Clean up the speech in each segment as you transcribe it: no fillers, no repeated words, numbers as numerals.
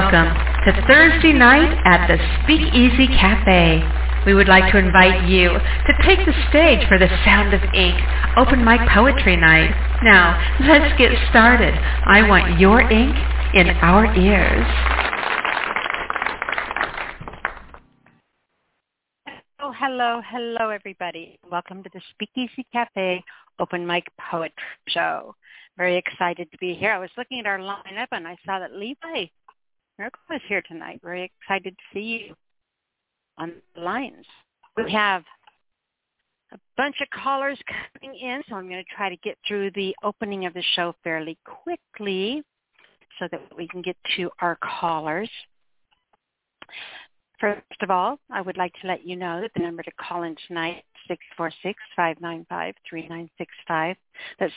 Welcome to Thursday night at the Speakeasy Cafe. We would like to invite you to take the stage for the Sound of Ink Open Mic Poetry Night. Now, let's get started. I want your ink in our ears. Hello, everybody. Welcome to the Speakeasy Cafe Open Mic Poetry Show. Very excited to be here. I was looking at our lineup and I saw that Levi Miracle is here tonight. Very excited to see you on the lines. We have a bunch of callers coming in, so I'm going to try to get through the opening of the show fairly quickly so that we can get to our callers. First of all, I would like to let you know that the number to call in tonight is 646-595-3965. That's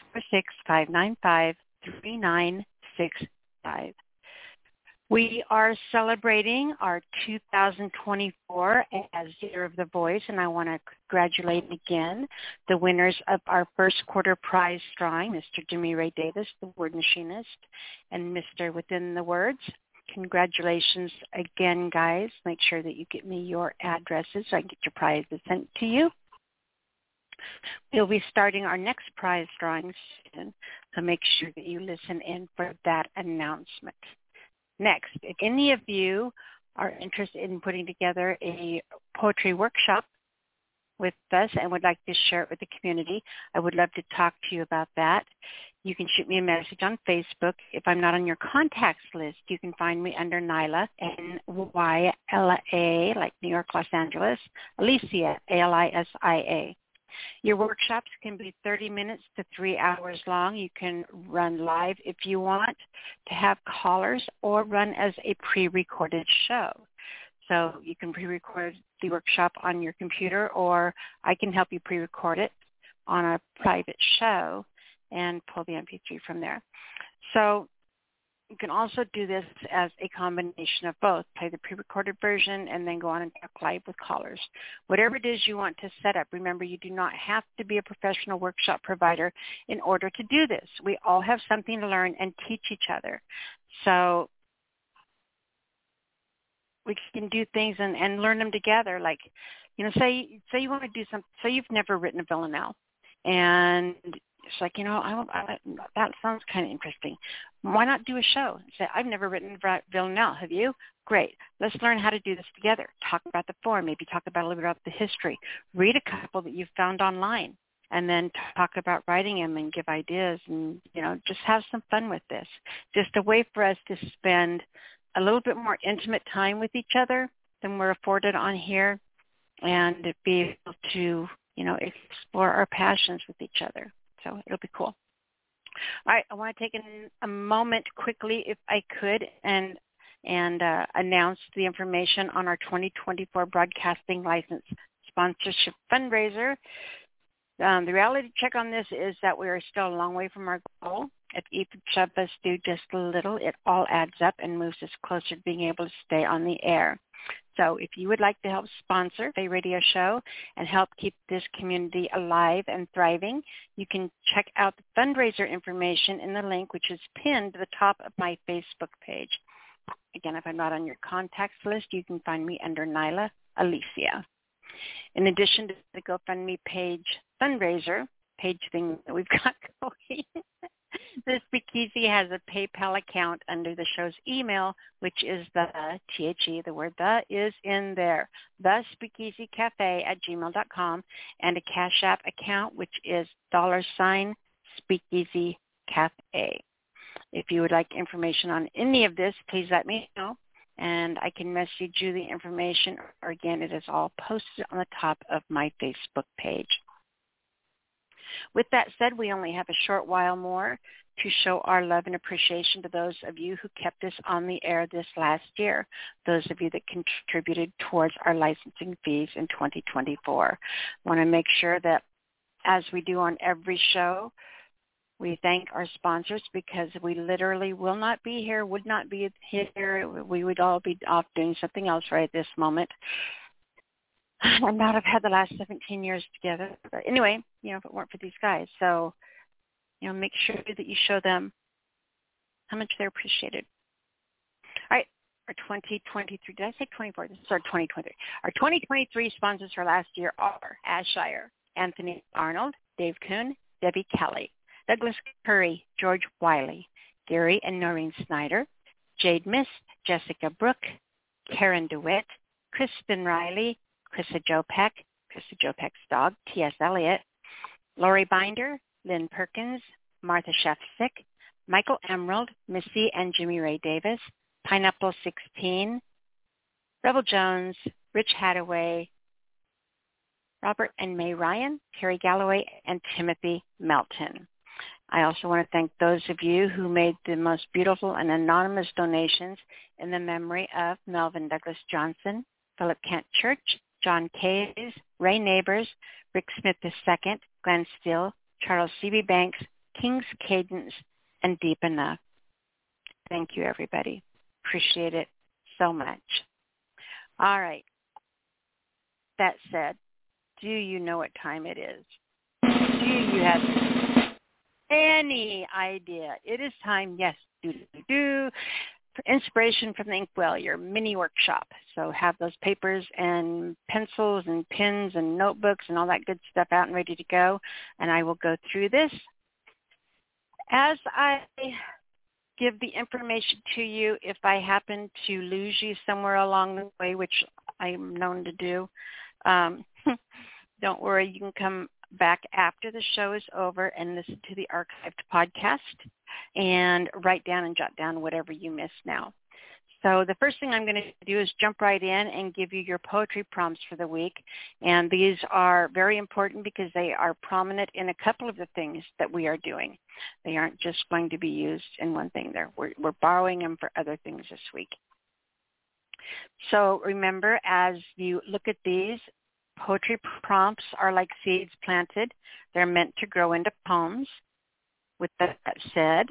646-595-3965. We are celebrating our 2024 as Year of the Voice, and I want to congratulate again the winners of our first quarter prize drawing, Mr. Jimmy Ray Davis, the word machinist, and Mr. Within the Words. Congratulations again, guys. Make sure that you get me your addresses so I can get your prizes sent to you. We'll be starting our next prize drawing soon, so make sure that you listen in for that announcement. Next, if any of you are interested in putting together a poetry workshop with us and would like to share it with the community, I would love to talk to you about that. You can shoot me a message on Facebook. If I'm not on your contacts list, you can find me under Nyla, N-Y-L-A, like New York, Los Angeles, Alicia, A-L-I-S-I-A. Your workshops can be 30 minutes to 3 hours long. You can run live if you want to have callers or run as a pre-recorded show. So you can pre-record the workshop on your computer, or I can help you pre-record it on a private show and pull the MP3 from there. So you can also do this as a combination of both. Play the pre-recorded version and then go on and talk live with callers. Whatever it is you want to set up, remember you do not have to be a professional workshop provider in order to do this. We all have something to learn and teach each other. So we can do things and learn them together. Like, say you want to do something, say you've never written a villanelle, and it's like, that sounds kind of interesting. Why not do a show? Say, I've never written a villanelle. Have you? Great. Let's learn how to do this together. Talk about the form. Maybe talk about a little bit about the history. Read a couple that you've found online, and then talk about writing them and give ideas, and just have some fun with this. Just a way for us to spend a little bit more intimate time with each other than we're afforded on here, and to be able to explore our passions with each other. So it'll be cool. All right, I want to take a moment quickly, if I could, and announce the information on our 2024 broadcasting license sponsorship fundraiser. The reality check on this is that we are still a long way from our goal. If each of us do just a little, it all adds up and moves us closer to being able to stay on the air. So if you would like to help sponsor a radio show and help keep this community alive and thriving, you can check out the fundraiser information in the link, which is pinned to the top of my Facebook page. Again, if I'm not on your contacts list, you can find me under Nyla Alicia. In addition to the GoFundMe page fundraiser page thing that we've got going, the Speakeasy has a PayPal account under the show's email, which is the THE, the word the is in there, thespeakeasycafe@gmail.com, and a Cash App account, which is $Speakeasy Cafe. If you would like information on any of this, please let me know, and I can message you the information, or again, it is all posted on the top of my Facebook page. With that said, we only have a short while more to show our love and appreciation to those of you who kept us on the air this last year, those of you that contributed towards our licensing fees in 2024. I want to make sure that, as we do on every show, we thank our sponsors, because we literally will not be here, would not be here. We would all be off doing something else right at this moment. And not have had the last 17 years together. But anyway, if it weren't for these guys. So, make sure that you show them how much they're appreciated. All right. Our 2023, did I say 24? This is our 2023. Our 2023 sponsors for last year are Ash Shire, Anthony Arnold, Dave Kuhn, Debbie Kelly, Douglas Curry, George Wiley, Gary and Noreen Snyder, Jade Mist, Jessica Brooke, Karen DeWitt, Kristen Riley, Krista Jopeck's dog, T.S. Eliot, Lori Binder, Lynn Perkins, Martha Shefsick, Michael Emerald, Missy and Jimmy Ray Davis, Pineapple 16, Rebel Jones, Rich Hadaway, Robert and May Ryan, Carrie Galloway, and Timothy Melton. I also want to thank those of you who made the most beautiful and anonymous donations in the memory of Melvin Douglas Johnson, Philip Kent Church, John Kays, Ray Neighbors, Rick Smith II, Glenn Steele, Charles C.B. Banks, King's Cadence, and Deep Enough. Thank you, everybody. Appreciate it so much. All right. That said, do you know what time it is? Do you have any idea? It is time, yes, for Inspiration from the Inkwell, your mini workshop. So have those papers and pencils and pens and notebooks and all that good stuff out and ready to go. And I will go through this. As I give the information to you, if I happen to lose you somewhere along the way, which I'm known to do, don't worry, you can come back after the show is over and listen to the archived podcast and write down and jot down whatever you missed now. So the first thing I'm going to do is jump right in and give you your poetry prompts for the week. And these are very important because they are prominent in a couple of the things that we are doing. They aren't just going to be used in one thing. We're borrowing them for other things this week. So remember, as you look at these, poetry prompts are like seeds planted. They're meant to grow into poems. With that said,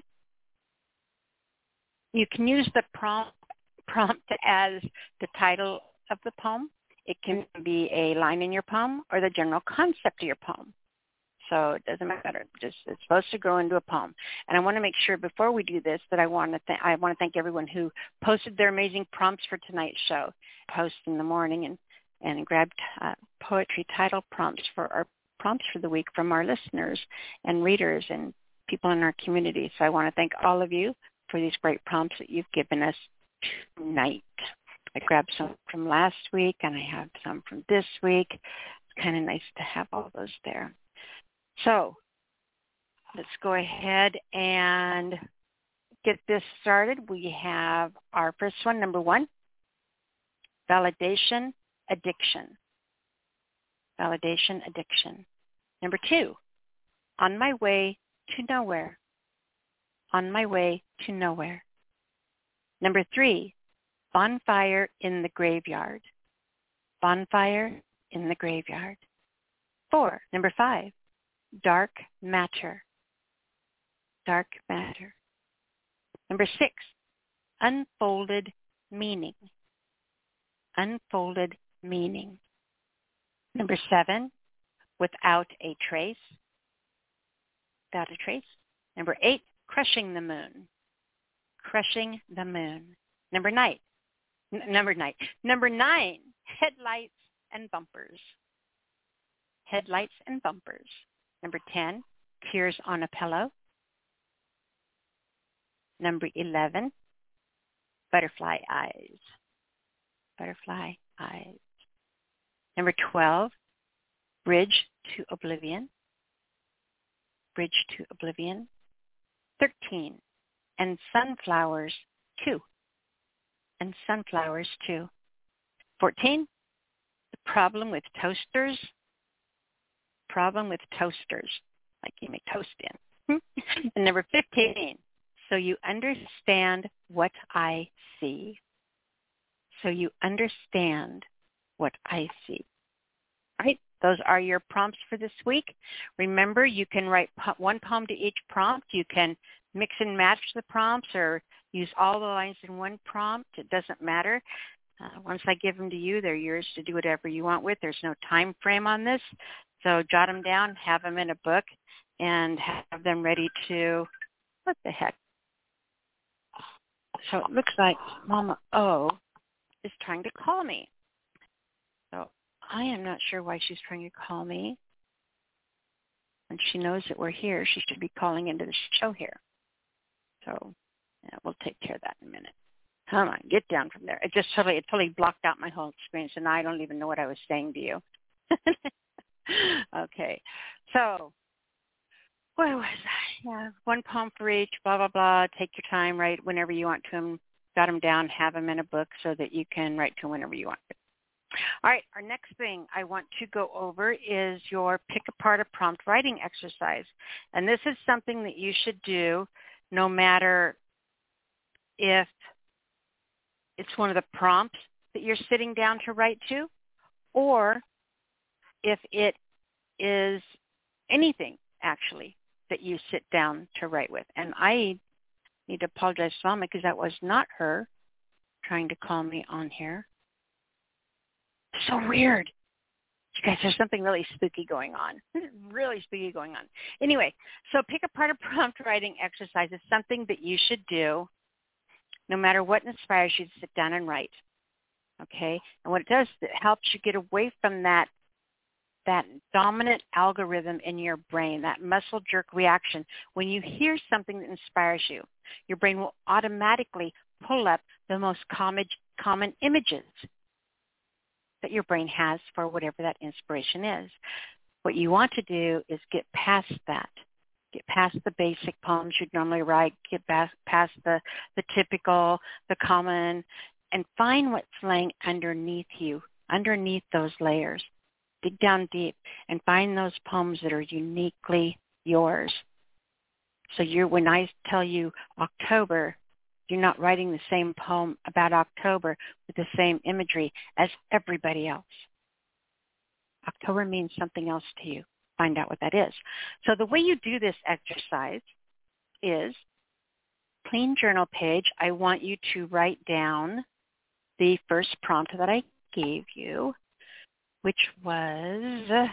you can use the prompt as the title of the poem. It can be a line in your poem or the general concept of your poem. So it doesn't matter. It's supposed to grow into a poem. And I want to make sure before we do this that I want to thank everyone who posted their amazing prompts for tonight's show. Post in the morning and grabbed poetry title prompts for our prompts for the week from our listeners and readers and people in our community. So I want to thank all of you for these great prompts that you've given us tonight. I grabbed some from last week and I have some from this week. It's kind of nice to have all those there. So let's go ahead and get this started. We have our first one, number 1, validation addiction. Validation addiction. Number 2, on my way to nowhere. On my way to nowhere. Number 3, bonfire in the graveyard. Bonfire in the graveyard. 4, number 5, dark matter. Dark matter. Number 6, unfolded meaning. Unfolded meaning. Number 7, without a trace. Without a trace. Number 8, crushing the moon. Crushing the moon. Number 9, headlights and bumpers. Headlights and bumpers. Number 10, tears on a pillow. Number 11, butterfly eyes. Butterfly eyes. Number 12, bridge to oblivion. Bridge to oblivion. 13, and sunflowers too. And sunflowers too. 14, the problem with toasters. Problem with toasters, like you make toast in. And number 15, so you understand what I see. So you understand what I see. All right, those are your prompts for this week. Remember, you can write one poem to each prompt. You can mix and match the prompts or use all the lines in one prompt. It doesn't matter. Once I give them to you, they're yours to do whatever you want with. There's no time frame on this. So jot them down, have them in a book, and have them ready to, what the heck? So it looks like Mama O is trying to call me. So I am not sure why she's trying to call me. When she knows that we're here, she should be calling into the show here. So yeah, we'll take care of that in a minute. Come on, get down from there. It totally blocked out my whole screen, so now I don't even know what I was saying to you. Okay, so where was I? Yeah, one poem for each, blah, blah, blah. Take your time, write whenever you want to them. Got them down, have them in a book so that you can write to them whenever you want to. All right, our next thing I want to go over is your pick apart a prompt writing exercise. And this is something that you should do no matter if it's one of the prompts that you're sitting down to write to, or if it is anything, actually, that you sit down to write with. And I need to apologize to Mama because that was not her trying to call me on here. So weird. You guys, there's something really spooky going on. Really spooky going on. Anyway, so pick apart a prompt writing exercise is something that you should do no matter what inspires you to sit down and write. Okay? And what it does, it helps you get away from that dominant algorithm in your brain, that muscle jerk reaction. When you hear something that inspires you, your brain will automatically pull up the most common images that your brain has for whatever that inspiration is. What you want to do is get past that. Get past the basic poems you'd normally write, get past the typical, the common, and find what's laying underneath you, underneath those layers. Dig down deep and find those poems that are uniquely yours. So when I tell you October, you're not writing the same poem about October with the same imagery as everybody else. October means something else to you. Find out what that is. So the way you do this exercise is clean journal page. I want you to write down the first prompt that I gave you, which was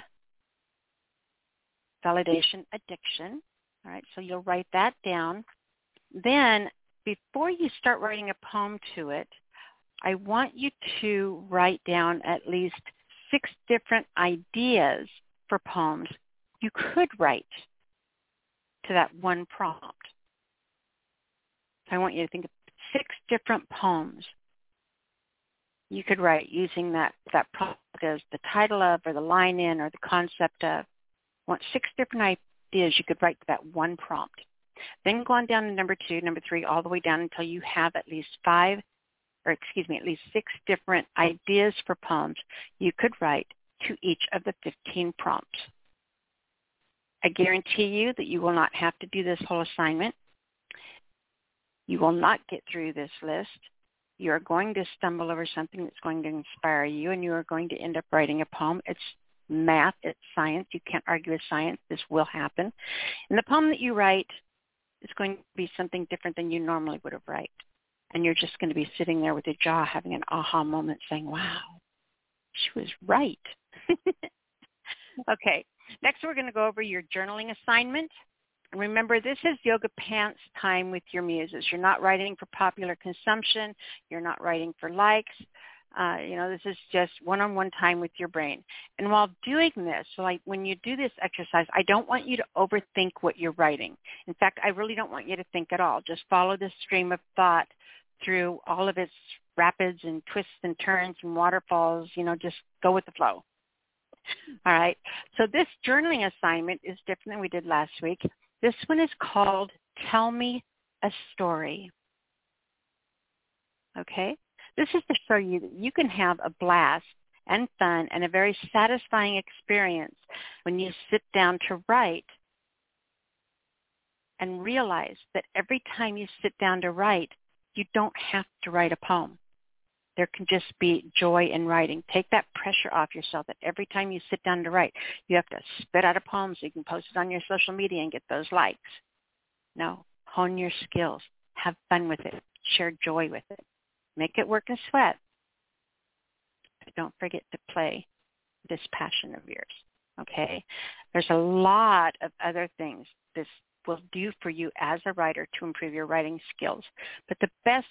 validation addiction. All right, so you'll write that down. Then before you start writing a poem to it, I want you to write down at least 6 different ideas for poems you could write to that one prompt. So I want you to think of 6 different poems you could write using that prompt as the title of, or the line in, or the concept of. I want 6 different ideas you could write to that one prompt. Then go on down to number 2, number 3, all the way down until you have at least 6 different ideas for poems you could write to each of the 15 prompts. I guarantee you that you will not have to do this whole assignment. You will not get through this list. You are going to stumble over something that's going to inspire you, and you are going to end up writing a poem. It's math. It's science. You can't argue with science. This will happen. And the poem that you write is going to be something different than you normally would have written. And you're just going to be sitting there with your jaw having an aha moment saying, wow, she was right. Okay. Next, we're going to go over your journaling assignment. And remember, this is Yoga Pants time with your muses. You're not writing for popular consumption. You're not writing for likes. This is just one-on-one time with your brain. And while doing this, so like when you do this exercise, I don't want you to overthink what you're writing. In fact, I really don't want you to think at all. Just follow the stream of thought through all of its rapids and twists and turns and waterfalls. Just go with the flow. All right. So this journaling assignment is different than we did last week. This one is called Tell Me a Story. Okay? This is to show you that you can have a blast and fun and a very satisfying experience when you sit down to write and realize that every time you sit down to write, you don't have to write a poem. There can just be joy in writing. Take that pressure off yourself that every time you sit down to write, you have to spit out a poem so you can post it on your social media and get those likes. No, hone your skills. Have fun with it. Share joy with it. Make it work and sweat. But don't forget to play this passion of yours, okay? There's a lot of other things. This will do for you as a writer to improve your writing skills. But the best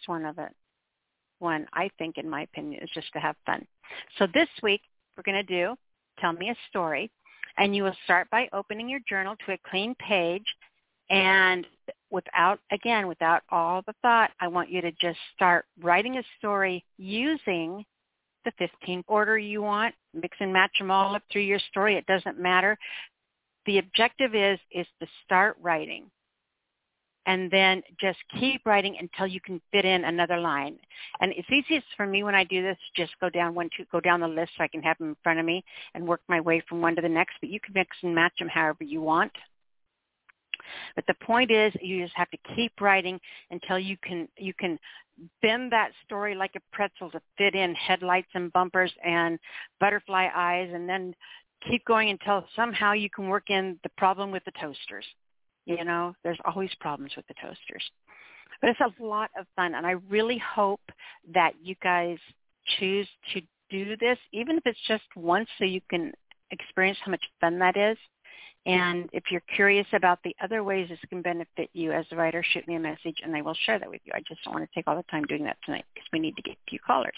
one I think, in my opinion, is just to have fun. So this week we're going to do Tell Me a Story, and you will start by opening your journal to a clean page, and without all the thought, I want you to just start writing a story using the 15 order you want. Mix and match them all up through your story. It doesn't matter. The objective is to start writing, and then just keep writing until you can fit in another line. And it's easiest for me when I do this, just go down the list so I can have them in front of me and work my way from one to the next. But you can mix and match them however you want. But the point is, you just have to keep writing until you can bend that story like a pretzel to fit in headlights and bumpers and butterfly eyes, and then keep going until somehow you can work in the problem with the toasters. You know, there's always problems with the toasters. But it's a lot of fun, and I really hope that you guys choose to do this, even if it's just once, so you can experience how much fun that is. And if you're curious about the other ways this can benefit you as a writer, shoot me a message, and I will share that with you. I just don't want to take all the time doing that tonight because we need to get a few callers.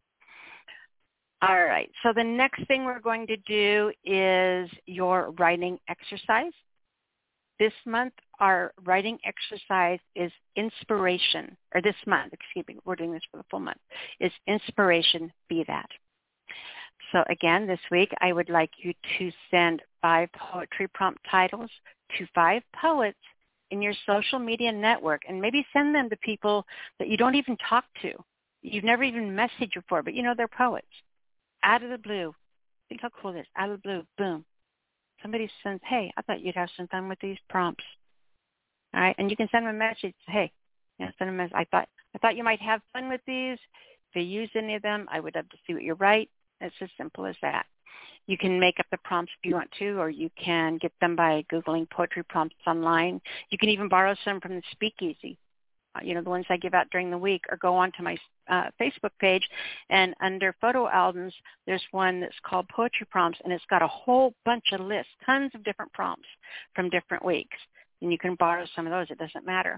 All right, so the next thing we're going to do is your writing exercise. This month, our writing exercise is inspiration, or this month, excuse me, we're doing this for the full month, is inspiration, be that. So again, this week, I would like you to send 5 poetry prompt titles to 5 poets in your social media network, and maybe send them to people that you don't even talk to. You've never even messaged before, but you know they're poets. Out of the blue, think how cool it is. Out of the blue, boom. Somebody sends, hey, I thought you'd have some fun with these prompts. All right, and you can send them a message. Hey, send them a message. I thought you might have fun with these. If you use any of them, I would love to see what you write. It's as simple as that. You can make up the prompts if you want to, or you can get them by Googling poetry prompts online. You can even borrow some from the Speakeasy, the ones I give out during the week, or go onto my Facebook page, and under photo albums, there's one that's called Poetry Prompts, and it's got a whole bunch of lists, tons of different prompts from different weeks. And you can borrow some of those. It doesn't matter.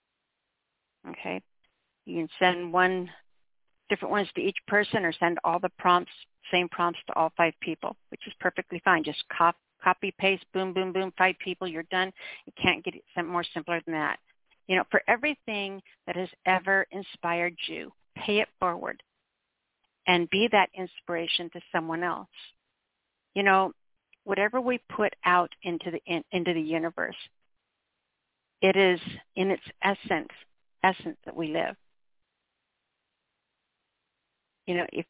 Okay? You can send different ones to each person, or send all the prompts, same prompts to all 5 people, which is perfectly fine. Just copy, paste, boom, boom, boom, 5 people, you're done. You can't get it more simpler than that. For everything that has ever inspired you, pay it forward and be that inspiration to someone else. Whatever we put out into the universe, it is in its essence that we live. If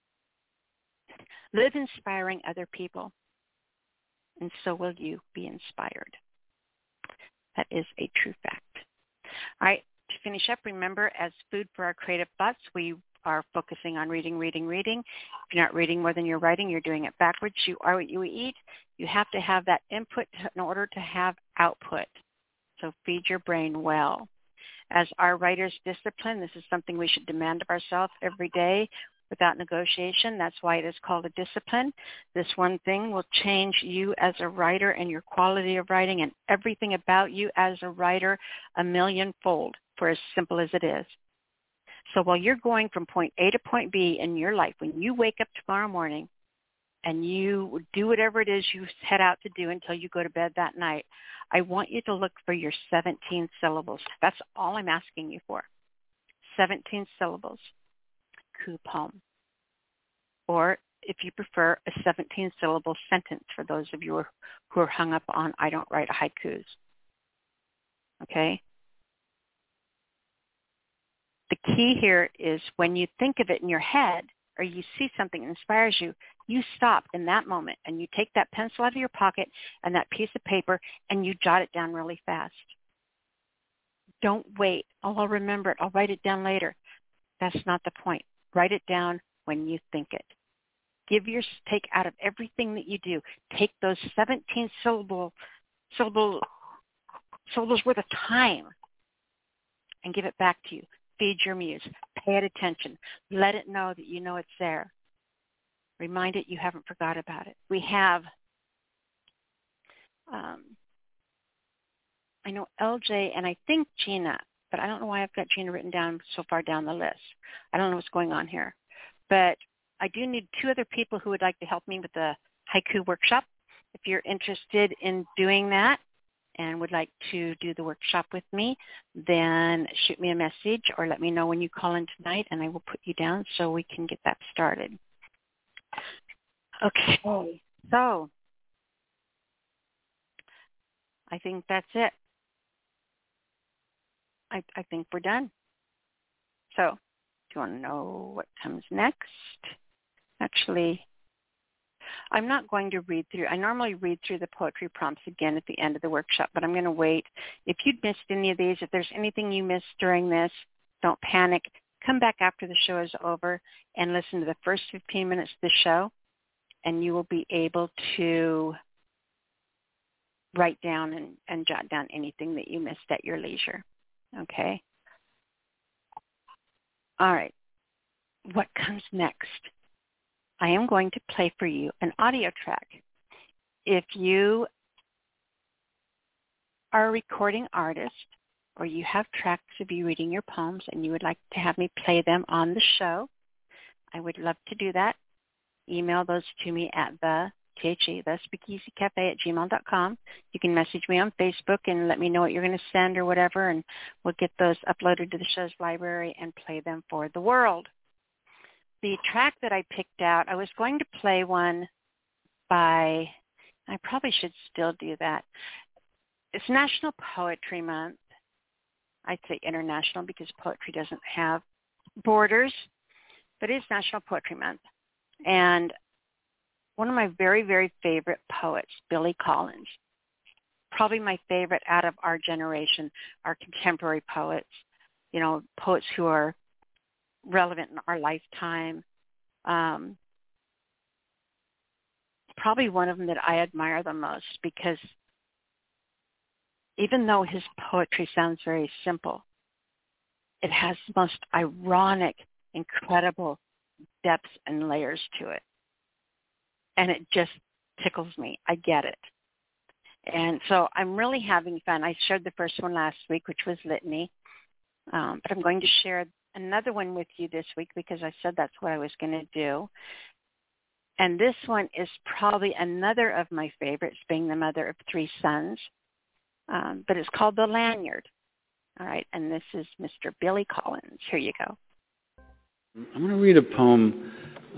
live inspiring other people, and so will you be inspired. That is a true fact. All right, to finish up, remember, as food for our creative thoughts, we are focusing on reading. If you're not reading more than you're writing, you're doing it backwards. You are what you eat. You have to have that input in order to have output. So feed your brain well. As our writer's discipline, this is something we should demand of ourselves every day without negotiation. That's why it is called a discipline. This one thing will change you as a writer and your quality of writing and everything about you as a writer a millionfold, for as simple as it is. So while you're going from point A to point B in your life, when you wake up tomorrow morning and you do whatever it is you head out to do until you go to bed that night, I want you to look for your 17 syllables. That's all I'm asking you for. 17 syllables. Coup poem. Or, if you prefer, a 17-syllable sentence for those of you who are hung up on I don't write haikus. Okay? The key here is when you think of it in your head or you see something that inspires you, you stop in that moment and you take that pencil out of your pocket and that piece of paper and you jot it down really fast. Don't wait. Oh, I'll remember it. I'll write it down later. That's not the point. Write it down when you think it. Take out of everything that you do, take those 17 syllables worth of time and give it back to you. Feed your muse. Pay it attention. Let it know that you know it's there. Remind it you haven't forgot about it. We have I know LJ and I think Gina, but I don't know why I've got Gina written down so far down the list. I don't know what's going on here. But I do need 2 other people who would like to help me with the haiku workshop. If you're interested in doing that and would like to do the workshop with me, then shoot me a message or let me know when you call in tonight, and I will put you down so we can get that started. Okay, so I think that's it. I think we're done. So do you want to know what comes next? Actually, I'm not going to read through. I normally read through the poetry prompts again at the end of the workshop, but I'm going to wait. If you'd missed any of these, if there's anything you missed during this, don't panic. Come back after the show is over and listen to the first 15 minutes of the show, and you will be able to write down and jot down anything that you missed at your leisure. Okay? All right. What comes next? I am going to play for you an audio track. If you are a recording artist or you have tracks of you reading your poems and you would like to have me play them on the show, I would love to do that. Email those to me at the speakeasycafe@gmail.com. You can message me on Facebook and let me know what you're going to send or whatever, and we'll get those uploaded to the show's library and play them for the world. The track that I picked out, I was going to play one by, I probably should still do that. It's National Poetry Month. I'd say international because poetry doesn't have borders, but it's National Poetry Month. And one of my very, very favorite poets, Billy Collins, probably my favorite out of our generation, our contemporary poets, you know, poets who are relevant in our lifetime. Probably one of them that I admire the most because even though his poetry sounds very simple, it has the most ironic, incredible depths and layers to it. And it just tickles me. I get it. And so I'm really having fun. I shared the first one last week, which was Litany. But I'm going to share another one with you this week because I said that's what I was going to do. And this one is probably another of my favorites, being the mother of 3 sons. But it's called The Lanyard. All right. And this is Mr. Billy Collins. Here you go. I'm going to read a poem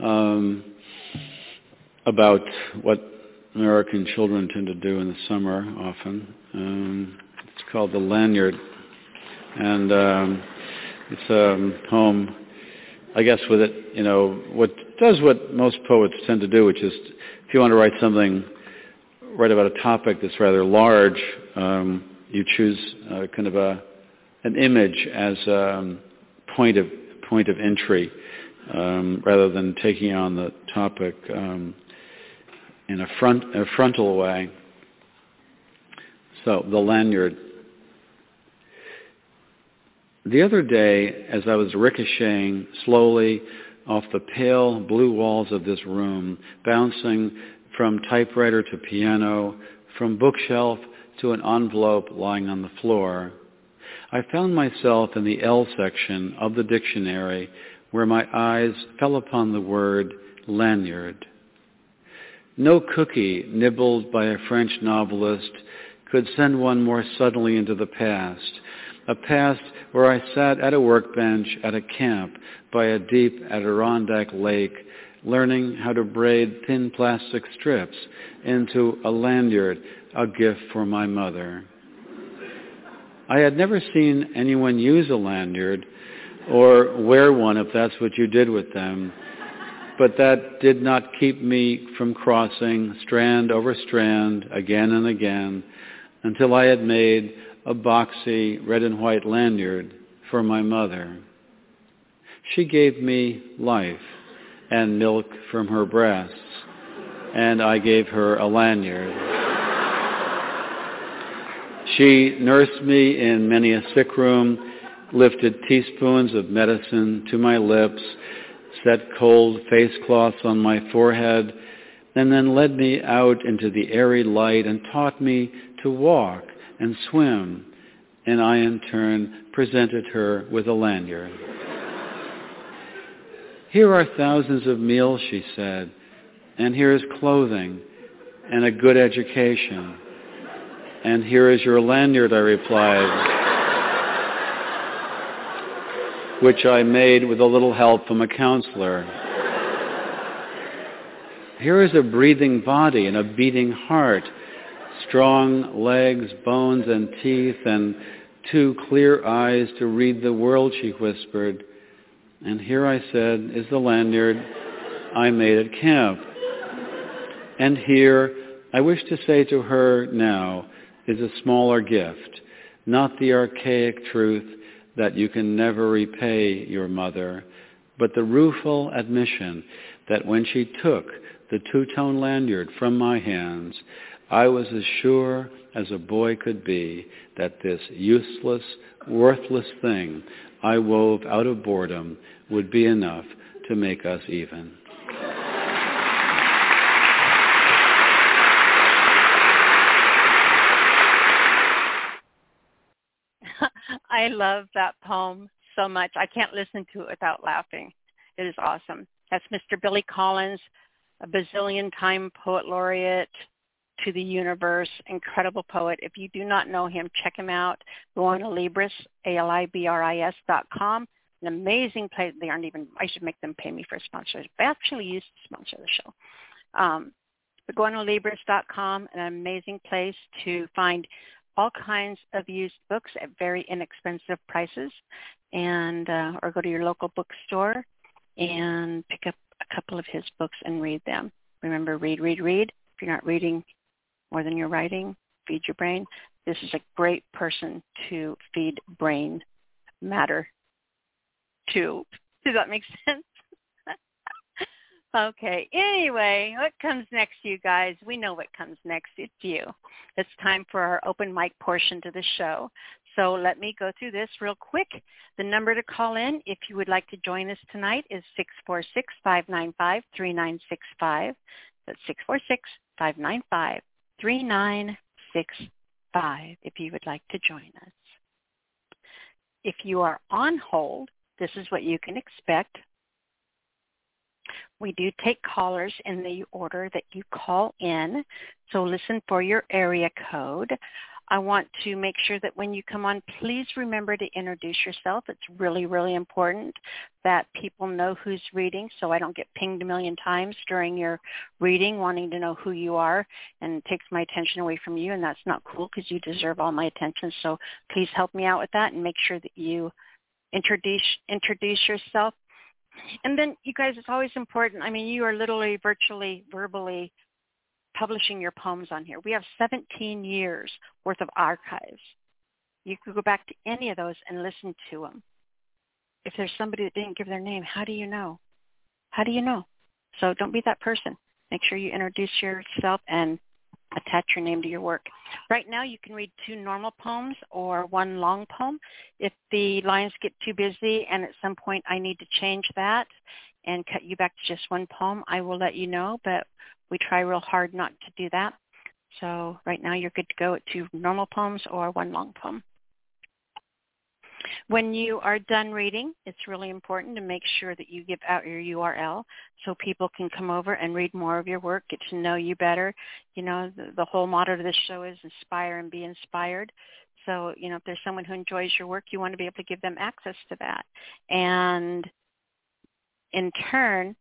about what American children tend to do in the summer often. It's called The Lanyard. And it's a poem, I guess, with it, you know, what most poets tend to do, which is if you want to write something, write about a topic that's rather large, you choose kind of an image as a point of entry, rather than taking on the topic in a frontal way. So, The Lanyard. The other day, as I was ricocheting slowly off the pale blue walls of this room, bouncing from typewriter to piano, from bookshelf to an envelope lying on the floor, I found myself in the L section of the dictionary where my eyes fell upon the word lanyard. No cookie nibbled by a French novelist could send one more suddenly into the past, a past where I sat at a workbench at a camp by a deep Adirondack lake, learning how to braid thin plastic strips into a lanyard, a gift for my mother. I had never seen anyone use a lanyard or wear one if that's what you did with them, but that did not keep me from crossing strand over strand again and again until I had made a boxy red and white lanyard for my mother. She gave me life and milk from her breasts, and I gave her a lanyard. She nursed me in many a sick room, lifted teaspoons of medicine to my lips, set cold face cloths on my forehead, and then led me out into the airy light and taught me to walk and swim, and I in turn presented her with a lanyard. Here are thousands of meals, she said, and here is clothing and a good education. And here is your lanyard, I replied, which I made with a little help from a counselor. Here is a breathing body and a beating heart, strong legs, bones, and teeth, and 2 clear eyes to read the world, she whispered. And here, I said, is the lanyard I made at camp. And here, I wish to say to her now, is a smaller gift, not the archaic truth that you can never repay your mother, but the rueful admission that when she took the 2-tone lanyard from my hands, I was as sure as a boy could be that this useless, worthless thing I wove out of boredom would be enough to make us even. I love that poem so much. I can't listen to it without laughing. It is awesome. That's Mr. Billy Collins, a bazillion-time poet laureate to the universe, incredible poet. If you do not know him, check him out. Go on to Libris, ALIBRIS.com. An amazing place. They aren't even, I should make them pay me for sponsors. They actually used to sponsor the show. But go on to Libris.com, an amazing place to find all kinds of used books at very inexpensive prices, and or go to your local bookstore and pick up a couple of his books and read them. Remember, read, read, read. If you're not reading more than you're writing, feed your brain. This is a great person to feed brain matter to. Does that make sense? Okay. Anyway, what comes next, you guys? We know what comes next. It's you. It's time for our open mic portion to the show. So let me go through this real quick. The number to call in if you would like to join us tonight is 646-595-3965. That's 646-595-3965 if you would like to join us. If you are on hold, this is what you can expect. We do take callers in the order that you call in, so listen for your area code. I want to make sure that when you come on, please remember to introduce yourself. It's really, really important that people know who's reading, so I don't get pinged a million times during your reading wanting to know who you are, and it takes my attention away from you, and that's not cool because you deserve all my attention. So please help me out with that and make sure that you introduce yourself. And then, you guys, it's always important. I mean, you are literally, virtually, verbally publishing your poems on here. We have 17 years worth of archives. You could go back to any of those and listen to them. If there's somebody that didn't give their name, how do you know? How do you know? So don't be that person. Make sure you introduce yourself and attach your name to your work. Right now, you can read 2 normal poems or 1 long poem. If the lines get too busy and at some point I need to change that and cut you back to just 1 poem, I will let you know, but we try real hard not to do that. So right now, you're good to go at 2 normal poems or 1 long poem. When you are done reading, it's really important to make sure that you give out your URL so people can come over and read more of your work, get to know you better. You know, the whole motto of this show is inspire and be inspired. So, you know, if there's someone who enjoys your work, you want to be able to give them access to that. And in turn,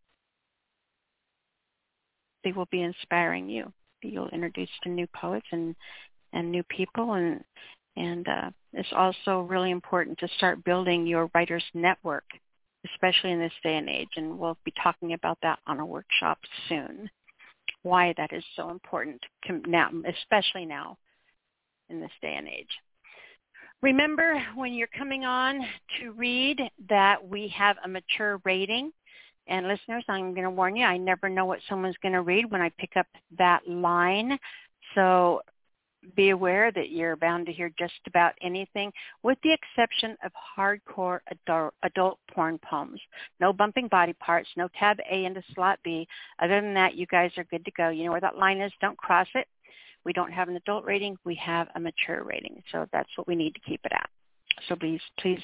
they will be inspiring you. You'll introduce to new poets and new people, and it's also really important to start building your writer's network, especially in this day and age, and we'll be talking about that on a workshop soon, why that is so important now, especially now in this day and age. Remember, when you're coming on to read, that we have a mature rating. And listeners, I'm going to warn you, I never know what someone's going to read when I pick up that line. So be aware that you're bound to hear just about anything, with the exception of hardcore adult porn poems. No bumping body parts, no tab A into slot B. Other than that, you guys are good to go. You know where that line is. Don't cross it. We don't have an adult rating. We have a mature rating. So that's what we need to keep it at. So please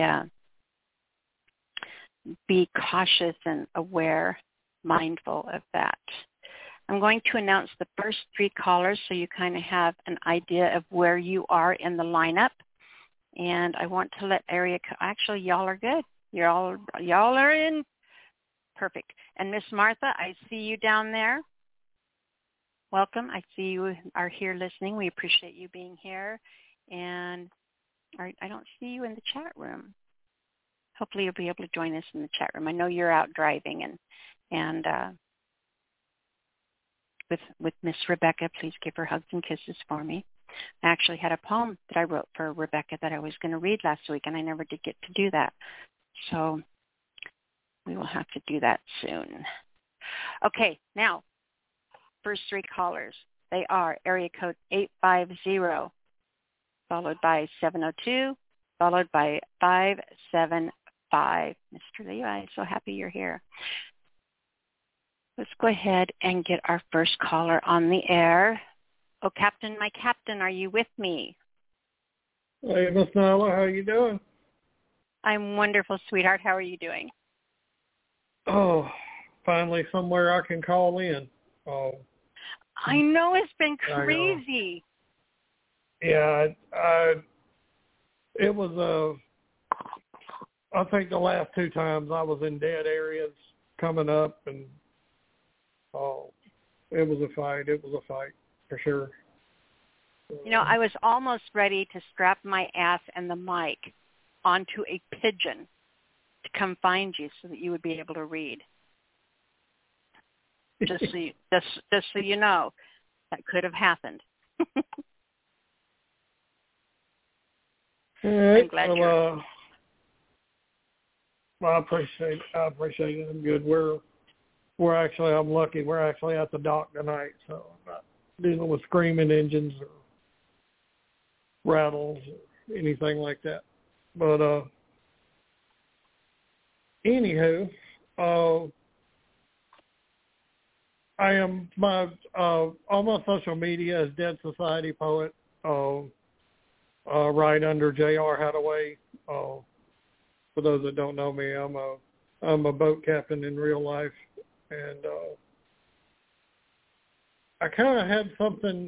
be cautious and aware, mindful of that. I'm going to announce the first 3 callers so you kind of have an idea of where you are in the lineup. And I want to let actually, y'all are good. Y'all are in. Perfect. And Miss Martha, I see you down there. Welcome. I see you are here listening. We appreciate you being here. And I don't see you in the chat room. Hopefully you'll be able to join us in the chat room. I know you're out driving and with Miss Rebecca, please give her hugs and kisses for me. I actually had a poem that I wrote for Rebecca that I was going to read last week, and I never did get to do that. So we will have to do that soon. Okay, now, first 3 callers. They are area code 850, followed by 702, followed by 575. Mr. Levi, I'm so happy you're here. Let's go ahead and get our first caller on the air. Oh, Captain, my captain, are you with me? Hey, Miss Nyla, how you doing? I'm wonderful, sweetheart. How are you doing? Oh, finally somewhere I can call in. Oh, I know it's been crazy. Yeah, it was, I think the last 2 times I was in dead areas coming up, and it was a fight. It was a fight, for sure. You know, I was almost ready to strap my ass and the mic onto a pigeon to come find you so that you would be able to read. Just so you know, that could have happened. All right. I'm glad you're... Well, I appreciate it. I'm good. I'm lucky. We're actually at the dock tonight, so I'm not dealing with screaming engines or rattles or anything like that. But anywho, I am on my social media as Dead Society Poet, right under J.R. Hadaway. For those that don't know me, I'm a boat captain in real life, and I kind of had something.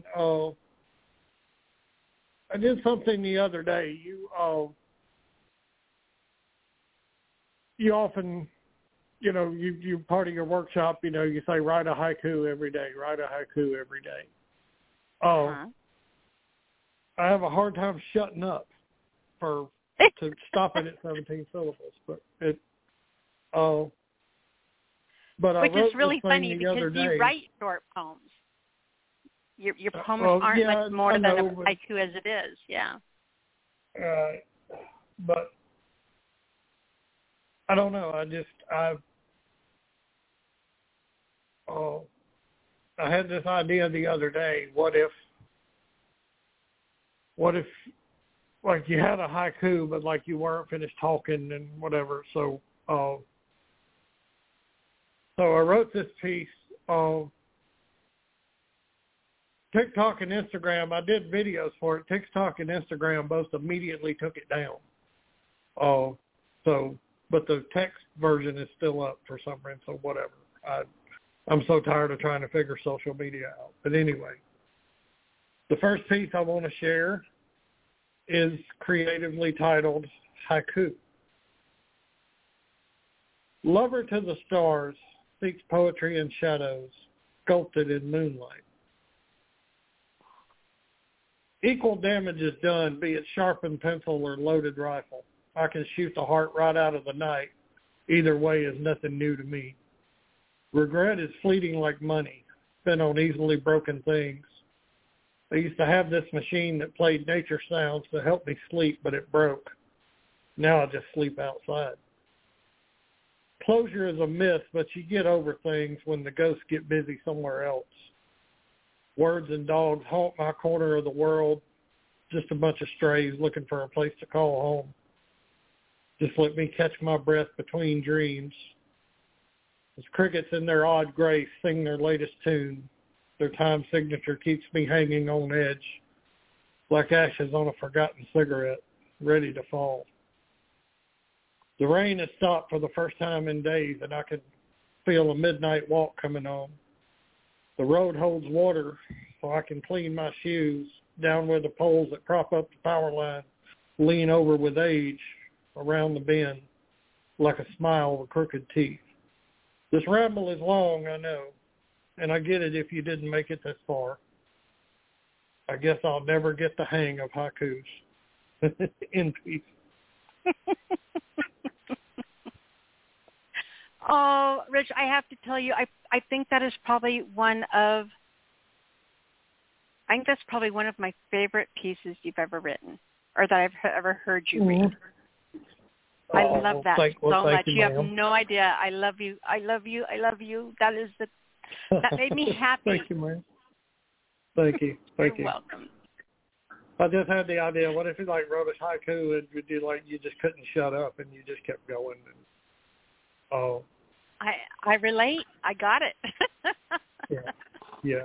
I did something the other day. You often, you part of your workshop, you say write a haiku every day. Write a haiku every day. I have a hard time shutting up to stop it at 17 syllables, but which is really funny because you write short poems. Your poems aren't much more than a haiku as it is, yeah. But I don't know. I had this idea the other day. What if like you had a haiku, but like you weren't finished talking and whatever. So I wrote this piece. TikTok and Instagram, I did videos for it. TikTok and Instagram both immediately took it down. But the text version is still up for some reason, so whatever. I'm so tired of trying to figure social media out. But anyway, the first piece I want to share is creatively titled Haiku. Lover to the stars seeks poetry in shadows, sculpted in moonlight. Equal damage is done, be it sharpened pencil or loaded rifle. I can shoot the heart right out of the night. Either way is nothing new to me. Regret is fleeting like money, spent on easily broken things. I used to have this machine that played nature sounds to help me sleep, but it broke. Now I just sleep outside. Closure is a myth, but you get over things when the ghosts get busy somewhere else. Words and dogs haunt my corner of the world, just a bunch of strays looking for a place to call home. Just let me catch my breath between dreams. As crickets in their odd grace sing their latest tune, Their time signature keeps me hanging on edge, like ashes on a forgotten cigarette, ready to fall. The rain has stopped for the first time in days, and I can feel a midnight walk coming on. The road holds water, so I can clean my shoes down where the poles that prop up the power line lean over with age around the bend, like a smile with crooked teeth. This ramble is long, I know, and I get it if you didn't make it this far. I guess I'll never get the hang of haikus. In peace. Oh, Rich, I have to tell you, I think that is probably one of my favorite pieces you've ever written, or that I've ever heard you read. I love that so much. You have no idea. I love you. I love you. I love you. That made me happy. Thank you, ma'am. Thank you. You're welcome. I just had the idea. What if you wrote a haiku and you just couldn't shut up and you just kept going? And, I relate. I got it. Yeah.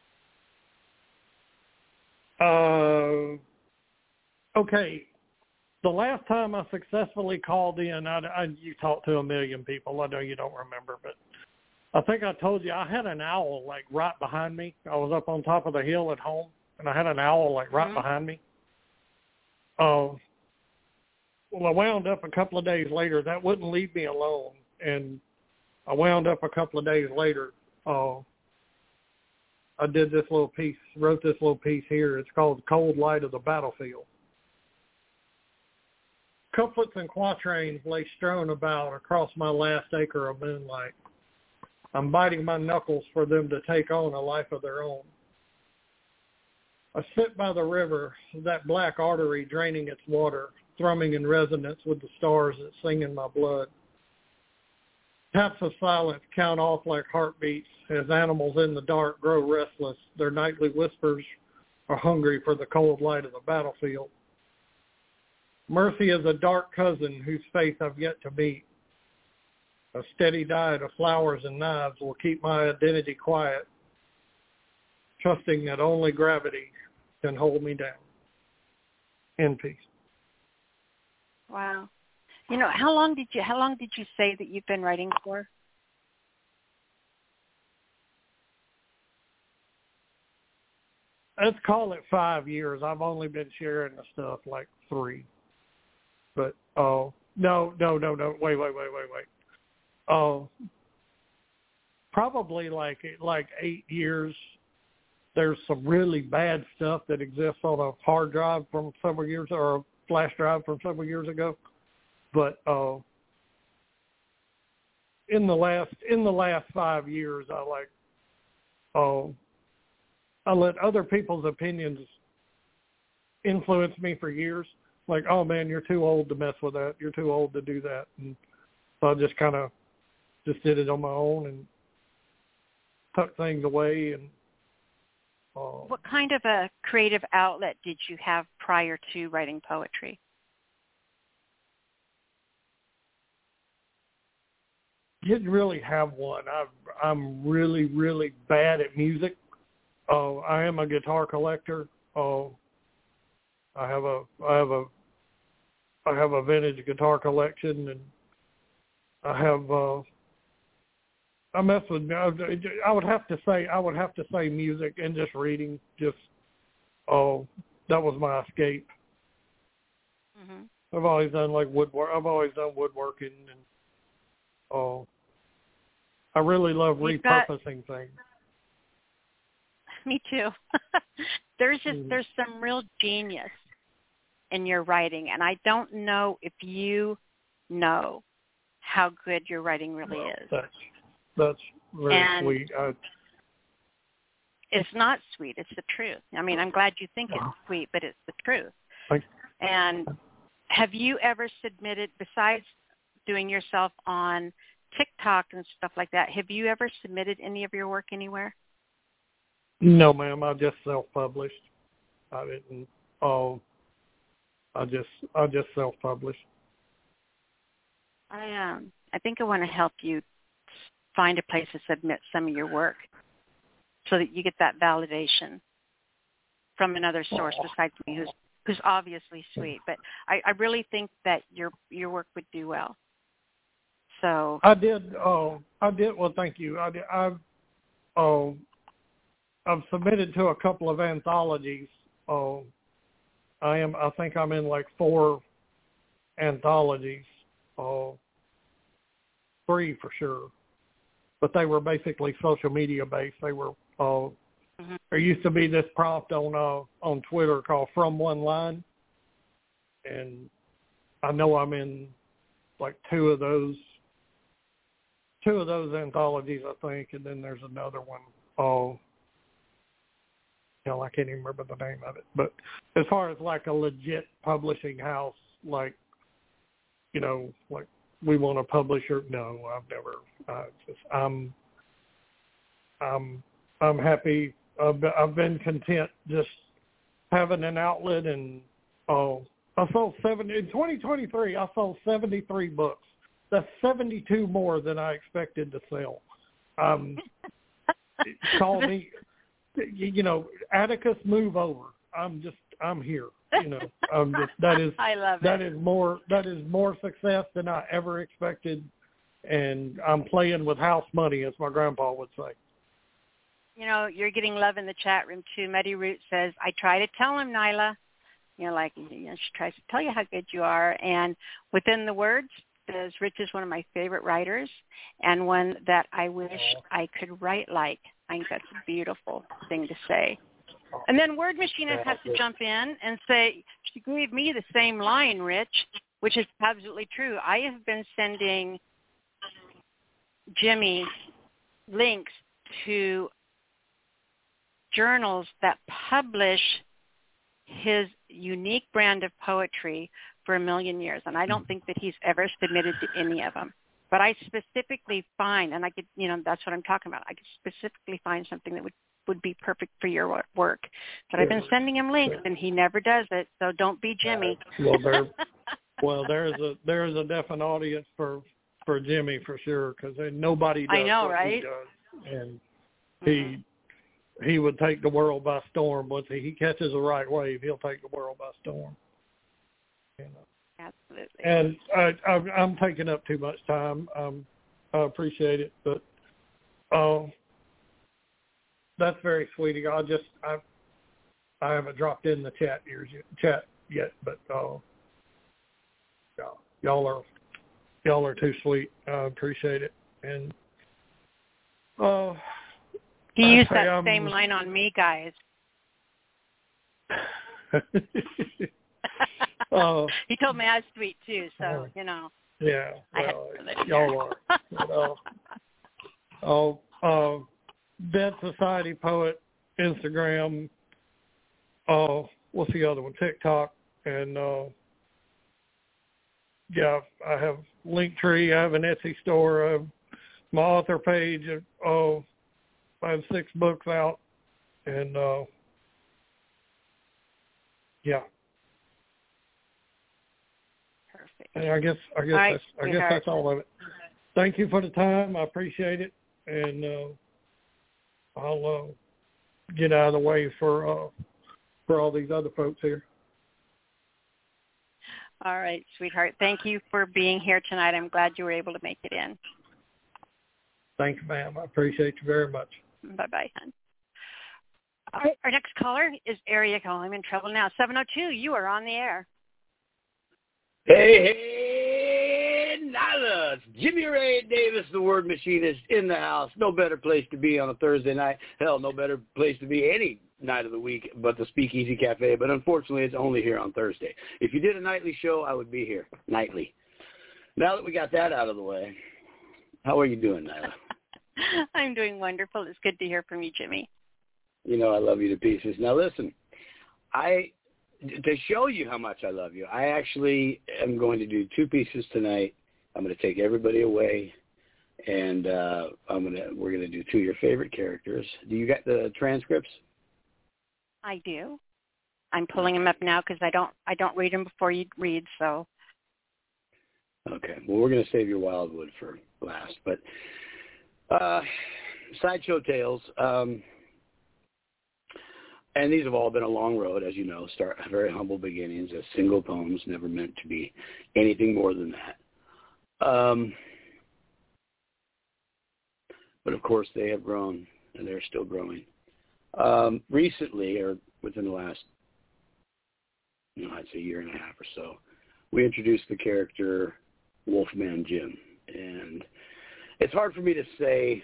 Okay. The last time I successfully called in, you talked to a million people. I know you don't remember, but I think I told you I had an owl right behind me. I was up on top of the hill at home, and I had an owl right behind me. Well, I wound up a couple of days later. That wouldn't leave me alone, and I wound up a couple of days later. I did this little piece, wrote this little piece here. It's called "Cold Light of the Battlefield." Couplets and quatrains lay strewn about across my last acre of moonlight. I'm biting my knuckles for them to take on a life of their own. I sit by the river, that black artery draining its water, thrumming in resonance with the stars that sing in my blood. Taps of silence count off like heartbeats as animals in the dark grow restless. Their nightly whispers are hungry for the cold light of the battlefield. Mercy is a dark cousin whose face I've yet to meet. A steady diet of flowers and knives will keep my identity quiet, trusting that only gravity can hold me down. In peace. Wow. How long did you say that you've been writing for? Let's call it 5 years. I've only been sharing the stuff 3. But no. Wait. Probably 8 years. There's some really bad stuff that exists on a hard drive from several years, or a flash drive from several years ago. But in the last 5 years, I let other people's opinions influence me for years. Oh man, you're too old to mess with that. You're too old to do that. And so I just kind of did it on my own and tucked things away. And what kind of a creative outlet did you have prior to writing poetry? Didn't really have one. I'm really, really bad at music. I am a guitar collector. I have a vintage guitar collection, and I mess with. I would have to say music and just reading. That was my escape. Mm-hmm. I've always done woodwork. I've always done woodworking, and I really love repurposing things. Me too. There's some real genius in your writing, and I don't know if you know how good your writing really is. That's very sweet. It's not sweet. It's the truth. I mean, I'm glad you think it's sweet, but it's the truth. And have you ever submitted, besides doing yourself on TikTok and stuff like that, have you ever submitted any of your work anywhere? No, ma'am. I just self-published. I didn't. I just self-published. I think I want to help you find a place to submit some of your work so that you get that validation from another source besides me, who's obviously sweet. But I really think that your work would do well. So I did. Well, thank you. I've submitted to a couple of anthologies. I think I'm in like 4 anthologies. 3 for sure, but they were basically social media based. They were. There used to be this prompt on Twitter called "From One Line," and I know I'm in like 2 of those anthologies, I think, and then there's another one. I can't even remember the name of it. But as far as like a legit publishing house, like, like we want a publisher, no, I've never. I'm happy. I've been content just having an outlet, and I sold in 2023. I sold 73 books. That's 72 more than I expected to sell. Call me, Atticus, move over. I'm here. I love it. That is more success than I ever expected, and I'm playing with house money, as my grandpa would say. You're getting love in the chat room too. Muddy Root says, I try to tell him, Nyla. She tries to tell you how good you are. And within the words, says, Rich is one of my favorite writers and one that I wish I could write like. I think that's a beautiful thing to say. And then Word Machinist has to jump in and say, she gave me the same line, Rich, which is absolutely true. I have been sending Jimmy links to journals that publish his unique brand of poetry for 1 million years, and I don't think that he's ever submitted to any of them. But I specifically find, and I could, that's what I'm talking about, I could specifically find something that would be perfect for your work. But I've been sending him links, and he never does it, so don't be Jimmy. There's a definite audience for Jimmy for sure, because nobody does he does. And he would take the world by storm. Once he catches the right wave, he'll take the world by storm. Absolutely. And I'm taking up too much time. I appreciate it, but that's very sweet. I haven't dropped in the chat yet, but y'all are too sweet. I appreciate it. And he used that same line on me, guys. He told me I was sweet too, so Yeah, y'all are. Dead Society Poet, Instagram. What's the other one? TikTok, and I have Linktree. I have an Etsy store. I have my author page. I have 6 books out, and Perfect. And I guess that's all of it. Thank you for the time. I appreciate it, and I'll get out of the way for all these other folks here. All right, sweetheart. Thank you for being here tonight. I'm glad you were able to make it in. Thank you, ma'am. I appreciate you very much. Bye-bye, hon. All right, our next caller is area code. I'm in trouble now. 702, you are on the air. Hey, Nyla. It's Jimmy Ray Davis, the Word Machinist, in the house. No better place to be on a Thursday night. Hell, no better place to be any night of the week but the Speakeasy Cafe. But unfortunately, it's only here on Thursday. If you did a nightly show, I would be here nightly. Now that we got that out of the way, how are you doing, Nyla? I'm doing wonderful. It's good to hear from you, Jimmy. You know I love you to pieces. Now, listen, to show you how much I love you, I actually am going to do 2 pieces tonight. I'm going to take everybody away, and we're going to do 2 of your favorite characters. Do you got the transcripts? I do. I'm pulling them up now because I don't read them before you read. So. Okay. Well, we're going to save your Wildwood for last, but Sideshow Tales. And these have all been a long road, as you know, start very humble beginnings as single poems, never meant to be anything more than that. But, of course, they have grown, and they're still growing. Recently, or within the last, I'd say year and a half or so, we introduced the character Wolfman Jim. And it's hard for me to say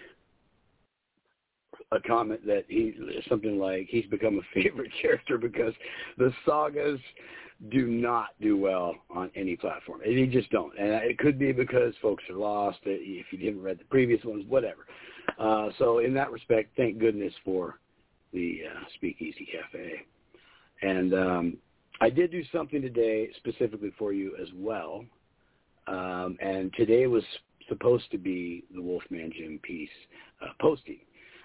a comment that something like he's become a favorite character because the sagas do not do well on any platform. They just don't. And it could be because folks are lost, if you didn't read the previous ones, whatever. So in that respect, thank goodness for the Speakeasy Cafe. And I did do something today specifically for you as well. And today was supposed to be the Wolfman Jim piece posting.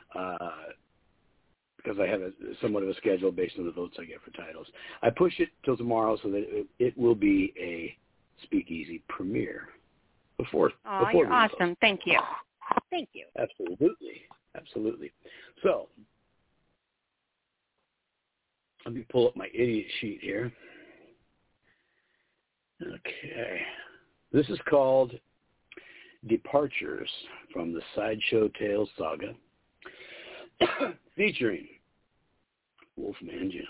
Because I have somewhat of a schedule based on the votes I get for titles. I push it till tomorrow so that it will be a Speakeasy premiere. Before you're awesome. Thank you. Thank you. Absolutely. So, let me pull up my idiot sheet here. Okay. This is called Departures from the Sideshow Tales Saga, featuring Wolfman Jim.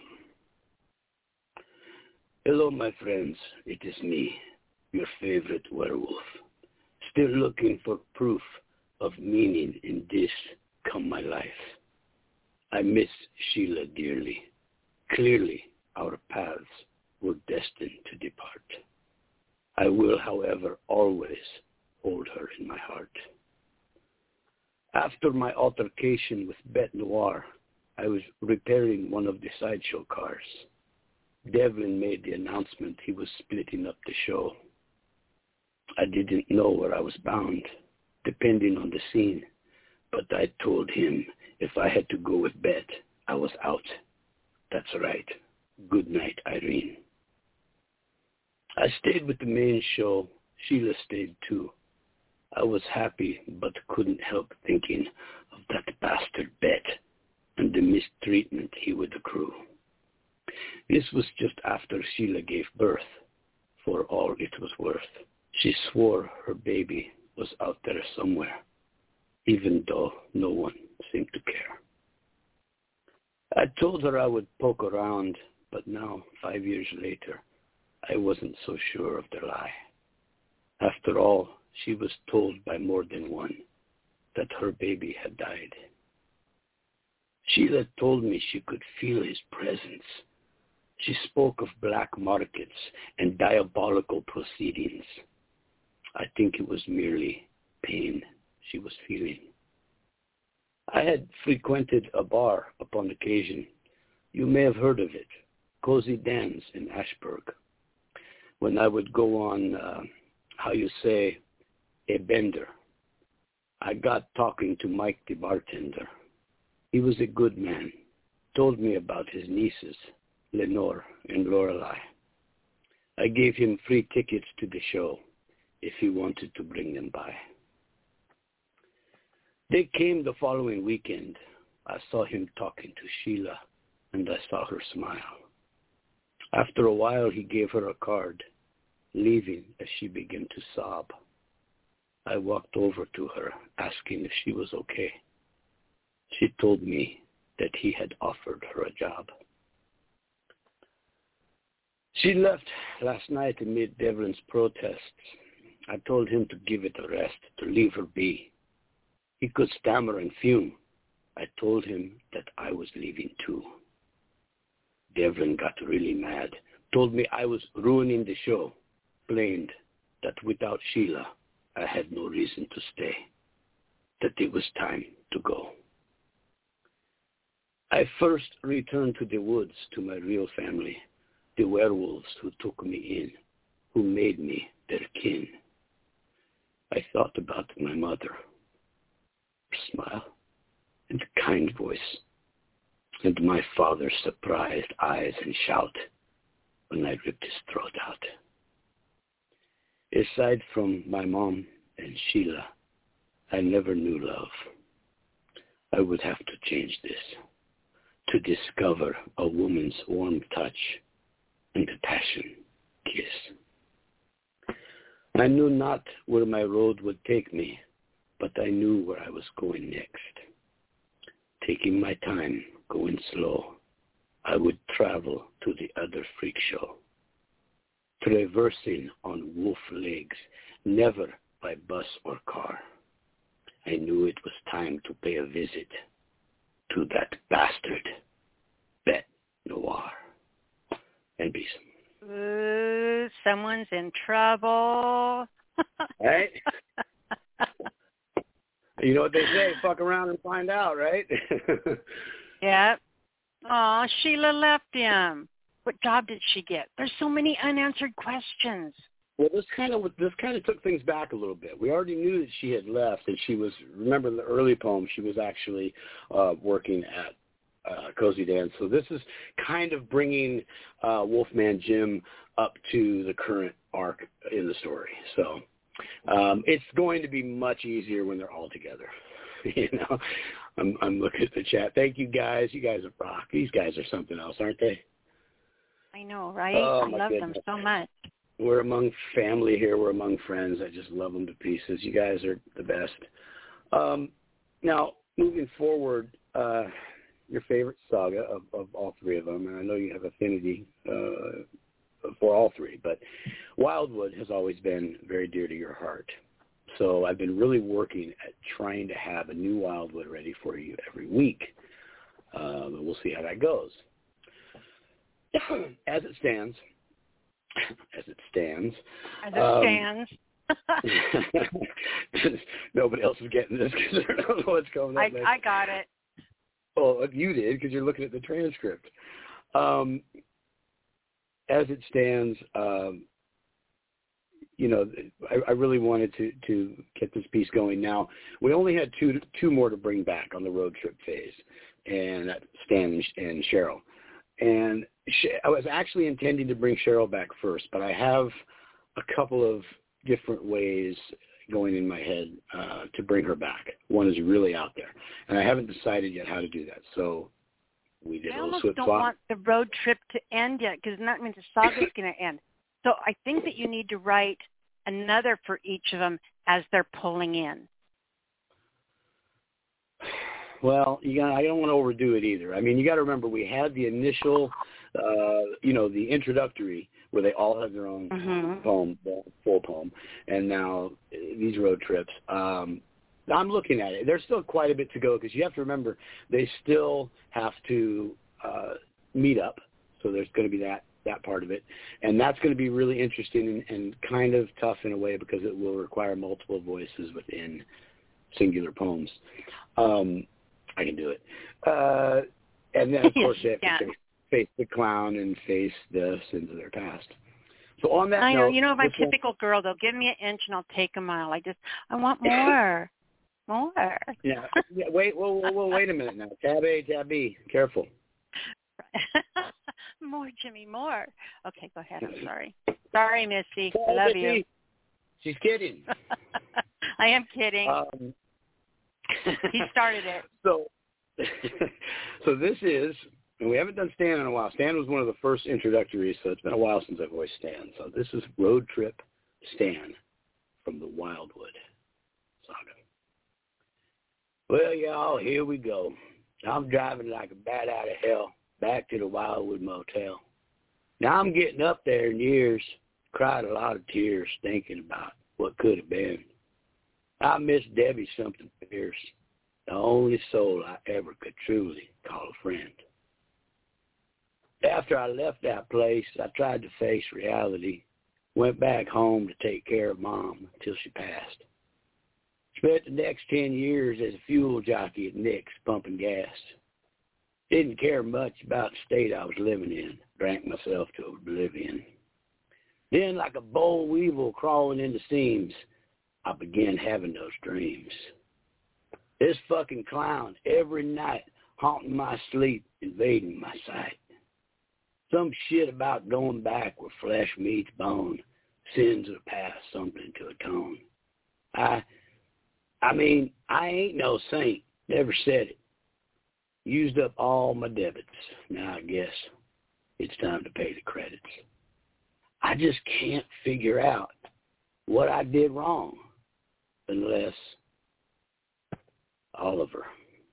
Hello, my friends. It is me, your favorite werewolf, still looking for proof of meaning in this come my life. I miss Sheila dearly. Clearly, our paths were destined to depart. I will, however, always hold her in my heart. After my altercation with Bette Noir, I was repairing one of the sideshow cars. Devlin made the announcement he was splitting up the show. I didn't know where I was bound, depending on the scene, but I told him if I had to go with Bette, I was out. That's right. Good night, Irene. I stayed with the main show. Sheila stayed too. I was happy, but couldn't help thinking of that bastard Bette and the mistreatment he would accrue. This was just after Sheila gave birth, for all it was worth. She swore her baby was out there somewhere, even though no one seemed to care. I told her I would poke around, but now, 5 years later, I wasn't so sure of the lie. After all, she was told by more than one that her baby had died. Sheila told me she could feel his presence. She spoke of black markets and diabolical proceedings. I think it was merely pain she was feeling. I had frequented a bar upon occasion. You may have heard of it, Cozy Dan's in Ashburg. When I would go on, a bender, I got talking to Mike the bartender. He was a good man, told me about his nieces, Lenore and Lorelei. I gave him free tickets to the show if he wanted to bring them by. They came the following weekend. I saw him talking to Sheila, and I saw her smile. After a while, he gave her a card, leaving as she began to sob. I walked over to her, asking if she was okay. She told me that he had offered her a job. She left last night amid Devlin's protests. I told him to give it a rest, to leave her be. He could stammer and fume. I told him that I was leaving too. Devlin got really mad, told me I was ruining the show, blamed that without Sheila, I had no reason to stay, that it was time to go. I first returned to the woods to my real family, the werewolves who took me in, who made me their kin. I thought about my mother, her smile and kind voice, and my father's surprised eyes and shout when I ripped his throat out. Aside from my mom and Sheila, I never knew love. I would have to change this, to discover a woman's warm touch and a passion kiss. I knew not where my road would take me, but I knew where I was going next. Taking my time, going slow, I would travel to the other freak show. Traversing on wolf legs, never by bus or car. I knew it was time to pay a visit to that bastard, Bete Noir. And peace. Ooh, someone's in trouble. Right? You know what they say, fuck around and find out, right? Yep. Oh, Sheila left him. What job did she get? There's so many unanswered questions. Well, this kind of took things back a little bit. We already knew that she had left, and she was, remember in the early poem, she was actually working at Cozy Dan. So this is kind of bringing Wolfman Jim up to the current arc in the story. So it's going to be much easier when they're all together. You know, I'm looking at the chat. Thank you guys. You guys are rock. These guys are something else, aren't they? I know, right? Oh, I love them so much. We're among family here. We're among friends. I just love them to pieces. You guys are the best. Now, moving forward, your favorite saga of all three of them, and I know you have affinity for all three, but Wildwood has always been very dear to your heart. So I've been really working at trying to have a new Wildwood ready for you every week. We'll see how that goes. As it stands, nobody else is getting this because I don't know what's going on. I got it. Well, you did because you're looking at the transcript. As it stands, you know, I really wanted to get this piece going. Now, we only had two more to bring back on the road trip phase, and that's Stan and Cheryl. And I was actually intending to bring Cheryl back first, but I have a couple of different ways going in my head to bring her back. One is really out there, and I haven't decided yet how to do that. So we did a little swip swap. I almost don't want the road trip to end yet because that means the saga's going to end. So I think that you need to write another for each of them as they're pulling in. Well, I don't want to overdo it either. I mean, you got to remember we had the initial, the introductory where they all have their own poem, full poem, and now these road trips. I'm looking at it. There's still quite a bit to go because you have to remember they still have to meet up. So there's going to be that part of it, and that's going to be really interesting and kind of tough in a way because it will require multiple voices within singular poems. I can do it. And then, of course, they have to face the clown and face the sins of their past. So on that note... if I'm a typical girl, they'll give me an inch and I'll take a mile. I want more. More. Yeah. Wait a minute now. Tab A, tab B. Careful. More, Jimmy, more. Okay, go ahead. I'm sorry. Sorry, Missy. I love you. She's kidding. I am kidding. He started it. So this is, and we haven't done Stan in a while. Stan was one of the first introductories, so it's been a while since I've voiced Stan. So this is Road Trip Stan from the Wildwood saga. Well, y'all, here we go. I'm driving like a bat out of hell back to the Wildwood Motel. Now I'm getting up there in years, cried a lot of tears thinking about what could have been. I miss Debbie something fierce, the only soul I ever could truly call a friend. After I left that place, I tried to face reality, went back home to take care of Mom until she passed. Spent the next 10 years as a fuel jockey at Nick's pumping gas. Didn't care much about the state I was living in, drank myself to oblivion. Then, like a boll weevil crawling into seams, I began having those dreams. This fucking clown every night haunting my sleep, invading my sight. Some shit about going back where flesh meets bone, sins of the past, something to atone. I ain't no saint, never said it. Used up all my debits. Now I guess it's time to pay the credits. I just can't figure out what I did wrong unless Oliver.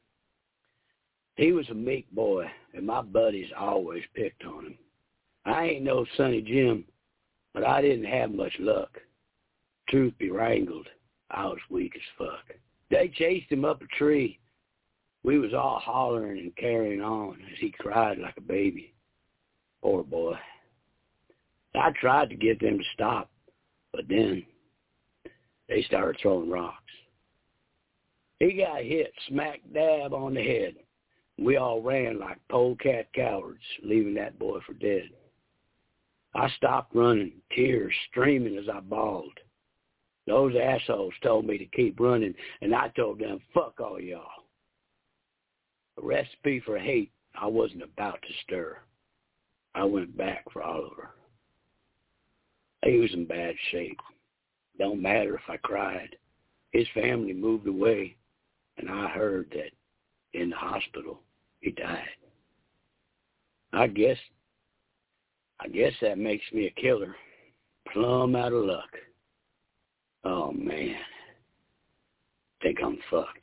He was a meek boy, and my buddies always picked on him. I ain't no Sonny Jim, but I didn't have much luck. Truth be wrangled, I was weak as fuck. They chased him up a tree. We was all hollering and carrying on as he cried like a baby. Poor boy. I tried to get them to stop, but then they started throwing rocks. He got hit smack dab on the head. We all ran like polecat cowards, leaving that boy for dead. I stopped running, tears streaming as I bawled. Those assholes told me to keep running, and I told them, fuck all y'all. A recipe for hate I wasn't about to stir. I went back for Oliver. He was in bad shape. Don't matter if I cried. His family moved away, and I heard that in the hospital he died. I guess that makes me a killer. Plumb out of luck. Oh, man. Think I'm fucked.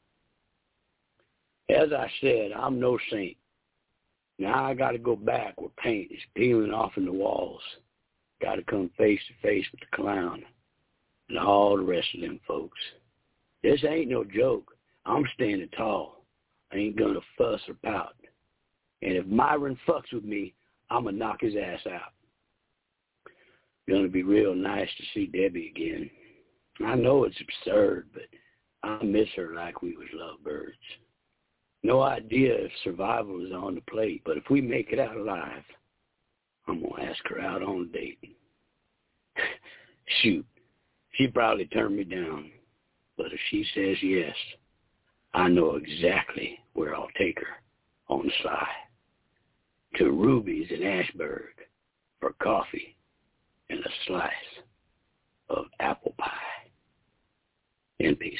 As I said, I'm no saint. Now I got to go back where paint is peeling off in the walls. Got to come face to face with the clown and all the rest of them folks. This ain't no joke. I'm standing tall. I ain't going to fuss or pout. And if Myron fucks with me, I'm going to knock his ass out. Going to be real nice to see Debbie again. I know it's absurd, but I miss her like we was lovebirds. No idea if survival is on the plate, but if we make it out alive, I'm going to ask her out on a date. Shoot, she'd probably turn me down, but if she says yes, I know exactly where I'll take her on the sly. To Ruby's in Ashburg for coffee and a slice of apple pie. In peace.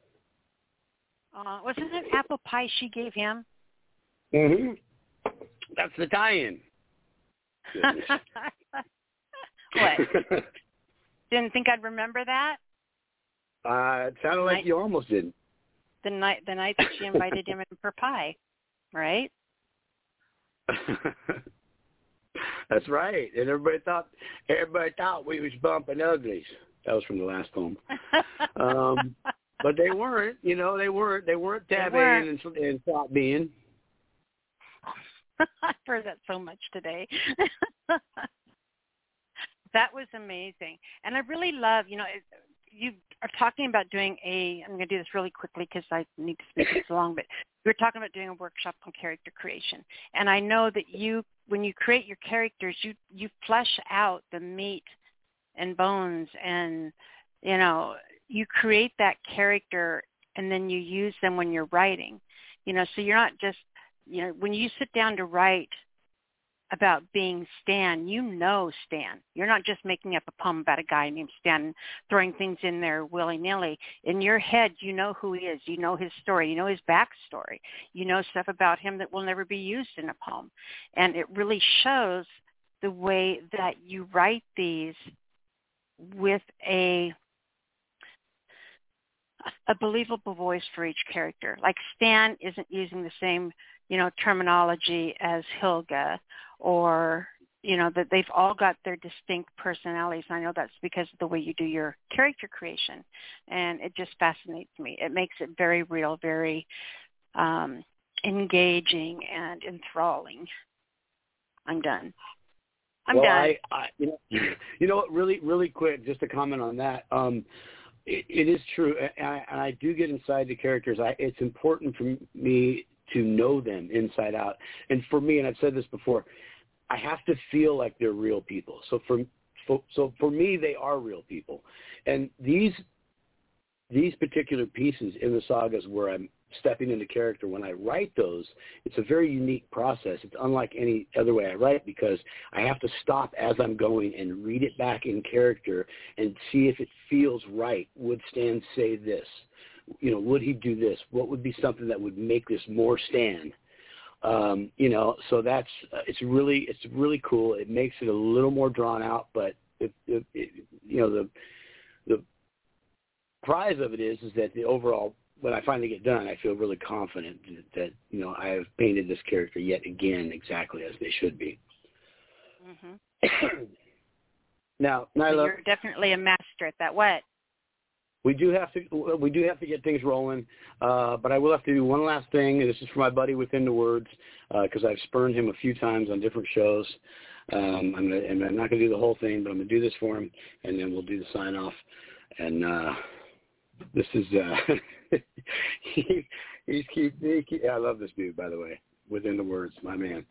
Wasn't it apple pie she gave him? Mm-hmm. That's the tie-in. What? Didn't think I'd remember that? It sounded like you almost did. The night that she invited him in for pie, right? That's right. And everybody thought we was bumping uglies. That was from the last poem. But they weren't, they weren't dabbing and stop being. I've heard that so much today. That was amazing. And I really love, you are talking about doing I'm going to do this really quickly because I need to speak this long, but we're talking about doing a workshop on character creation. And I know that when you create your characters, you flesh out the meat and bones and, you create that character and then you use them when you're writing, so you're not just, when you sit down to write about being Stan, Stan. You're not just making up a poem about a guy named Stan and throwing things in there willy-nilly. In your head, you know who he is. You know his story. You know his backstory. You know stuff about him that will never be used in a poem. And it really shows the way that you write these with a believable voice for each character. Like Stan isn't using the same, terminology as Hilga, or, that they've all got their distinct personalities. And I know that's because of the way you do your character creation. And it just fascinates me. It makes it very real, very engaging and enthralling. I'm done. I'm done. You know what, really, really quick, just to comment on that. It is true, and I do get inside the characters. It's important for me to know them inside out. And for me, and I've said this before, I have to feel like they're real people. So for me, they are real people. And these particular pieces in the sagas where I'm stepping into character, when I write those, it's a very unique process. It's unlike any other way I write because I have to stop as I'm going and read it back in character and see if it feels right. Would Stan say this? would he do this? What would be something that would make this more stand? So that's it's really cool. It makes it a little more drawn out, but the prize of it is that the overall, when I finally get done, I feel really confident that I have painted this character yet again exactly as they should be. Mm-hmm. Now, So Nyla, you're definitely a master at that. What? we do have to get things rolling, but I will have to do one last thing. And this is for my buddy Within the Words, because I've spurned him a few times on different shows. I'm not going to do the whole thing, but I'm going to do this for him, and then we'll do the sign off. And this is I love this dude, by the way. Within the Words, my man.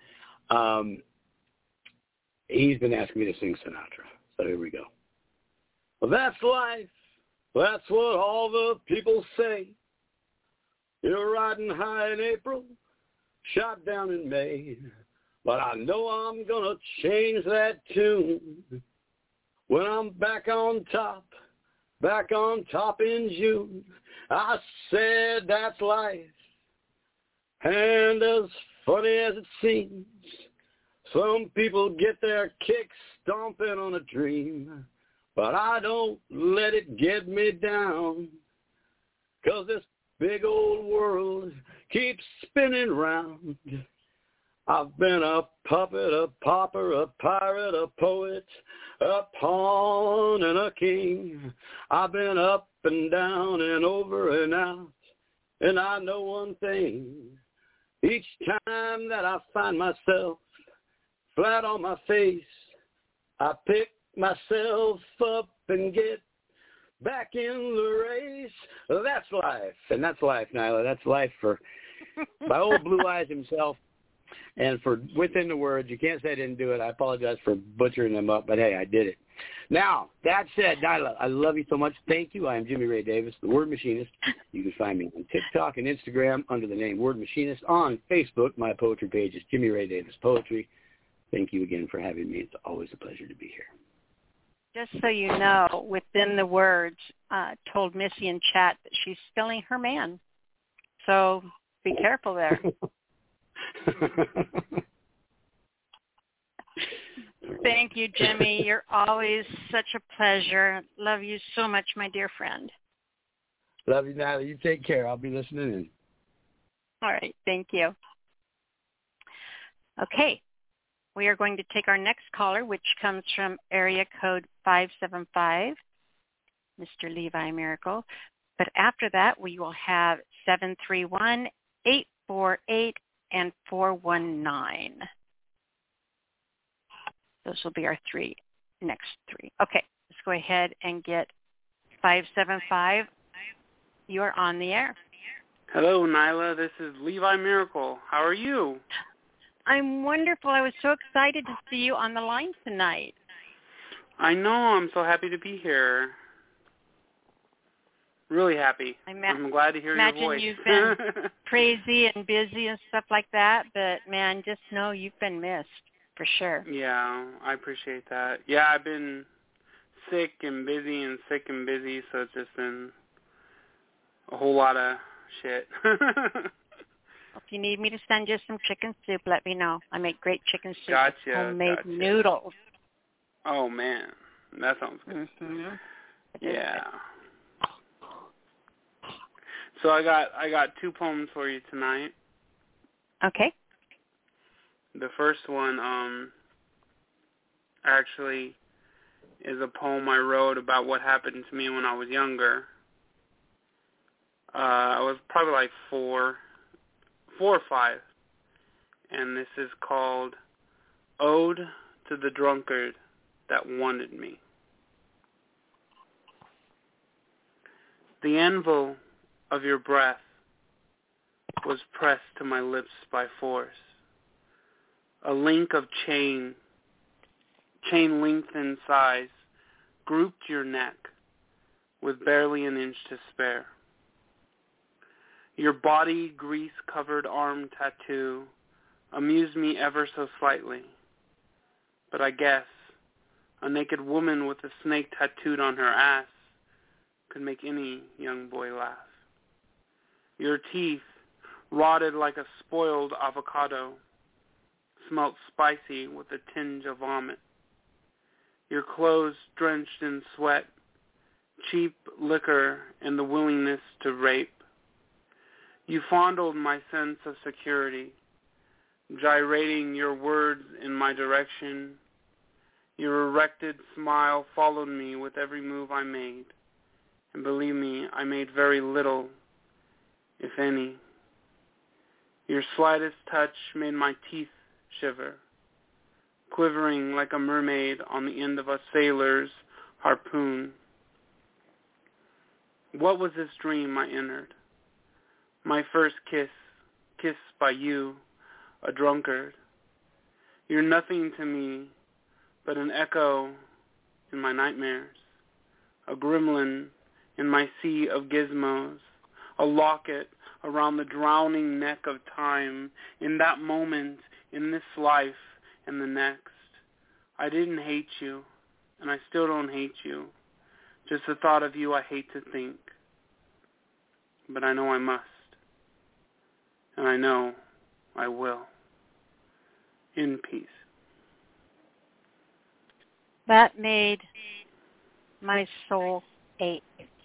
He's been asking me to sing Sinatra, so here we go. Well, that's life. That's what all the people say. You're riding high in April, shot down in May. But I know I'm gonna change that tune when I'm back on top in June. I said that's life, and as funny as it seems, some people get their kicks stomping on a dream. But I don't let it get me down, 'cause this big old world keeps spinning round. I've been a puppet, a pauper, a pirate, a poet, a pawn and a king. I've been up and down and over and out, and I know one thing. Each time that I find myself flat on my face, I pick myself up and get back in the race. That's life. And that's life, Nyla. That's life for my old Blue Eyes himself. And for Within the Words, you can't say I didn't do it. I apologize for butchering them up, but hey, I did it. Now, that said, Nyla, I love you so much. Thank you. I am Jimmy Ray Davis, the Word Machinist. You can find me on TikTok and Instagram under the name Word Machinist. On Facebook, my poetry page is Jimmy Ray Davis Poetry. Thank you again for having me. It's always a pleasure to be here. Just so you know, Within the Words told Missy in chat that she's spilling her man. So be careful there. Thank you, Jimmy. You're always such a pleasure. Love you so much, my dear friend. Love you, Nyla. You take care. I'll be listening in. All right. Thank you. Okay. We are going to take our next caller, which comes from area code 575, Mr. Levi Miracle. But after that, we will have 731, 848, and 419. Those will be our next three. Okay, let's go ahead and get 575. You are on the air. Hello, Nyla. This is Levi Miracle. How are you? I'm wonderful. I was so excited to see you on the line tonight. I know. I'm so happy to be here. Really happy. I'm glad to hear your voice. Imagine you've been crazy and busy and stuff like that, but, man, just know you've been missed for sure. Yeah, I appreciate that. Yeah, I've been sick and busy, so it's just been a whole lot of shit. If you need me to send you some chicken soup, let me know. I make great chicken soup. Gotcha. Homemade noodles. Oh, man. That sounds good. Mm-hmm. Yeah. So I got two poems for you tonight. Okay. The first one actually is a poem I wrote about what happened to me when I was younger. I was probably like 4 or 5. And this is called Ode to the Drunkard That Wanted Me. The anvil of your breath was pressed to my lips by force. A link of chain length and size, grouped your neck with barely an inch to spare. Your body grease-covered arm tattoo amused me ever so slightly. But I guess a naked woman with a snake tattooed on her ass could make any young boy laugh. Your teeth, rotted like a spoiled avocado, smelt spicy with a tinge of vomit. Your clothes drenched in sweat, cheap liquor, and the willingness to rape. You fondled my sense of security, gyrating your words in my direction. Your erected smile followed me with every move I made. And believe me, I made very little, if any. Your slightest touch made my teeth shiver, quivering like a mermaid on the end of a sailor's harpoon. What was this dream I entered? My first kiss, kissed by you, a drunkard. You're nothing to me but an echo in my nightmares, a gremlin in my sea of gizmos, a locket around the drowning neck of time, in that moment, in this life and the next. I didn't hate you, and I still don't hate you. Just the thought of you I hate to think. But I know I must. And I know I will. In peace. That made my soul ache.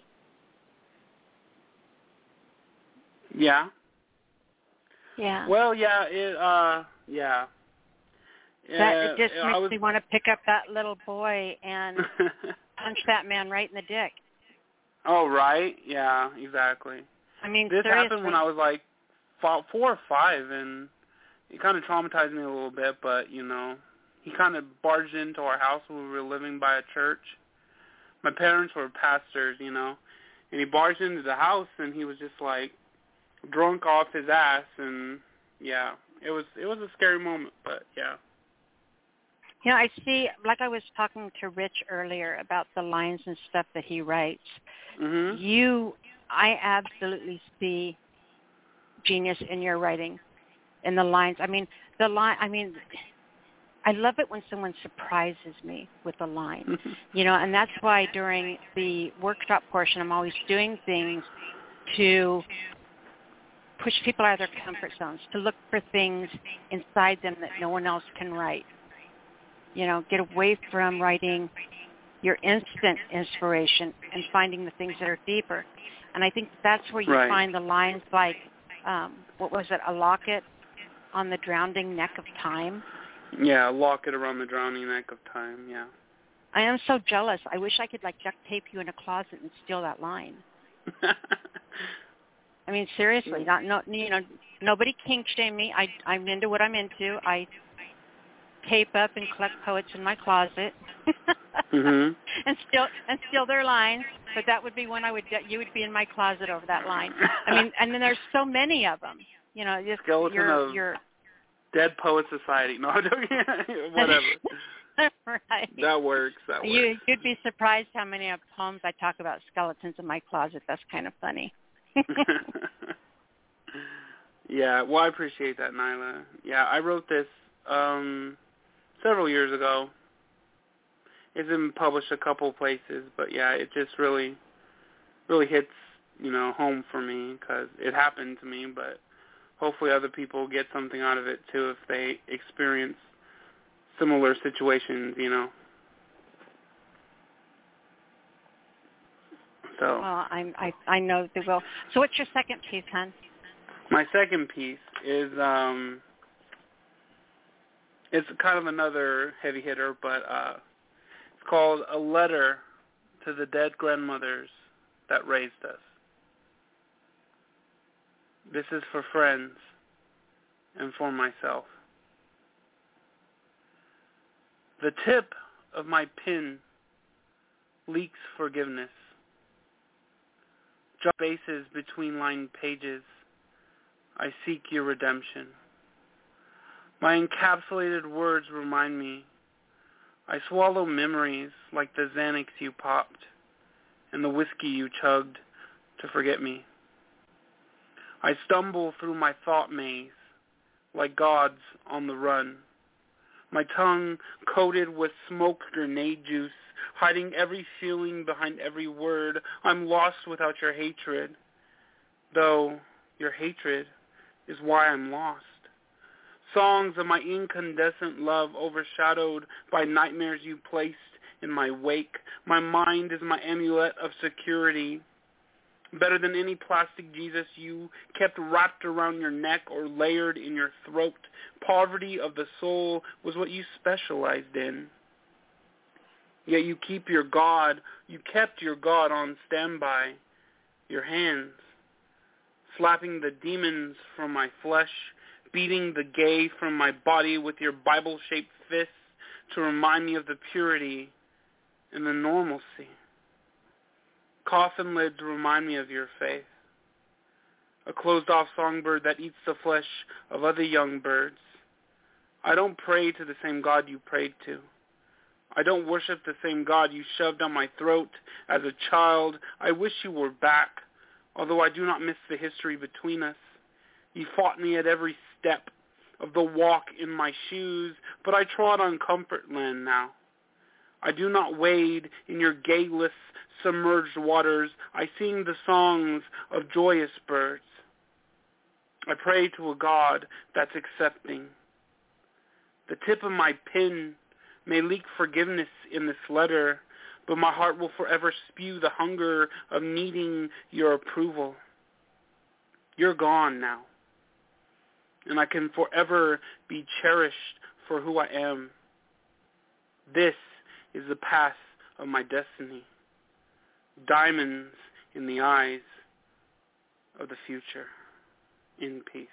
Yeah? Yeah. Well, yeah, yeah. It just makes me want to pick up that little boy and punch that man right in the dick. Oh, right? Yeah, exactly. I mean, this seriously. happened when I was like 4 or 5, and it kind of traumatized me a little bit, but, you know, he kind of barged into our house when we were living by a church. My parents were pastors, you know, and he barged into the house, and he was just, like, drunk off his ass, and, yeah, it was a scary moment, but, yeah. You know, I see, like I was talking to Rich earlier about the lines and stuff that he writes. Mm-hmm. I absolutely see genius in your writing, in the lines. I mean, I love it when someone surprises me with a line, you know, and that's why during the workshop portion, I'm always doing things to push people out of their comfort zones, to look for things inside them that no one else can write. You know, get away from writing your instant inspiration and finding the things that are deeper. And I think that's where you find the lines like, what was it, a locket on the drowning neck of time? Yeah, a locket around the drowning neck of time, yeah. I am so jealous. I wish I could, like, duct tape you in a closet and steal that line. I mean, seriously, nobody kink shame me. I'm into what I'm into. I tape up and collect poets in my closet, and steal their lines. But that would be when you would be in my closet over that line. I mean, and then there's so many of them. You know, just Skeleton of Dead Poet Society. No, whatever. Right. That works. You'd be surprised how many poems I talk about skeletons in my closet. That's kind of funny. Yeah, well, I appreciate that, Nyla. Yeah, I wrote this several years ago. It's been published a couple places, but yeah, it just really hits, you know, home for me because it happened to me, but hopefully other people get something out of it too if they experience similar situations, you know. So. Well, I know they will. So what's your second piece, hon? My second piece is it's kind of another heavy hitter, but it's called A Letter to the Dead Grandmothers That Raised Us. This is for friends and for myself. The tip of my pen leaks forgiveness. Drop spaces between lined pages. I seek your redemption. My encapsulated words remind me. I swallow memories like the Xanax you popped and the whiskey you chugged to forget me. I stumble through my thought maze like gods on the run. My tongue coated with smoke grenade juice, hiding every feeling behind every word. I'm lost without your hatred, though your hatred is why I'm lost. Songs of my incandescent love overshadowed by nightmares you placed in my wake. My mind is my amulet of security. Better than any plastic Jesus you kept wrapped around your neck or layered in your throat. Poverty of the soul was what you specialized in. Yet you kept your God on standby, your hands, slapping the demons from my flesh, beating the gay from my body with your Bible-shaped fists to remind me of the purity and the normalcy. Coffin lids remind me of your faith. A closed-off songbird that eats the flesh of other young birds. I don't pray to the same God you prayed to. I don't worship the same God you shoved down my throat as a child. I wish you were back, although I do not miss the history between us. You fought me at every step of the walk in my shoes, but I trod on comfort land now. I do not wade in your gayless, submerged waters. I sing the songs of joyous birds. I pray to a God that's accepting. The tip of my pen may leak forgiveness in this letter, but my heart will forever spew the hunger of needing your approval. You're gone now, and I can forever be cherished for who I am. This is the path of my destiny. Diamonds in the eyes of the future. In peace.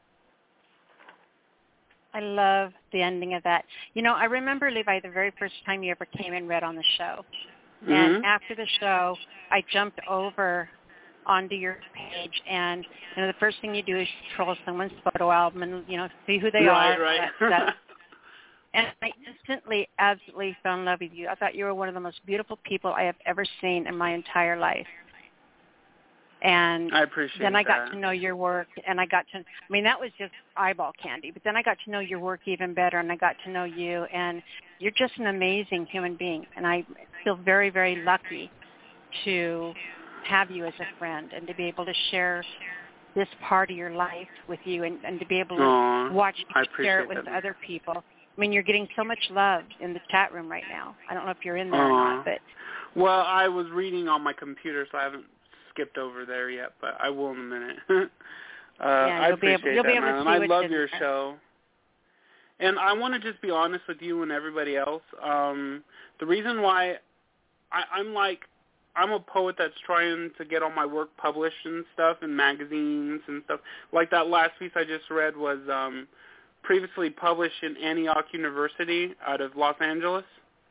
I love the ending of that. You know, I remember, Levi, the very first time you ever came and read on the show. Mm-hmm. And after the show, I jumped over onto your page, and you know, the first thing you do is troll someone's photo album and, you know, see who they are. Right. And I instantly, absolutely fell in love with you. I thought you were one of the most beautiful people I have ever seen in my entire life. And I appreciate then I got that. to know your work, and I mean, that was just eyeball candy. But then I got to know your work even better, and I got to know you, and you're just an amazing human being. And I feel very, very lucky to have you as a friend and to be able to share this part of your life with you and to be able to watch you share it with other people. I mean, you're getting so much love in the chat room right now. I don't know if you're in there or not, but... Well, I was reading on my computer, so I haven't skipped over there yet, but I will in a minute. I appreciate that, man. And I love your show. And I want to just be honest with you and everybody else. The reason why I'm a poet that's trying to get all my work published and stuff in magazines and stuff. Like that last piece I just read was previously published in Antioch University out of Los Angeles.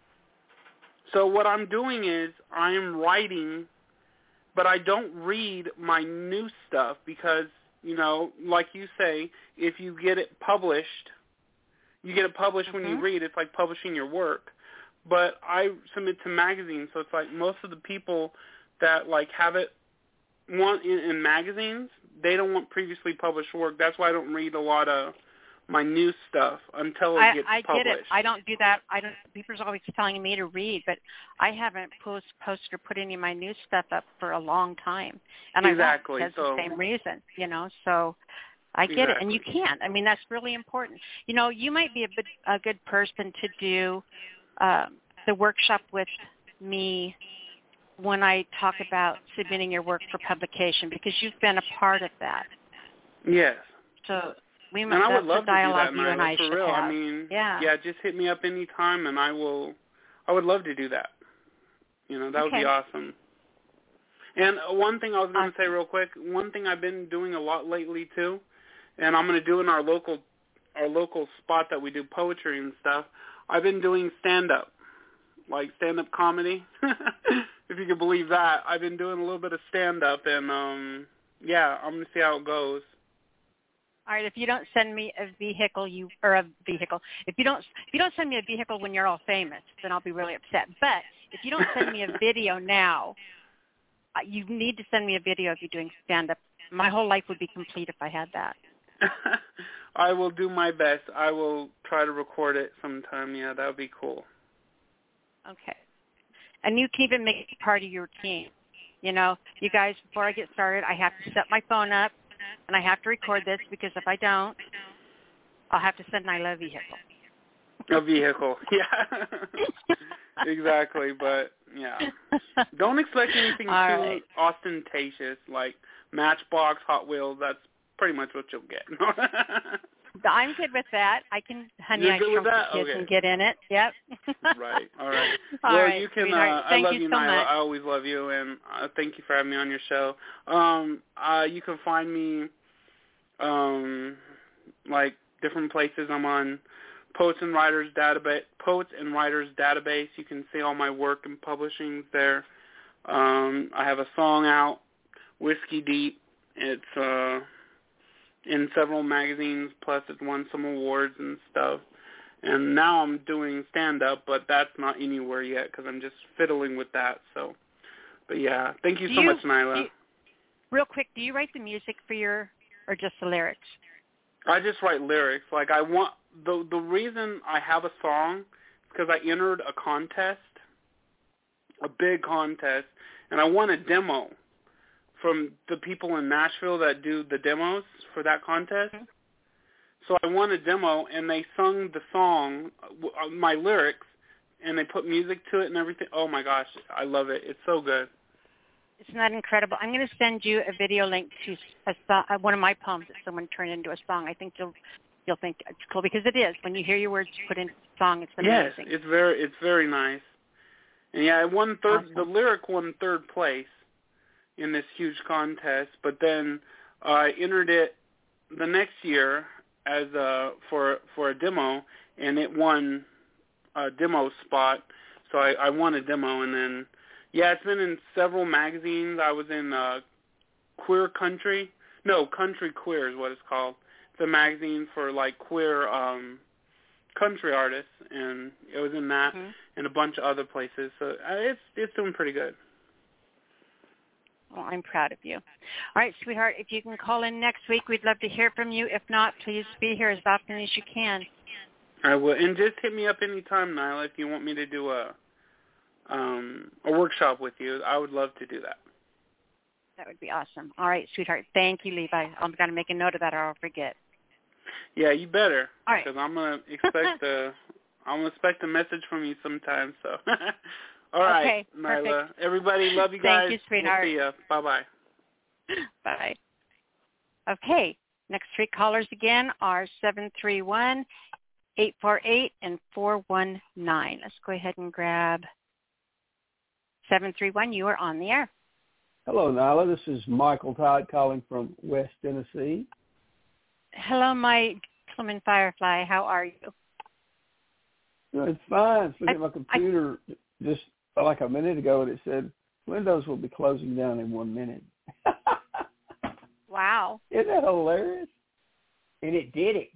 So what I'm doing is I am writing, but I don't read my new stuff because, you know, like you say, if you get it published, you get it published when you read. It's like publishing your work. But I submit to magazines, so it's like most of the people that like have it want in magazines, they don't want previously published work. That's why I don't read a lot of my new stuff until it gets published. I get it. I don't do that. People's always telling me to read, but I haven't posted or put any of my new stuff up for a long time, and exactly. I won't because the same reason, you know. So I get it, and you can't. I mean, that's really important. You know, you might be a good person to do the workshop with me when I talk about submitting your work for publication, because you've been a part of that. Yes. So. And I would love to do that, Nyla, for real. Have. I mean, yeah, just hit me up any time, and I would love to do that. You know, that would be awesome. And one thing I was going to say real quick, one thing I've been doing a lot lately too, and I'm going to do in our local spot that we do poetry and stuff, I've been doing stand-up, like stand-up comedy, if you can believe that. I've been doing a little bit of stand-up, and I'm going to see how it goes. All right, if you don't send me a vehicle, if you don't send me a vehicle when you're all famous, then I'll be really upset. But if you don't send me a video now, you need to send me a video of you doing stand-up. My whole life would be complete if I had that. I will do my best. I will try to record it sometime. Yeah, that would be cool. Okay. And you can even make it part of your team. You know, you guys, before I get started, I have to set my phone up and I have to record this because if I don't, I'll have to send Nyla a vehicle. A vehicle, yeah. Exactly, but yeah. Don't expect anything too ostentatious like Matchbox, Hot Wheels. That's pretty much what you'll get. I'm good with that. I can, honey, You're I good with shrunk the that? kids Okay. and get in it. Yep. Right. All right. All well, right, you can. sweetheart. I love you you, so Nyla. much. I always love you, and thank you for having me on your show. You can find me, like different places. I'm on Poets and Writers Database. You can see all my work and publishings there. I have a song out, Whiskey Deep. It's in several magazines, plus it's won some awards and stuff. And now I'm doing stand-up, but that's not anywhere yet because I'm just fiddling with that. So, but yeah, thank you so much, Nyla. Real quick, do you write the music for or just the lyrics? I just write lyrics. Like I want the reason I have a song is because I entered a contest, a big contest, and I won a demo from the people in Nashville that do the demos for that contest. Mm-hmm. So I won a demo, and they sung the song, my lyrics, and they put music to it and everything. Oh, my gosh, I love it. It's so good. Isn't that incredible? I'm going to send you a video link to one of my poems that someone turned into a song. I think you'll think it's cool, because it is. When you hear your words put into a song, it's amazing. Yes, it's very nice. And yeah, I won third. Awesome. The lyric won third place in this huge contest, but then I entered it the next year as for a demo, and it won a demo spot. So I won a demo, and then it's been in several magazines. I was in Country Queer is what it's called. It's a magazine for like queer country artists, and it was in that and a bunch of other places. So it's doing pretty good. Well, I'm proud of you. All right, sweetheart, if you can call in next week, we'd love to hear from you. If not, please be here as often as you can. I will. And just hit me up anytime, Nyla, if you want me to do a workshop with you. I would love to do that. That would be awesome. All right, sweetheart. Thank you, Levi. I'm going to make a note of that or I'll forget. Yeah, you better. All right. Because I'm going to expect a message from you sometime, so... All right, okay, Nyla. Everybody, love you guys. Thank you, sweetheart. We'll see ya. Bye-bye. Bye. Okay, next three callers again are 731-848 and 419. Let's go ahead and grab 731. You are on the air. Hello, Nyla. This is Michael Todd calling from West Tennessee. Hello, my gentleman Firefly. How are you? It's fine. Looking at my computer just like a minute ago, and it said Windows will be closing down in 1 minute. Wow. Isn't that hilarious? And it did it.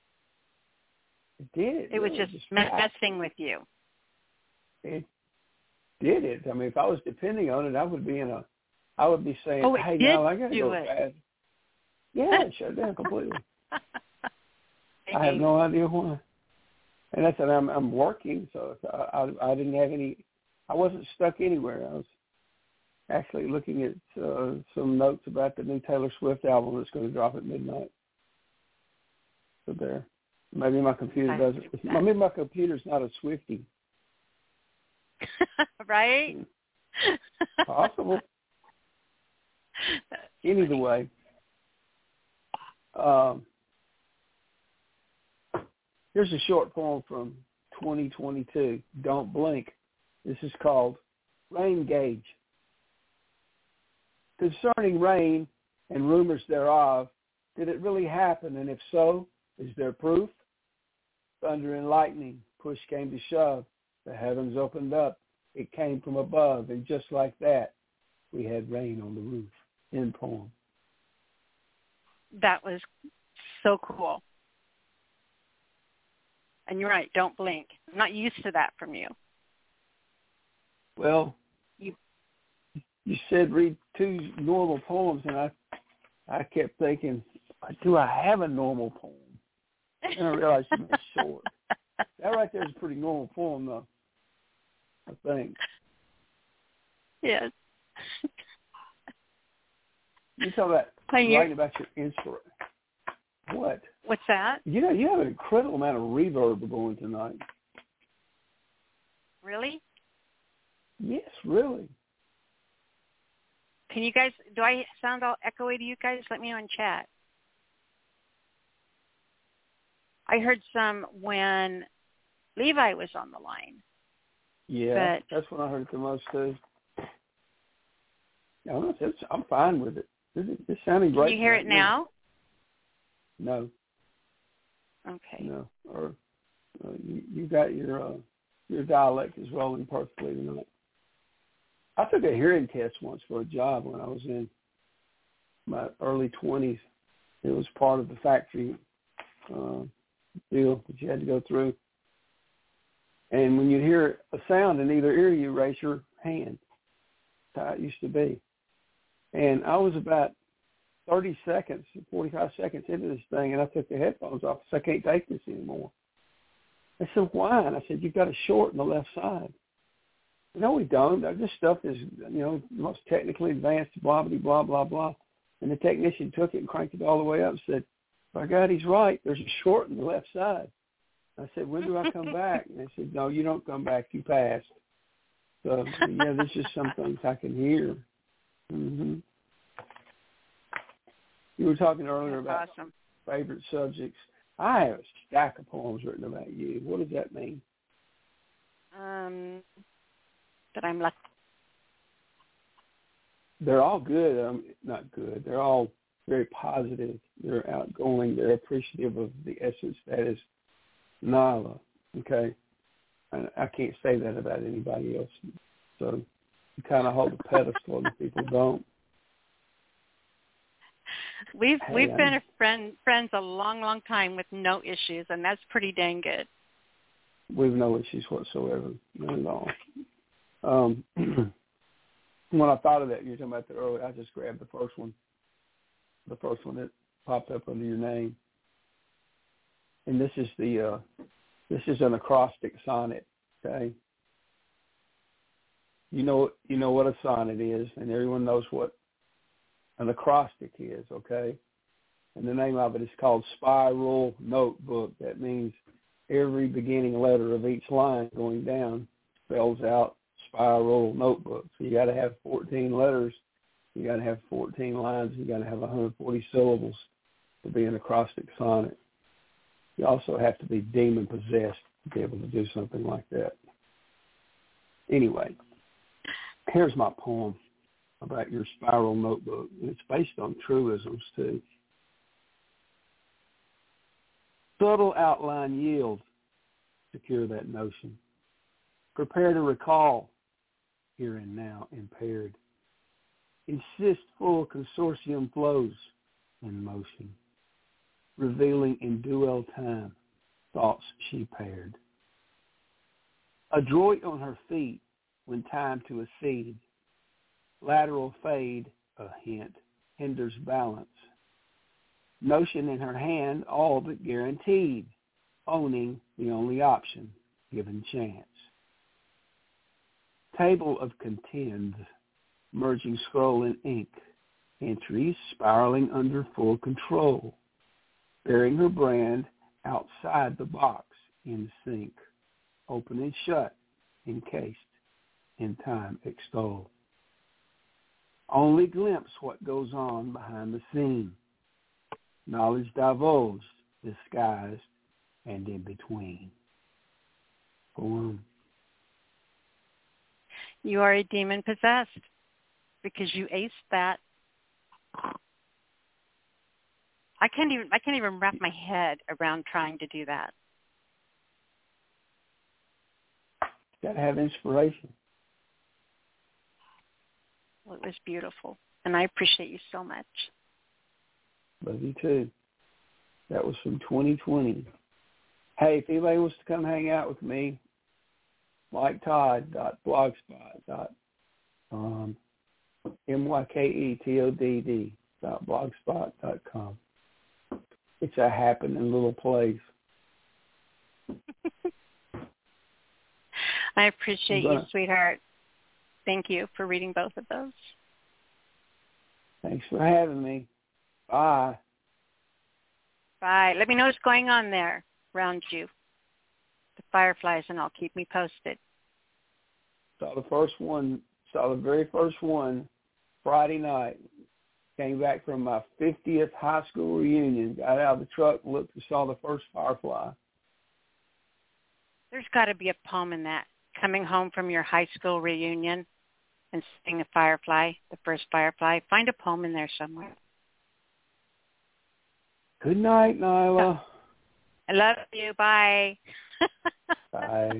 It did it. It was just messing with you. It did it. I mean, if I was depending on it, I would be saying, hey, now I got to go fast. Yeah, it shut down completely. I have no idea why. And I said, I'm working, so I didn't have any, I wasn't stuck anywhere. I was actually looking at some notes about the new Taylor Swift album that's going to drop at midnight. So there. Maybe my computer doesn't. Maybe my computer's not a Swiftie. Right? Possible. Either way. Here's a short poem from 2022, Don't Blink. This is called Rain Gauge. Concerning rain and rumors thereof, did it really happen? And if so, is there proof? Thunder and lightning, push came to shove. The heavens opened up. It came from above. And just like that, we had rain on the roof. End poem. That was so cool. And you're right, don't blink. I'm not used to that from you. Well, you said read 2 normal poems, and I kept thinking, do I have a normal poem? And I realized you meant short. That right there is a pretty normal poem, though, I think. Yes. You talk about writing about your inspiration. What? What's that? You know, you have an incredible amount of reverb going tonight. Really? Yes, really. Can you guys, do I sound all echoey to you guys? Let me know in chat. I heard some when Levi was on the line. Yeah, that's when I heard it the most too. No, I'm fine with it. It's sounding great. Can you hear it now? No. Okay. No, or you got your dialect is rolling perfectly tonight. I took a hearing test once for a job when I was in my early 20s. It was part of the factory deal that you had to go through. And when you hear a sound in either ear, you raise your hand. That's how it used to be. And I was about 30 seconds, 45 seconds into this thing, and I took the headphones off because I can't take this anymore. They said, why? And I said, you've got a short in the left side. No, we don't. This stuff is, the most technically advanced, blah, blah, blah, blah, blah. And the technician took it and cranked it all the way up and said, by God, he's right. There's a short in the left side. I said, when do I come back? And they said, no, you don't come back. You passed. So, yeah, there's just some things I can hear. Mm-hmm. You were talking earlier about favorite subjects. I have a stack of poems written about you. What does that mean? That I'm lucky. They're all good. Not good. They're all very positive. They're outgoing. They're appreciative of the essence that is Nyla. Okay? I can't say that about anybody else. So you kind of hold a pedestal and people don't. We've been friends a long, long time with no issues, and that's pretty dang good. We've no issues whatsoever. None at all. When I thought of that, you were talking about that earlier, I just grabbed the first one that popped up under your name. And this is an acrostic sonnet, okay? You know what a sonnet is, and everyone knows what an acrostic is, okay? And the name of it is called Spiral Notebook. That means every beginning letter of each line going down spells out Spiral Notebook. So you got to have 14 letters. You got to have 14 lines. You got to have 140 syllables to be an acrostic sonnet. You also have to be demon possessed to be able to do something like that. Anyway, here's my poem about your Spiral Notebook. And it's based on truisms too. Subtle outline yield, secure that notion. Prepare to recall, here and now impaired. Insist full consortium flows in motion, revealing in dual time thoughts she paired. Adroit on her feet when time to accede, lateral fade, a hint, hinders balance. Notion in her hand, all but guaranteed, owning the only option, given chance. Table of contends, merging scroll in ink, entries spiraling under full control, bearing her brand outside the box in sync, open and shut, encased, in time extol. Only glimpse what goes on behind the scene, knowledge divulged, disguised, and in between. Poem. You are a demon possessed because you aced that. I can't even wrap my head around trying to do that. Got to have inspiration. Well, it was beautiful, and I appreciate you so much. Love you too. That was from 2020. Hey, if anybody wants to come hang out with me, MikeTodd.blogspot.com, MYKETODD.blogspot.com. It's a happening little place. I appreciate you, sweetheart. Thank you for reading both of those. Thanks for having me. Bye. Bye. Let me know what's going on there around you, the fireflies, and I'll keep me posted. Saw the very first one Friday night. Came back from my 50th high school reunion, got out of the truck, looked and saw the first firefly. There's got to be a poem in that, coming home from your high school reunion and seeing a firefly, the first firefly. Find a poem in there somewhere. Good night, Nyla. I love you. Bye. Bye.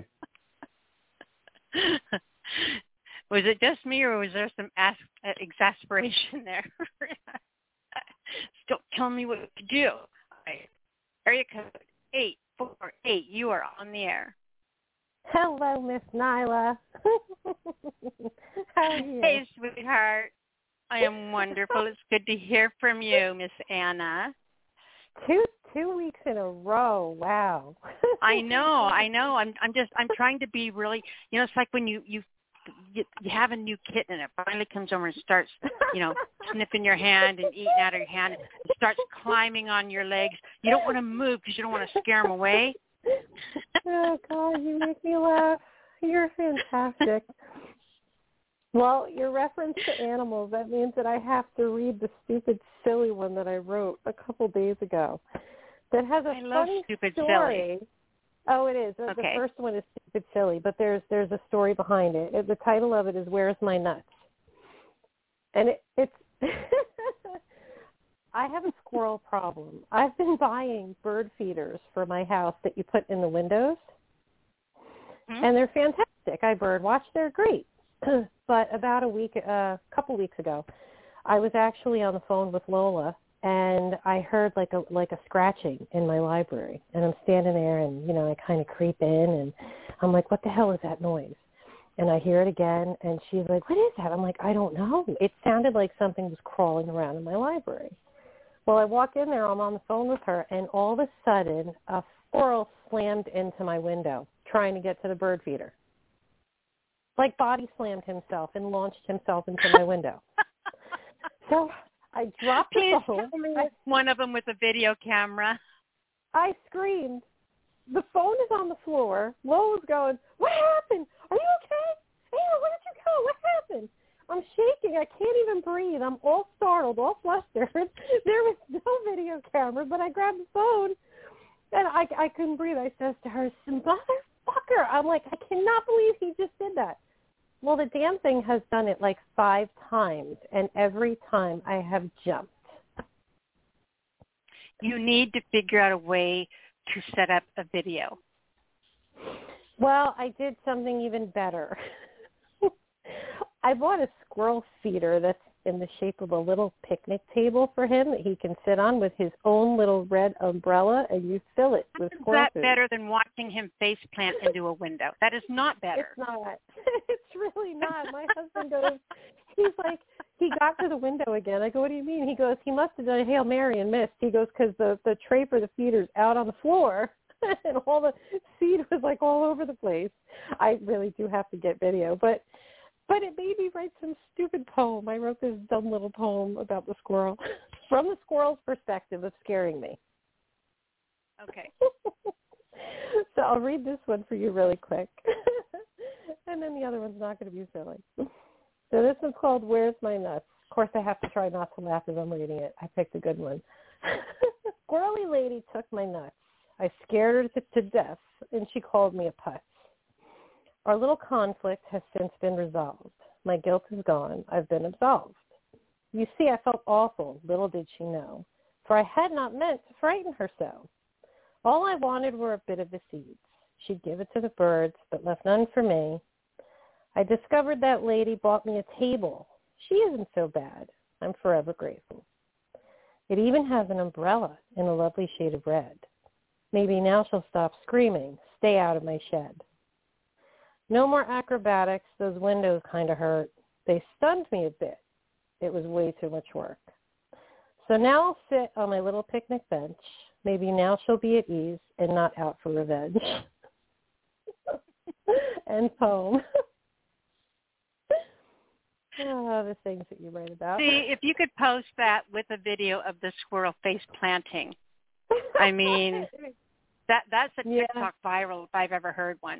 Was it just me, or was there some exasperation there? Don't tell me what to do. Right. Area code 848. You are on the air. Hello, Miss Nyla. How are you? Hey, sweetheart. I am wonderful. It's good to hear from you, Miss Anna. Two weeks in a row. Wow. I know. I'm trying to be really. It's like when you have a new kitten and it finally comes over and starts, sniffing your hand and eating out of your hand and starts climbing on your legs. You don't want to move because you don't want to scare them away. Oh, God, you make me laugh. You're fantastic. Well, your reference to animals, that means that I have to read the stupid, silly one that I wrote a couple days ago that has a funny stupid, story. Silly. Oh, it is. Okay. The first one is Stupid Silly, but there's a story behind it. The title of it is Where's My Nuts? And it's I have a squirrel problem. I've been buying bird feeders for my house that you put in the windows, and they're fantastic. I bird watch. They're great. But about a couple weeks ago, I was actually on the phone with Lola, and I heard like a scratching in my library, and I'm standing there, and I kind of creep in, and I'm like, what the hell is that noise? And I hear it again, and she's like, what is that? I'm like, I don't know. It sounded like something was crawling around in my library. Well, I walk in there, I'm on the phone with her, and all of a sudden, a squirrel slammed into my window trying to get to the bird feeder. Like body slammed himself and launched himself into my window. So I dropped the phone. Tell me one of them with a video camera. I screamed. The phone is on the floor. Lola's going, what happened? Are you okay? Anna, where did you go? What happened? I'm shaking. I can't even breathe. I'm all startled, all flustered. There was no video camera, but I grabbed the phone, and I couldn't breathe. I says to her, motherfucker. I'm like, I cannot believe he just did that. Well, the damn thing has done it like 5 times, and every time I have jumped. You need to figure out a way to set up a video. Well, I did something even better. I bought a squirrel feeder that's in the shape of a little picnic table for him that he can sit on with his own little red umbrella, and you fill it with squirrel food. Is that better than watching him face plant into a window? That is not better. It's not. It's really not. My husband goes, he's like, he got to the window again. I go, what do you mean? He goes, he must have done a Hail Mary and missed. He goes, because the tray for the feeder's out on the floor, and all the seed was like all over the place. I really do have to get video, but it made me write some stupid poem. I wrote this dumb little poem about the squirrel from the squirrel's perspective of scaring me. Okay. So I'll read this one for you really quick. And then the other one's not going to be silly. So this one's called Where's My Nuts? Of course, I have to try not to laugh as I'm reading it. I picked a good one. Squirrely lady took my nuts. I scared her to death, and she called me a putz. Our little conflict has since been resolved. My guilt is gone. I've been absolved. You see, I felt awful. Little did she know, for I had not meant to frighten her so. All I wanted were a bit of the seeds. She'd give it to the birds, but left none for me. I discovered that lady bought me a table. She isn't so bad. I'm forever grateful. It even has an umbrella in a lovely shade of red. Maybe now she'll stop screaming. Stay out of my shed. No more acrobatics. Those windows kind of hurt. They stunned me a bit. It was way too much work. So now I'll sit on my little picnic bench. Maybe now she'll be at ease and not out for revenge. End poem. Oh, the things that you write about. See, if you could post that with a video of the squirrel face planting. I mean, that's a TikTok viral if I've ever heard one.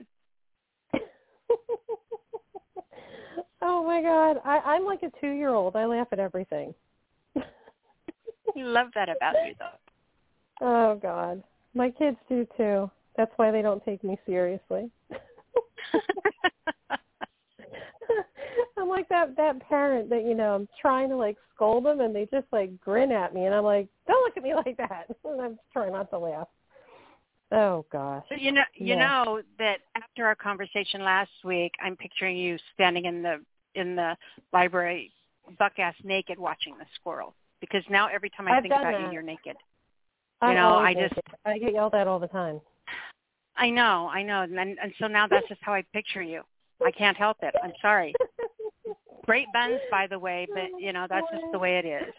Oh, my God. I'm like a 2-year-old. I laugh at everything. You love that about you, though. Oh, God. My kids do, too. That's why they don't take me seriously. I'm like that parent that, I'm trying to, like, scold them, and they just, like, grin at me. And I'm like, don't look at me like that. And I'm trying not to laugh. Oh, gosh. But you know that after our conversation last week, I'm picturing you standing in the library, buck-ass naked, watching the squirrel. Because now every time I think about you, you're naked. I get yelled at all the time. I know. And so now that's just how I picture you. I can't help it. I'm sorry. Great buns, by the way, but, that's just the way it is.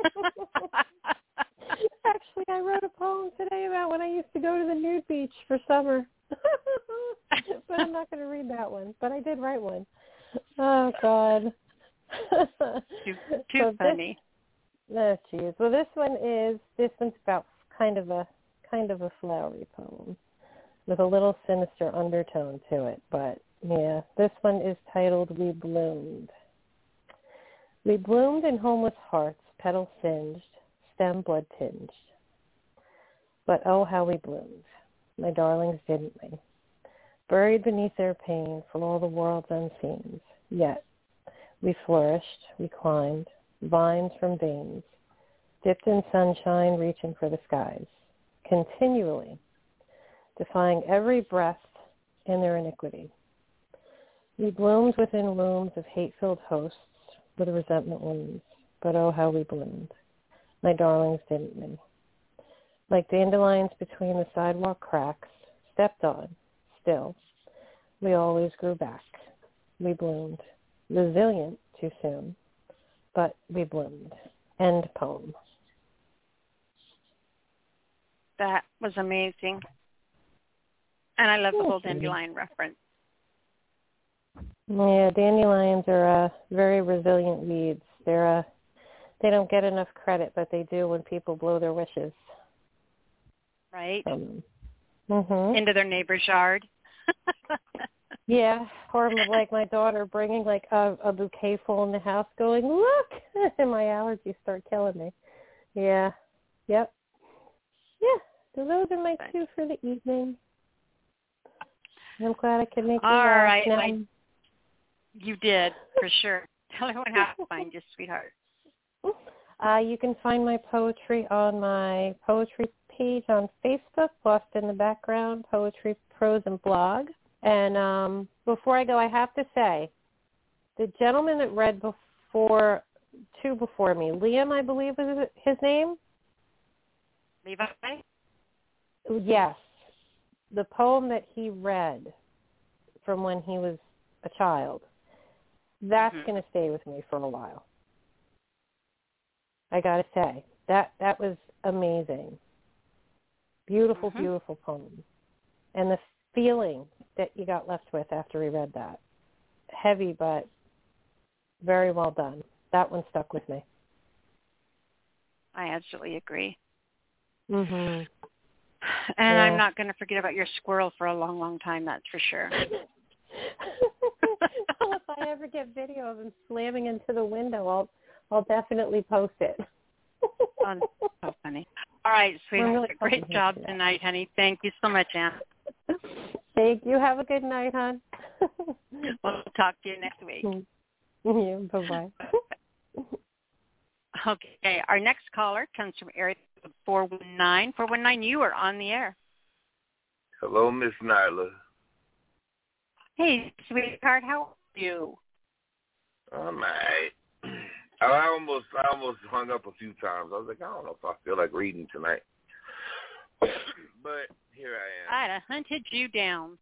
Actually, I wrote a poem today about when I used to go to the nude beach for summer. But I'm not going to read that one. But I did write one. Oh, God. Too funny. Oh, geez. Well, this one's about kind of a flowery poem with a little sinister undertone to it. But, yeah, this one is titled We Bloomed. We bloomed in homeless hearts, petals singed, stem blood-tinged. But oh, how we bloomed. My darlings, didn't we? Buried beneath their pain from all the world's unseen. Yet we flourished, we climbed, vines from veins, dipped in sunshine, reaching for the skies, continually defying every breath in their iniquity. We bloomed within wombs of hate-filled hosts with resentment wounds, but oh, how we bloomed. My darlings, didn't we? Like dandelions between the sidewalk cracks, stepped on, still, we always grew back. We bloomed, resilient too soon, but we bloomed. End poem. That was amazing. And I love the whole dandelion reference. Yeah, dandelions are very resilient weeds. They don't get enough credit, but they do when people blow their wishes. Right? Mm-hmm. Into their neighbor's yard. Yeah, or like my daughter bringing like a bouquet full in the house going, look, and my allergies start killing me. Yeah, yep. Yeah, so those are my two for the evening. I'm glad I could make you all laugh. right. You did, for sure. Tell everyone how to find you, sweetheart. You can find my poetry on my poetry page on Facebook, Lost in the Background, Poetry, Prose, and Blog. And before I go, I have to say, the gentleman that read before me, Liam, I believe was his name? Levi? Yes. The poem that he read from when he was a child, that's going to stay with me for a while. I got to say, that was amazing. Beautiful, beautiful poem. And the feeling that you got left with after we read that. Heavy, but very well done. That one stuck with me. I absolutely agree. Mhm. And I'm not going to forget about your squirrel for a long, long time, that's for sure. Well, if I ever get video of him slamming into the window, I'll definitely post it. Oh, so funny. All right, sweetheart. Really great job tonight, honey. Thank you so much, Anne. Thank you. Have a good night, hon. We'll talk to you next week. Yeah, bye-bye. Okay, our next caller comes from area 419. 419, you are on the air. Hello, Miss Nyla. Hey, sweetheart, how are you? I'm all right. I almost hung up a few times. I was like, I don't know if I feel like reading tonight. But here I am. I'd have hunted you down.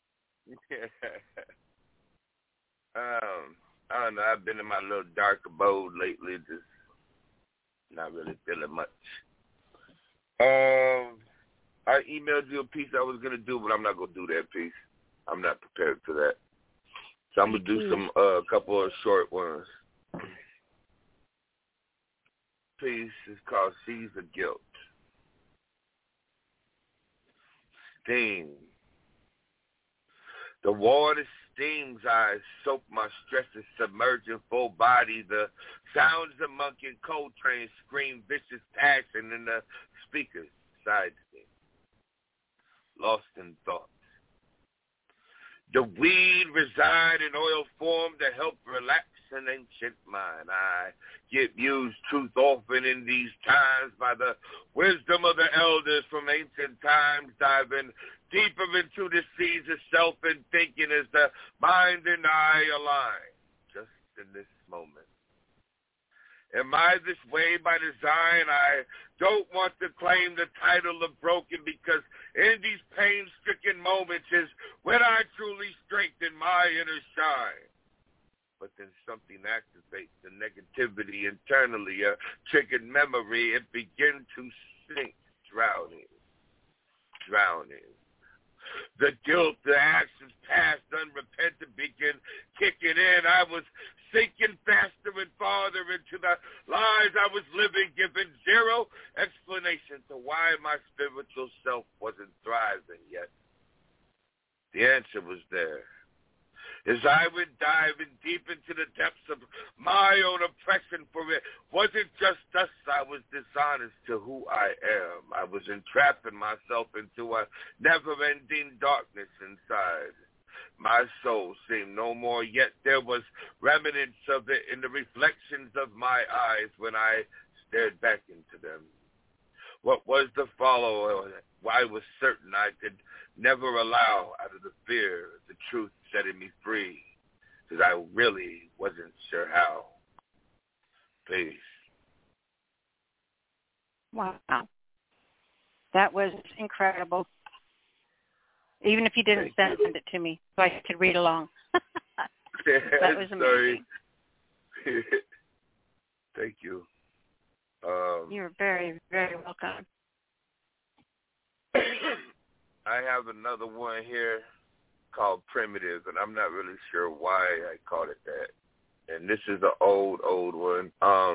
I don't know. I've been in my little dark abode lately, just not really feeling much. I emailed you a piece I was going to do, but I'm not going to do that piece. I'm not prepared for that. So I'm going to do some couple of short ones. piece is called Seas of Guilt. Steam. The water steams, I soak my stresses, submerging full body. The sounds of Monkey and Coltrane scream vicious passion in the speakers beside me. Lost in thought. The weed reside in oil form to help relax an ancient mind. I get used truth often in these times by the wisdom of the elders from ancient times, diving deeper into the seas of self and thinking as the mind and I align just in this moment. Am I this way by design? I don't want to claim the title of broken because in these pain-stricken moments is when I truly strengthen my inner shine. But then something activates the negativity internally, a triggered memory. It begins to sink, drowning. The guilt, the actions past, unrepentant begin kicking in. I was sinking faster and farther into the lies I was living, giving zero explanation to why my spiritual self wasn't thriving yet. The answer was there. As I went diving deep into the depths of my own oppression, for it wasn't just us, I was dishonest to who I am. I was entrapping myself into a never-ending darkness inside. My soul seemed no more, yet there was remnants of it in the reflections of my eyes when I stared back into them. What was the follow? I was certain I could never allow out of the fear the truth setting me free, because I really wasn't sure how. Peace. Wow. That was incredible. Even if you didn't send it to me, so I could read along. That was amazing. Thank you. You're very, very welcome. I have another one here called Primitive, and I'm not really sure why I called it that. And this is an old one.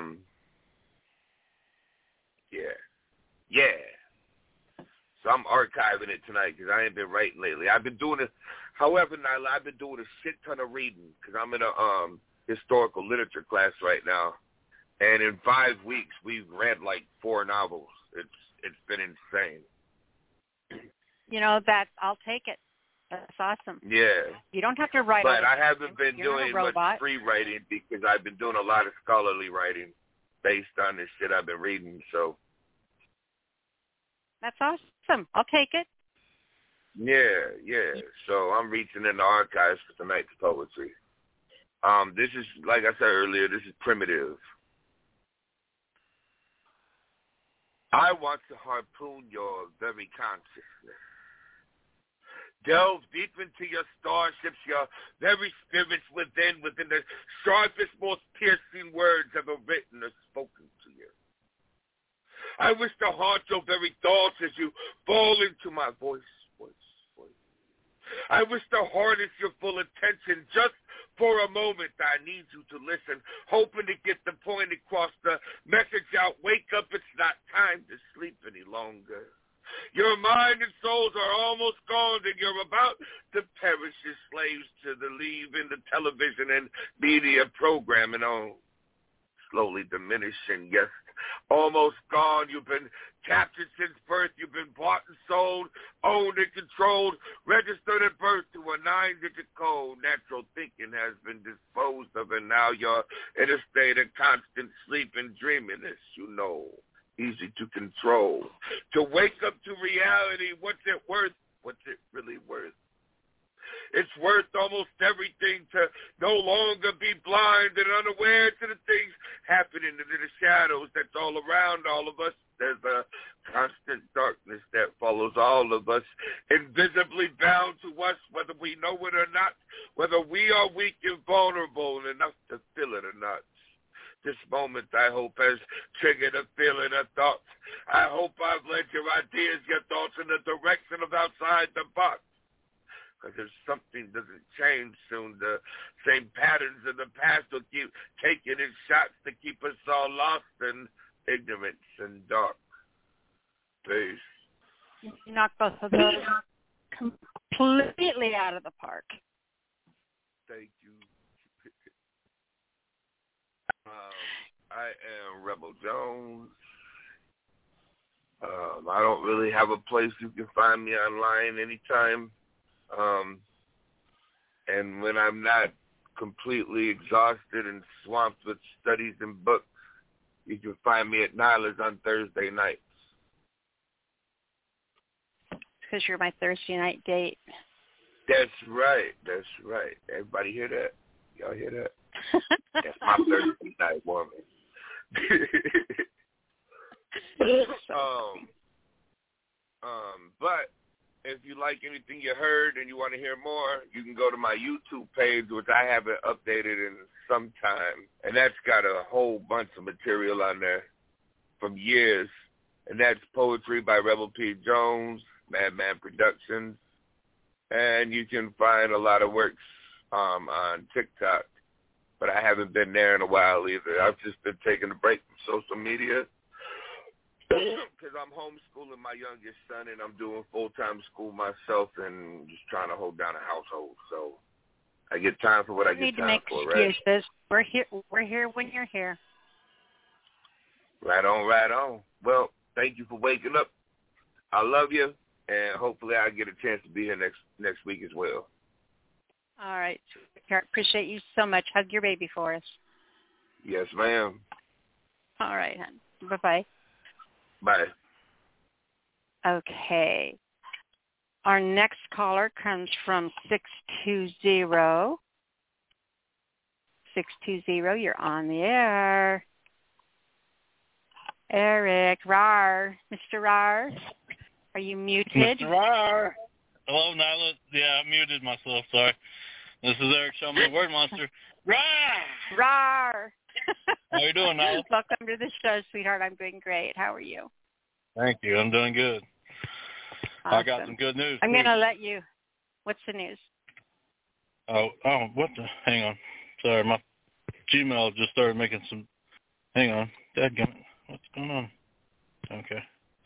Yeah. So I'm archiving it tonight because I ain't been writing lately. I've been doing it. However, Nyla, I've been doing a shit ton of reading because I'm in a historical literature class right now. And in 5 weeks, we've read like 4 novels. It's been insane. You know, I'll take it. That's awesome. Yeah. You don't have to write. But I haven't been doing much free writing because I've been doing a lot of scholarly writing based on this shit I've been reading. So. That's awesome. I'll take it. Yeah. So I'm reaching in the archives for tonight's poetry. This is, like I said earlier, this is Primitive. I want to harpoon your very consciousness. Delve deep into your starships, your very spirits within the sharpest, most piercing words ever written or spoken to you. I wish to haunt your very thoughts as you fall into my voice. I wish to harness your full attention just for a moment. I need you to listen, hoping to get the point across, the message out. Wake up, it's not time to sleep any longer. Your mind and souls are almost gone, and you're about to perish as slaves to the leaving the television and media programming on. Slowly diminishing, yes, almost gone. You've been captured since birth. You've been bought and sold, owned and controlled, registered at birth to a 9-digit code. Natural thinking has been disposed of, and now you're in a state of constant sleep and dreaminess, you know. Easy to control. To wake up to reality, what's it worth? What's it really worth? It's worth almost everything to no longer be blind and unaware to the things happening in the shadows that's all around all of us. There's a constant darkness that follows all of us, invisibly bound to us, whether we know it or not, whether we are weak and vulnerable enough to feel it or not. This moment, I hope, has triggered a feeling, a thought. I hope I've led your ideas, your thoughts in the direction of outside the box. Because if something doesn't change soon, the same patterns of the past will keep taking its shots to keep us all lost in ignorance and dark. Peace. You knock both of those completely out of the park. Thank you. I am Rebel Jones. I don't really have a place you can find me online anytime. And when I'm not completely exhausted and swamped with studies and books, you can find me at Nyla's on Thursday nights. Because you're my Thursday night date. That's right. That's right. Everybody hear that? Y'all hear that? That's my Thursday night woman. But if you like anything you heard and you want to hear more, you can go to my YouTube page, which I haven't updated in some time. And that's got a whole bunch of material on there from years. And that's Poetry by Rebel P. Jones, Madman Productions. And you can find a lot of works on TikTok. But I haven't been there in a while either. I've just been taking a break from social media because I'm homeschooling my youngest son and I'm doing full-time school myself and just trying to hold down a household. So I get time for what I get time for, right? Excuses. We're here when you're here. Right on, right on. Well, thank you for waking up. I love you, and hopefully I'll get a chance to be here next week as well. All right. Appreciate you so much. Hug your baby for us. Yes, ma'am. All right, hon. Bye-bye. Bye. Okay. Our next caller comes from 620. 620, you're on the air. Eric, Rar. Mr. Rar, are you muted? Mr. Rar. Hello, Nyla. Yeah, I muted myself. Sorry. This is Eric. Show me the word monster. Rar! Rar! How you doing, Nyla? Welcome to the show, sweetheart. I'm doing great. How are you? Thank you. I'm doing good. Awesome. I got some good news. I'm going to let you. What's the news? Oh, what the? Hang on. Sorry, my Gmail just started making some. Hang on. Dadgummit. What's going on? Okay.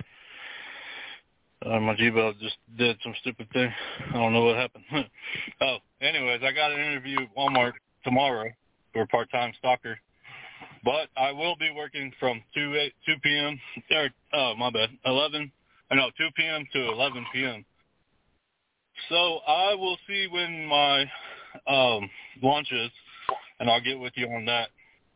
My Gmail just did some stupid thing. I don't know what happened. Oh, anyways, I got an interview at Walmart tomorrow for a part-time stalker. But I will be working from 2 p.m. 2 p.m. to 11 p.m. So I will see when my lunch is, and I'll get with you on that.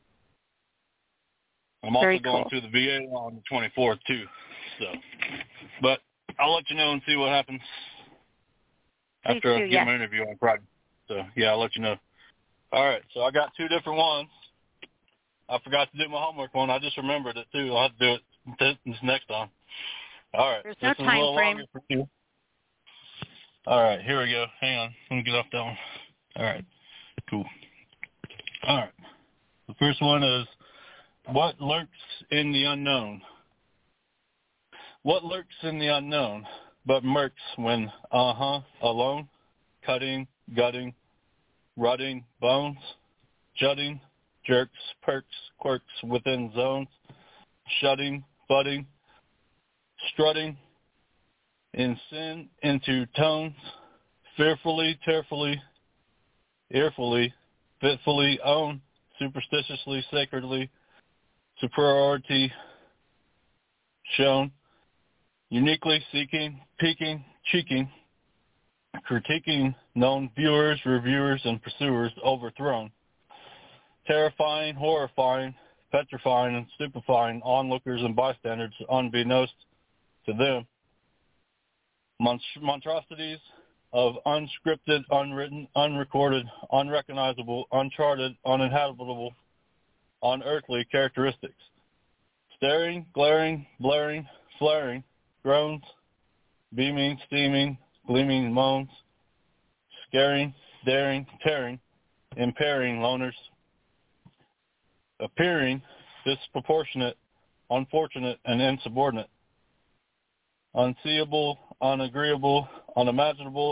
I'm also going to the VA on the 24th, too. So, but I'll let you know and see what happens after I get my interview on Friday. So, yeah, I'll let you know. All right, so I got two different ones. I forgot to do my homework one. I just remembered it, too. I'll have to do it this next time. All right. There's no time frame. For you. All right, here we go. Hang on. Let me get off that one. All right, cool. All right. The first one is, what lurks in the unknown? What lurks in the unknown but murks when, alone, cutting, gutting, rutting bones, jutting, jerks, perks, quirks within zones, shutting, budding, strutting, in sin into tones, fearfully, tearfully, earfully, fitfully own, superstitiously, sacredly, superiority shown, uniquely seeking, peeking, cheeking, critiquing known viewers, reviewers, and pursuers overthrown, terrifying, horrifying, petrifying, and stupefying onlookers and bystanders unbeknownst to them, monstrosities of unscripted, unwritten, unrecorded, unrecognizable, uncharted, uninhabitable, unearthly characteristics, staring, glaring, blaring, flaring, groans, beaming, steaming, gleaming moans, scaring, daring, tearing, impairing loners, appearing, disproportionate, unfortunate, and insubordinate, unseeable, unagreeable, unimaginable,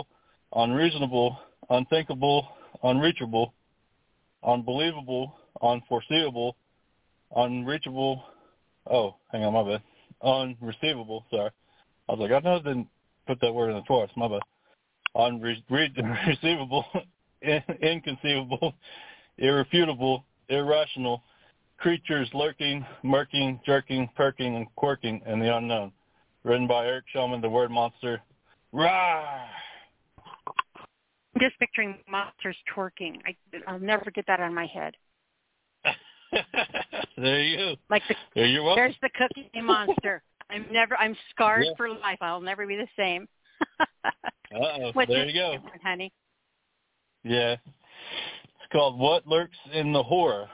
unreasonable, unthinkable, unreachable, unbelievable, unforeseeable, unreachable. Oh, hang on, my bad. Unreceivable, sorry. I was like, I know I didn't put that word in the twice, my bad. Unreceivable, inconceivable, irrefutable, irrational, creatures lurking, murking, jerking, perking, and quirking in the unknown. Written by Eric Shulman, the word monster. Rawr! I'm just picturing monsters twerking. I'll never get that out of my head. There you go. Like you're welcome. There's the Cookie Monster. I'm scarred for life. I'll never be the same. Uh-oh. What's there you go. Honey? Yeah. It's called What Lurks in the Horror.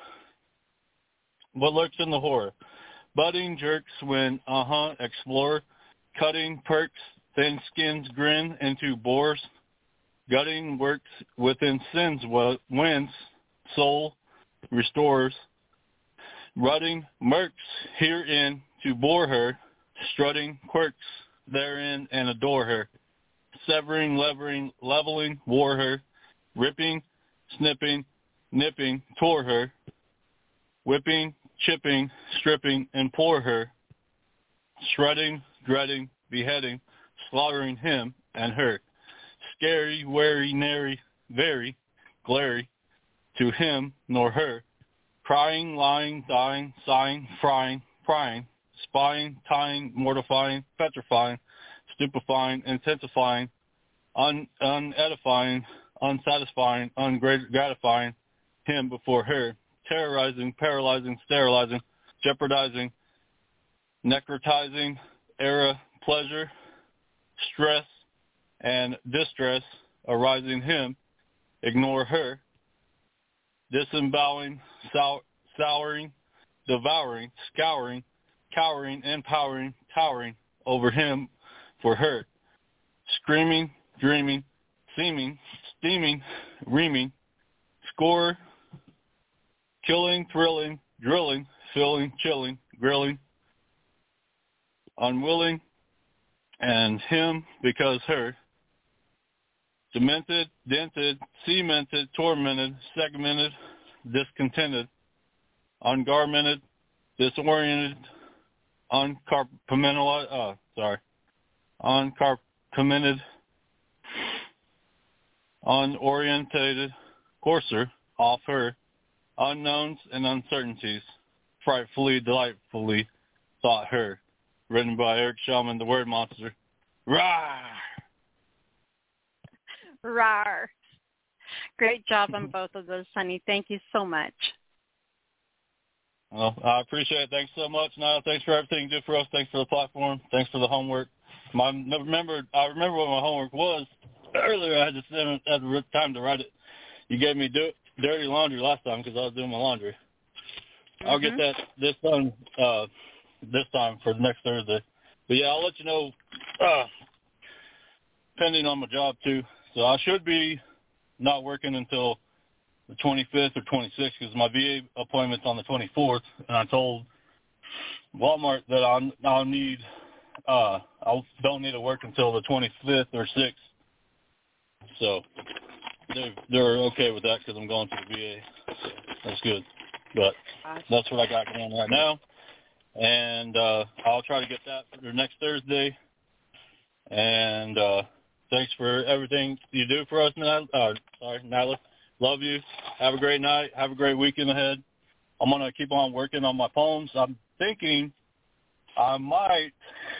What lurks in the horror? Budding jerks when, explore. Cutting perks, thin skins grin into bores. Gutting works within sins wins. Soul restores. Rutting mercs herein to bore her. Strutting quirks therein and adore her. Severing, levering, leveling, wore her. Ripping, snipping, nipping, tore her. Whipping, chipping, stripping, and pour her. Shredding, dreading, beheading, slaughtering him and her. Scary, wary, nary, very, glary, to him nor her. Crying, lying, dying, sighing, frying, prying, spying, tying, mortifying, petrifying, stupefying, intensifying, unedifying, unsatisfying, ungratifying him before her. Terrorizing, paralyzing, sterilizing, jeopardizing, necrotizing, error, pleasure, stress, and distress arising him, ignore her, disemboweling, souring, devouring, scouring, cowering, empowering, towering over him for her, screaming, dreaming, seeming, steaming, reaming, score, killing, thrilling, drilling, filling, chilling, grilling, unwilling, and him because her, demented, dented, cemented, tormented, segmented, discontented, ungarmented, disoriented, uncarpemented, unorientated, coarser, off her, unknowns and uncertainties, frightfully, delightfully, thought her. Written by Eric Shulman, the word monster. Rawr! Rawr. Great job on both of those, Sonny. Thank you so much. Well, I appreciate it. Thanks so much, Nyla. Thanks for everything you do for us. Thanks for the platform. Thanks for the homework. I remember what my homework was. Earlier, I just didn't have the time to write it. You gave me dirty laundry last time because I was doing my laundry. Mm-hmm. I'll get this done this time for next Thursday. But, yeah, I'll let you know pending on my job, too. So I should be not working until the 25th or 26th because my VA appointment's on the 24th, and I told Walmart that I don't need to work until the 25th or 6th. So they're okay with that because I'm going to the VA. So that's good. But that's what I got going on right now. And I'll try to get that for next Thursday. And thanks for everything you do for us, Nyla. Love you. Have a great night. Have a great weekend ahead. I'm going to keep on working on my poems. I'm thinking I might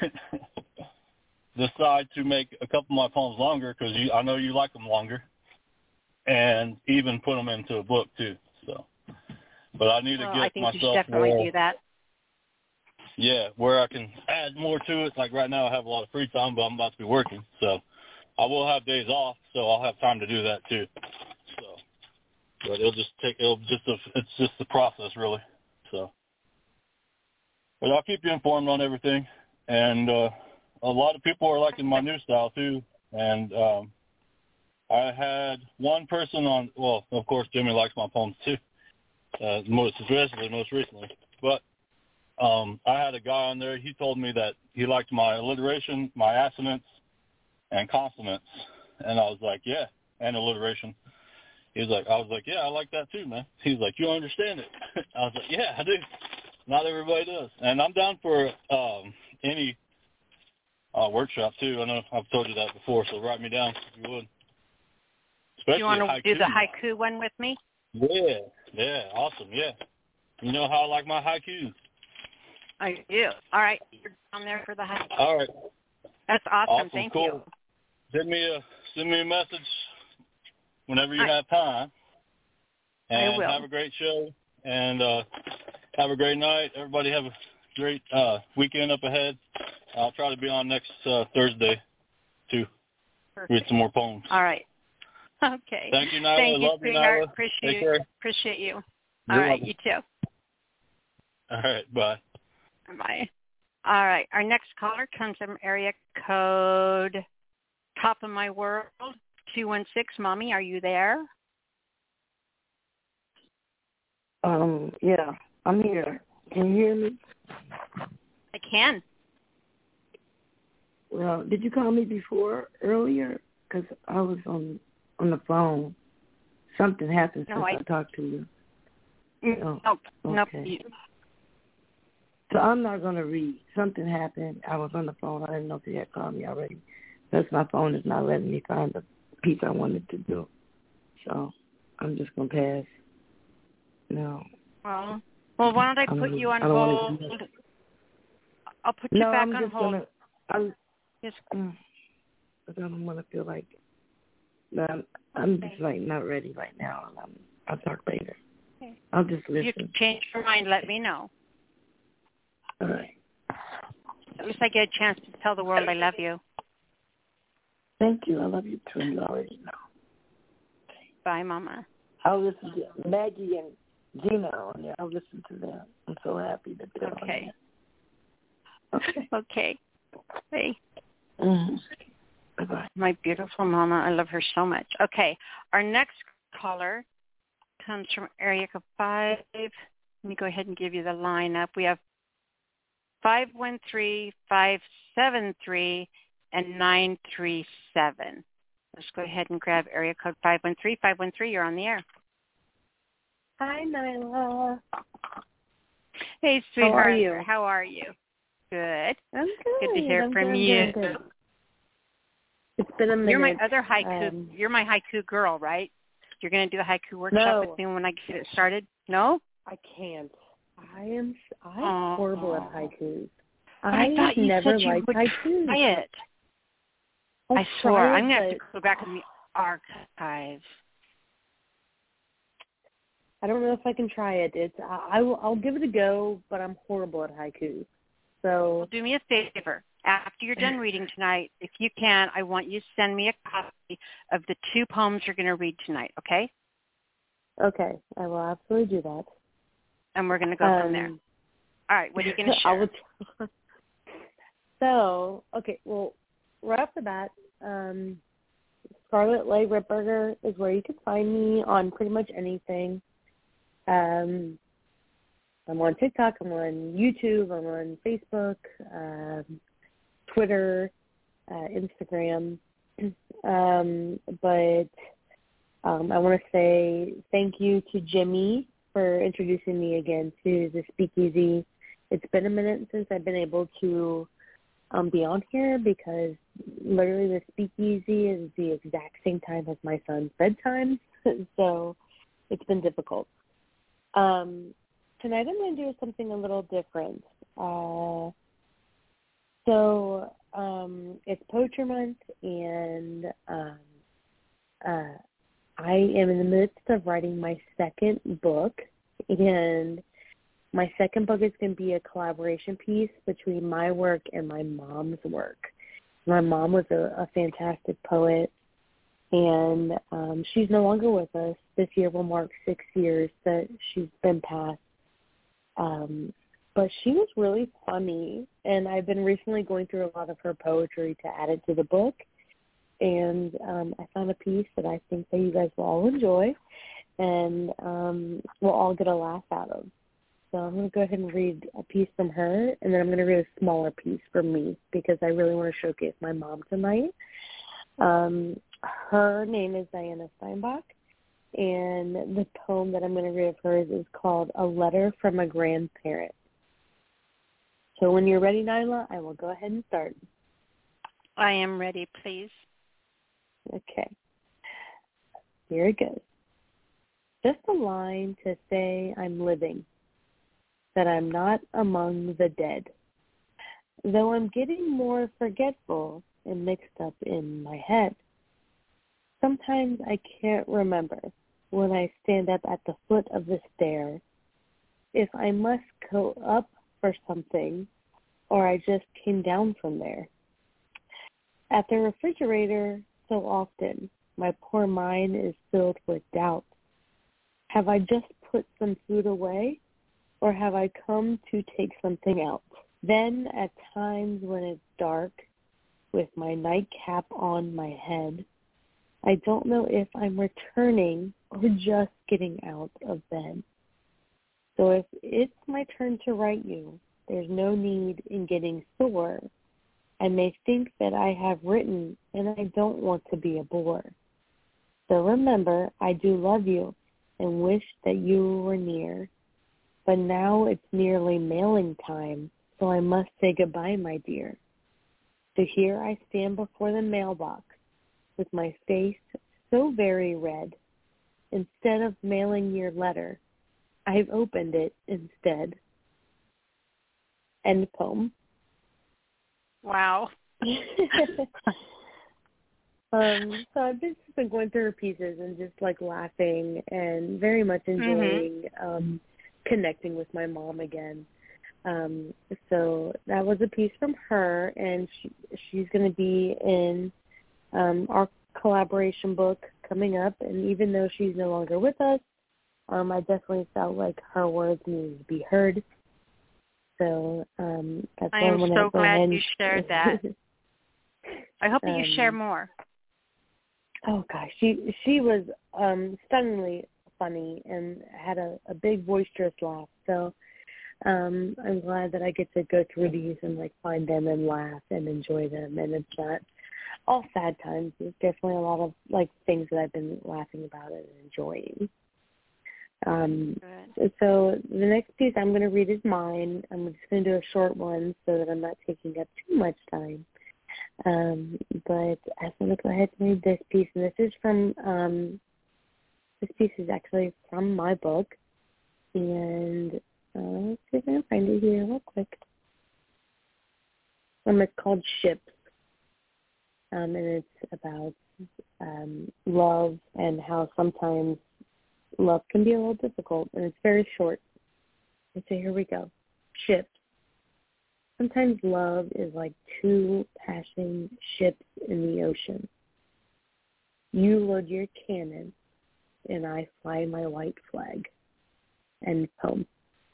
decide to make a couple of my poems longer because I know you like them longer, and even put them into a book too. So, but I need to get I think myself you should definitely do that. Yeah, where I can add more to it. Like right now, I have a lot of free time, but I'm about to be working, so I will have days off, so I'll have time to do that too. So, but it's just the process really. So, but I'll keep you informed on everything, and a lot of people are liking my new style too. And I had one person on. Well, of course, Jimmy likes my poems too, most recently, but. I had a guy on there. He told me that he liked my alliteration, my assonance, and consonants. And I was like, yeah, and alliteration. I was like, yeah, I like that too, man. He's like, you understand it? I was like, yeah, I do. Not everybody does. And I'm down for any workshop too. I know I've told you that before, so write me down if you would. Especially you want to do the haiku one with me? Yeah, awesome, yeah. You know how I like my haikus. I do. All right, you're down there for the haiku. All right. That's awesome. Thank cool. you. Send me a message whenever you have time. And I will. Have a great show. And have a great night. Everybody have a great weekend up ahead. I'll try to be on next Thursday, too. Perfect. Read some more poems. All right. Okay. Thank you, Nyla. Thank you, love sweetheart. you, Nyla. Appreciate you. You're All right, welcome. you too. All right, bye. Bye. All right, our next caller comes from area code Top of My World, 216. Mommy, are you there? Yeah, I'm here. Can you hear me? I can. Well, did you call me before, earlier? Because I was on the phone. Something happened since I talked to you. Nope. Okay. So I'm not going to read. Something happened. I was on the phone. I didn't know if you had called me already. Because my phone is not letting me find the piece I wanted to do. So I'm just going to pass. No. Well, why don't I put you on hold? I'll put you back on hold. Yes. I don't want to feel like I'm just like not ready right now. I'll talk later. Okay. I'll just listen. If you change your mind, let me know. All right. At least I get a chance to tell the world I love you. Thank you. I love you too. You already know. Bye, Mama. I'll listen to Maggie and Gina on there. I'll listen to them. I'm so happy that they're on there. Okay. Bye. Mm-hmm. Bye-bye. My beautiful Mama. I love her so much. Okay. Our next caller comes from area code 5. Let me go ahead and give you the lineup. We have 513, 573, and 937. Let's go ahead and grab area code 513. 513, you're on the air. Hi, Nyla. Hey, sweetheart. How are you? How are you? Good. I'm good. Good to hear from you. Good. It's been a minute. You're my other haiku. You're my haiku girl, right? You're going to do the haiku workshop with me when I get it started? No? I can't. I'm horrible at haikus. I thought you never said you liked would haikus. Try it. I swear, I'm going to have to go back in the archives. I don't know if I can try it. I'll give it a go, but I'm horrible at haikus. So well, do me a favor. After you're done reading tonight, if you can, I want you to send me a copy of the 2 poems you're going to read tonight, okay? Okay, I will absolutely do that. And we're going to go from there. All right, what are you going to share? So, okay, well, right off the bat, Scarlet Lay Ripburger is where you can find me on pretty much anything. I'm on TikTok, I'm on YouTube, I'm on Facebook, Twitter, Instagram. But I want to say thank you to Jimmy for introducing me again to the Speakeasy. It's been a minute since I've been able to be on here because literally the Speakeasy is the exact same time as my son's bedtime, so it's been difficult. Tonight I'm going to do something a little different. So it's Poetry Month, and I am in the midst of writing my second book, and my second book is going to be a collaboration piece between my work and my mom's work. My mom was a fantastic poet, and she's no longer with us. This year will mark 6 years that she's been passed. But she was really funny, and I've been recently going through a lot of her poetry to add it to the book. And I found a piece that I think that you guys will all enjoy and we'll all get a laugh out of. So I'm going to go ahead and read a piece from her, and then I'm going to read a smaller piece from me because I really want to showcase my mom tonight. her name is Diana Steinbach, and the poem that I'm going to read of hers is called A Letter from a Grandparent. So when you're ready, Nyla, I will go ahead and start. I am ready, please. Okay. Here it goes. Just a line to say I'm living, that I'm not among the dead. Though I'm getting more forgetful and mixed up in my head. Sometimes I can't remember when I stand up at the foot of the stair if I must go up for something or I just came down from there. At the refrigerator so often, my poor mind is filled with doubt. Have I just put some food away or have I come to take something out? Then at times when it's dark, with my nightcap on my head, I don't know if I'm returning or just getting out of bed. So if it's my turn to write you, there's no need in getting sore. I may think that I have written and I don't want to be a bore. So remember, I do love you and wish that you were near. But now it's nearly mailing time, so I must say goodbye, my dear. So here I stand before the mailbox with my face so very red. Instead of mailing your letter, I've opened it instead. End poem. Wow. So I've just been going through her pieces and just like laughing and very much enjoying connecting with my mom again. So that was a piece from her, and she's going to be in our collaboration book coming up. And even though she's no longer with us, I definitely felt like her words needed to be heard. So that's I am so glad you shared that. I hope that you share more. Oh gosh, she was stunningly funny and had a big boisterous laugh. So I'm glad that I get to go through these and like find them and laugh and enjoy them. And it's not all sad times. There's definitely a lot of like things that I've been laughing about and enjoying. So the next piece I'm going to read is mine. I'm just going to do a short one so that I'm not taking up too much time. But I'm going to go ahead and read this piece. And this is from, this piece is actually from my book. And let's see if I can find it here real quick. It's called Ships. And it's about love and how sometimes love can be a little difficult, and it's very short. And so here we go. Ships. Sometimes love is like two passing ships in the ocean. You load your cannon, and I fly my white flag. End poem.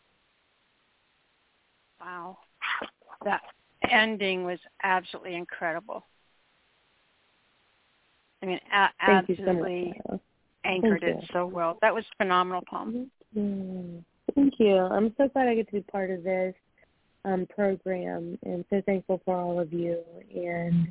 Wow. That ending was absolutely incredible. I mean, absolutely anchored it so well. That was a phenomenal poem. Thank you. I'm so glad I get to be part of this program, and so thankful for all of you. And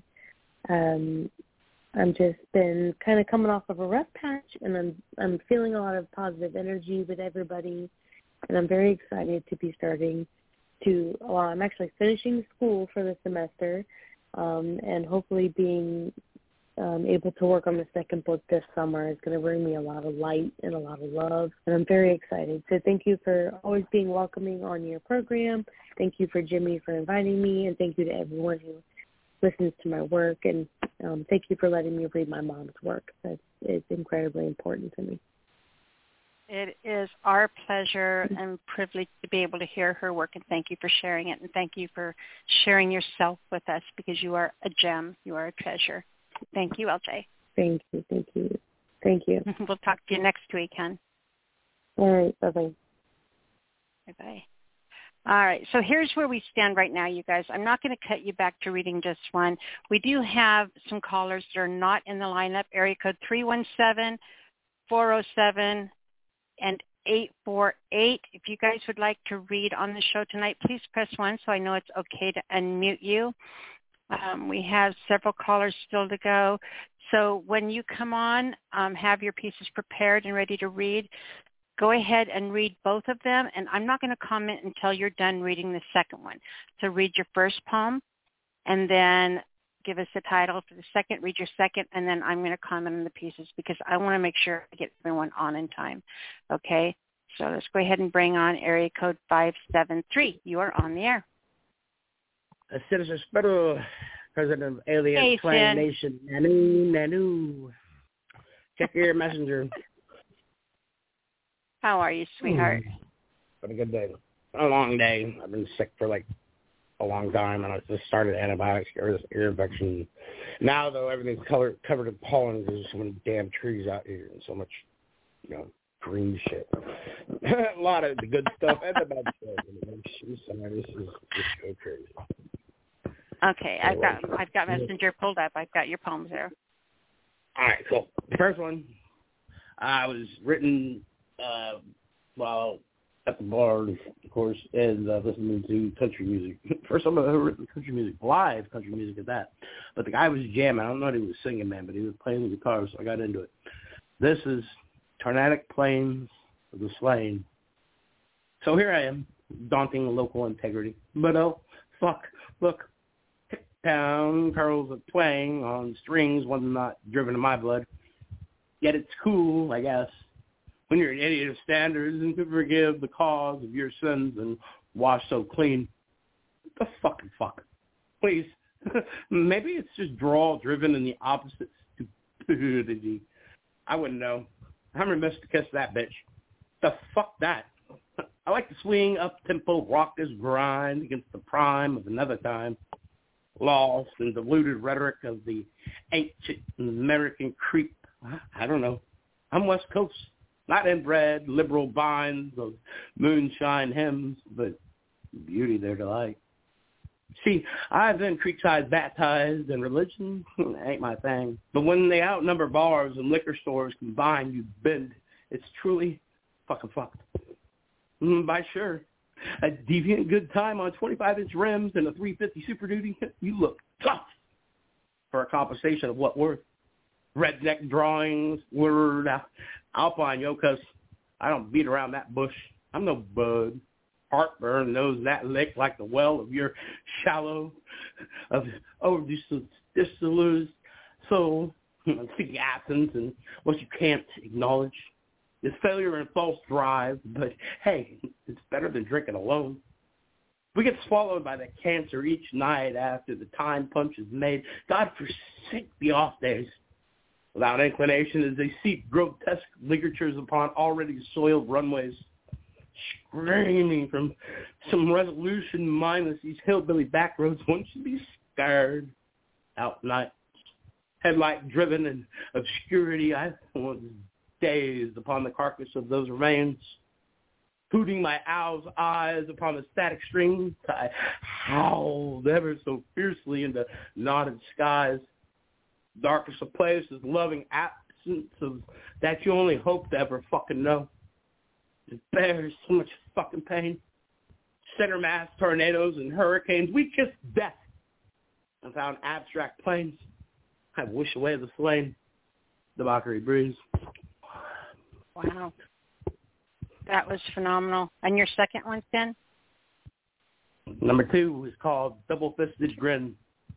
I'm just been kind of coming off of a rough patch, and I'm feeling a lot of positive energy with everybody, and I'm very excited to be starting to. Well, I'm actually finishing school for the semester, and hopefully being able to work on the second book this summer is going to bring me a lot of light and a lot of love, and I'm very excited. So thank you for always being welcoming on your program. Thank you for Jimmy for inviting me, and thank you to everyone who listens to my work, and thank you for letting me read my mom's work. It's incredibly important to me. It is our pleasure and privilege to be able to hear her work, and thank you for sharing it, and thank you for sharing yourself with us, because you are a gem. You are a treasure. Thank you, LJ. Thank you. Thank you. Thank you. We'll talk to you next week, hon. All right. Bye-bye. Bye-bye. All right. So here's where we stand right now, you guys. I'm not going to cut you back to reading just one. We do have some callers that are not in the lineup. Area code 317-407 and 848. If you guys would like to read on the show tonight, please press 1 so I know it's okay to unmute you. We have several callers still to go. So when you come on, have your pieces prepared and ready to read. Go ahead and read both of them, and I'm not going to comment until you're done reading the second one. So read your first poem, and then give us the title for the second, read your second, and then I'm going to comment on the pieces because I want to make sure I get everyone on in time. Okay? So let's go ahead and bring on area code 573. You are on the air. Citizen Spittle, President of Alien Clan Nation. Nanu. Check your messenger. How are you, sweetheart? Had a good day. A long day. I've been sick for like a long time, and I just started antibiotics, ear infection. Now, though, everything's covered in pollen. There's so many damn trees out here and so much, green shit. A lot of the good stuff and the bad stuff. This is just so crazy. Okay, I've got Messenger pulled up. I've got your poems there. All right, cool. The first one was written while at the bar, of course, and listening to country music. First time I've ever written country music, live country music at that. But the guy was jamming. I don't know what he was singing, man, but he was playing the guitar, so I got into it. This is Tornadic Plains of the Slain. So here I am, daunting local integrity. But oh, fuck, look. Town curls of twang on strings, one not driven in my blood. Yet it's cool, I guess, when you're an idiot of standards and could forgive the cause of your sins and wash so clean. What the fucking fuck? Please. Maybe it's just drawl driven in the opposite stupidity. I wouldn't know. I'm remiss to kiss that bitch. The fuck that? I like to swing up-tempo, rock this grind against the prime of another time. Lost in diluted rhetoric of the ancient American creep. I don't know. I'm West Coast. Not inbred, liberal binds of moonshine hymns, but beauty their delight. See, I've been creekside baptized, and religion ain't my thing. But when they outnumber bars and liquor stores combined, you bend. It's truly fucking fucked. By sure. A deviant good time on 25-inch rims and a 350 Super Duty, you look tough for a compensation of what worth. Redneck drawings, word, Alpine Yokas. I don't beat around that bush. I'm no bud. Heartburn knows that lick like the well of your shallow, of dissolute soul. Speaking absence and what you can't acknowledge. It's failure and false drive, but hey, it's better than drinking alone. We get swallowed by the cancer each night after the time punch is made. God forsake the off days. Without inclination as they seep grotesque ligatures upon already soiled runways. Screaming from some resolution mindless, these hillbilly back roads, one should be scared. Out nights, headlight driven in obscurity, I was dazed upon the carcass of those remains. Hooting my owl's eyes upon the static strings, I howled ever so fiercely into knotted skies. Darkest of places, loving absence of that you only hope to ever fucking know. It bears so much fucking pain. Center mass tornadoes and hurricanes. We kissed death and found abstract plains. I wish away the slain. The mockery breeze. Wow. That was phenomenal. And your second one, Ken? Number 2 is called Double-Fisted Grin.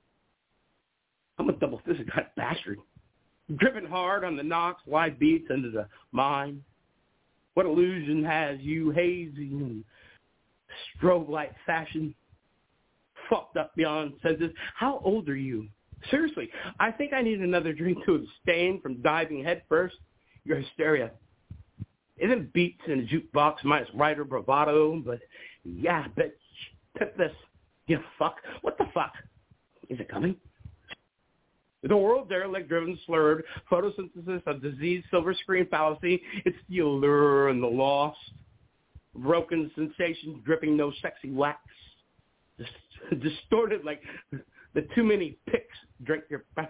I'm a double-fisted bastard. Driven hard on the knocks, wide beats into the mind. What illusion has you hazy in strobe-like fashion? Fucked up beyond senses. How old are you? Seriously, I think I need another drink to abstain from diving head first. Your hysteria. Isn't beats in a jukebox minus writer bravado, but yeah, bitch, tip this. You fuck. What the fuck? Is it coming? The world derelict driven slurred, photosynthesis of disease, silver screen fallacy, it's the allure and the lost. Broken sensations dripping no sexy wax. Distorted like the too many picks drink your breath.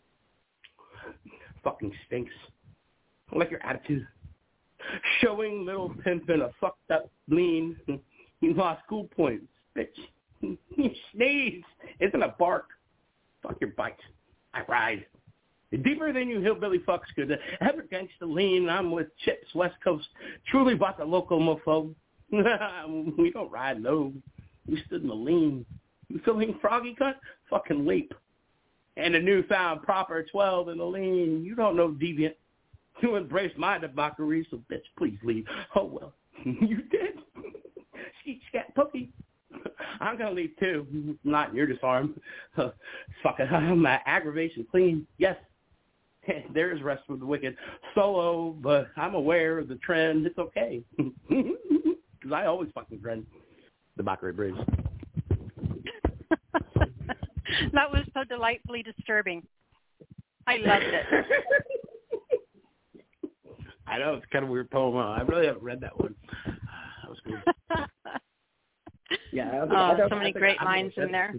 Fucking stinks. I like your attitude. Showing little pimp in a fucked up lean. You lost cool points, bitch. You sneeze. Isn't a bark. Fuck your bite. I ride. Deeper than you hillbilly fucks could ever gangsta lean. I'm with Chips, West Coast. Truly bought the local mofo. We don't ride low. We stood in the lean. You feeling froggy cunt? Fucking leap. And a newfound proper 12 in the lean. You don't know deviant. You embrace my debauchery, so bitch, please leave. Oh, well, you did. Skeet, scat, pookie. I'm going to leave, too. Not in your disarm. Fuck it. My aggravation clean. Yes. There is rest for the wicked. Solo, but I'm aware of the trend. It's okay. Because I always fucking trend. Debauchery Breeze. That was so delightfully disturbing. I loved it. I know, it's kind of a weird poem. I really haven't read that one. That was good. Yeah. So many great lines in there.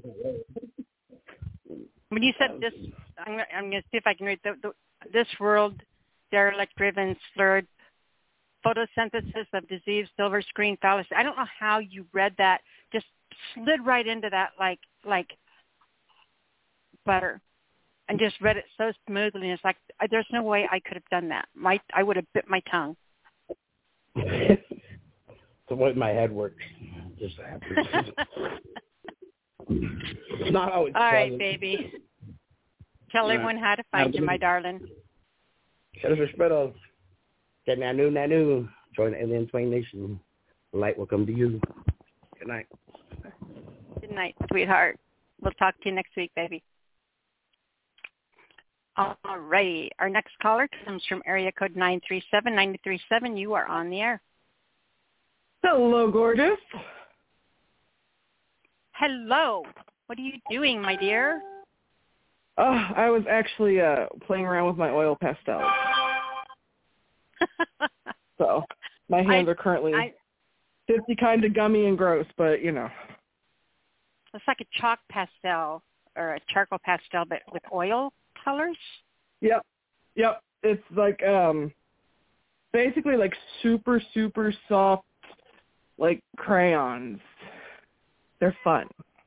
When you said this, I'm going to see if I can read this world, derelict-driven, slurred, photosynthesis of disease, silver screen fallacy. I don't know how you read that. Just slid right into that like butter, and just read it so smoothly. And it's like there's no way I could have done that. I would have bit my tongue. The way my head works, just happens. It's not always. All right, baby. Tell everyone how to find you, my darling. Show us respect. Get Nanu. Join the Alien Twain Nation. Light will come to you. Good night. Good night, sweetheart. We'll talk to you next week, baby. All right. Our next caller comes from area code 937. 937, you are on the air. Hello, gorgeous. Hello. What are you doing, my dear? I was actually playing around with my oil pastels. So my hands are currently 50 kind of gummy and gross, but, you know. It's like a chalk pastel or a charcoal pastel, but with oil colors? Yep. It's like basically like super, super soft, like crayons. They're fun.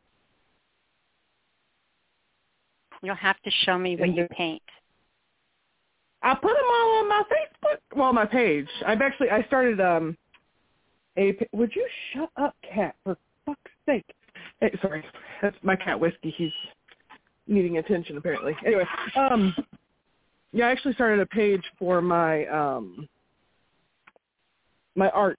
You'll have to show me what you paint. I'll put them all on my Facebook, well, my page. I started would you shut up, cat, for fuck's sake? Hey, sorry, that's my cat Whiskey. He's needing attention apparently. Anyway, I actually started a page for my my art.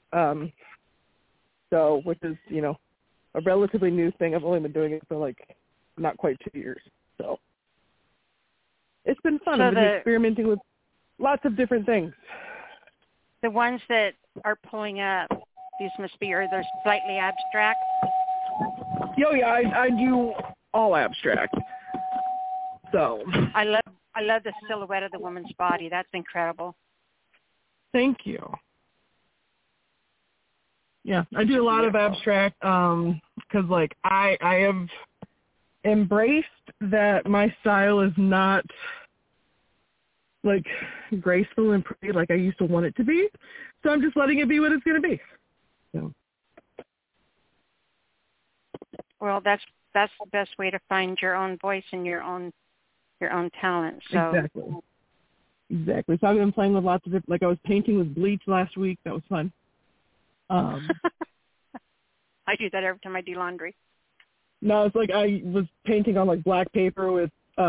So, which is, you know, a relatively new thing. I've only been doing it for like not quite 2 years. So it's been fun. I've been experimenting with lots of different things. The ones that are pulling up, these must be, or they're slightly abstract? I do all abstract. So I love the silhouette of the woman's body. That's incredible. Thank you. Yeah, I do a lot of abstract because, like, I have embraced that my style is not, like, graceful and pretty like I used to want it to be. So I'm just letting it be what it's going to be. So. Well, that's the best way to find your own voice and your own talent. So. Exactly. So I've been playing with lots of different, like I was painting with bleach last week. That was fun. I do that every time I do laundry. No, it's like I was painting on like black paper with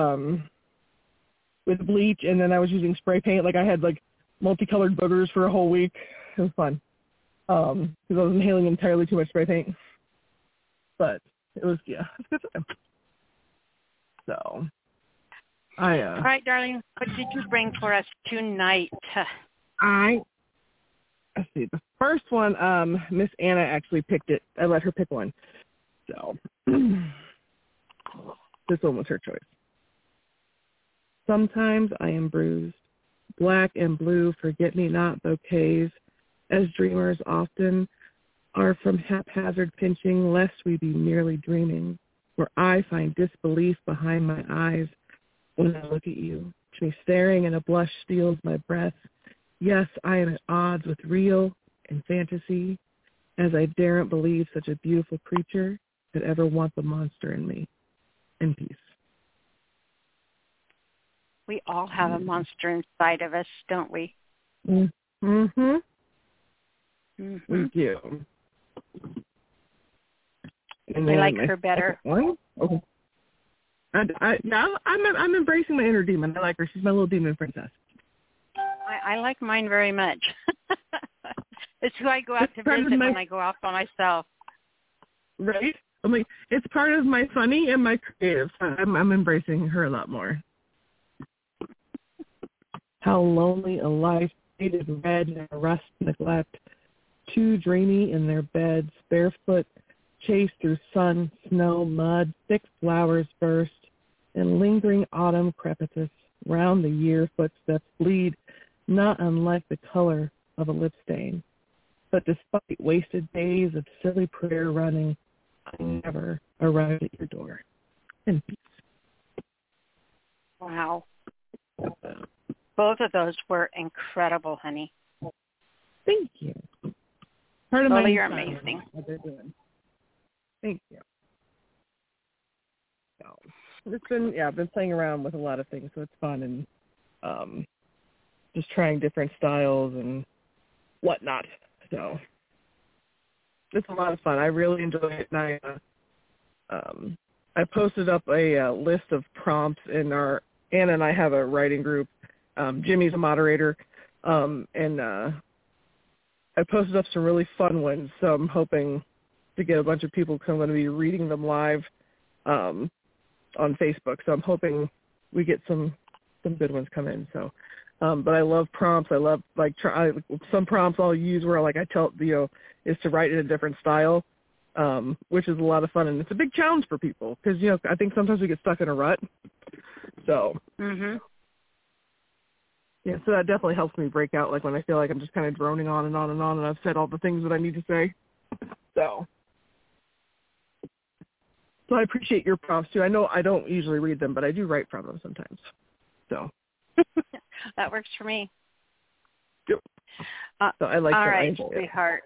bleach, and then I was using spray paint. Like I had like multicolored boogers for a whole week. It was fun because I was inhaling entirely too much spray paint. But it was it's good time. So all right, darling. What did you bring for us tonight? Let's see. The first one, Miss Anna actually picked it. I let her pick one. So this one was her choice. Sometimes I am bruised, black and blue forget-me-not bouquets, as dreamers often are from haphazard pinching, lest we be merely dreaming, where I find disbelief behind my eyes when I look at you. Me staring and a blush steals my breath. Yes, I am at odds with real and fantasy, as I daren't believe such a beautiful creature could ever want the monster in me. In peace. We all have a monster inside of us, don't we? Mm-hmm. Mm-hmm. We do. And I like her better. Okay. I'm embracing my inner demon. I like her. She's my little demon princess. I like mine very much. It's who I go out to visit when I go out by myself. Right? I'm like, it's part of my funny and my creative. I'm embracing her a lot more. How lonely a life, faded red and rust, neglect, too dreamy in their beds, barefoot, chased through sun, snow, mud, thick flowers burst, and lingering autumn crepitus, round the year footsteps bleed, not unlike the color of a lip stain. But despite wasted days of silly prayer running, I never arrived at your door. In peace. Wow. Both of those were incredible, honey. Thank you. Part of Lola, you're amazing. What they're doing. Thank you. So, I've been playing around with a lot of things, so it's fun and just trying different styles and whatnot. So it's a lot of fun. I really enjoy it, and I posted up a list of prompts in our Anna and I have a writing group. Jimmy's a moderator, and I posted up some really fun ones. So I'm hoping to get a bunch of people because I'm going to be reading them live on Facebook. So I'm hoping we get some good ones come in. So, but I love prompts. I love some prompts I'll use where I tell is to write in a different style, which is a lot of fun, and it's a big challenge for people because I think sometimes we get stuck in a rut. So. Mhm. Yeah, so that definitely helps me break out, when I feel like I'm just kind of droning on and on and on, and I've said all the things that I need to say. So I appreciate your prompts, too. I know I don't usually read them, but I do write from them sometimes. So that works for me. Yep. So I like all that. Right, sweetheart.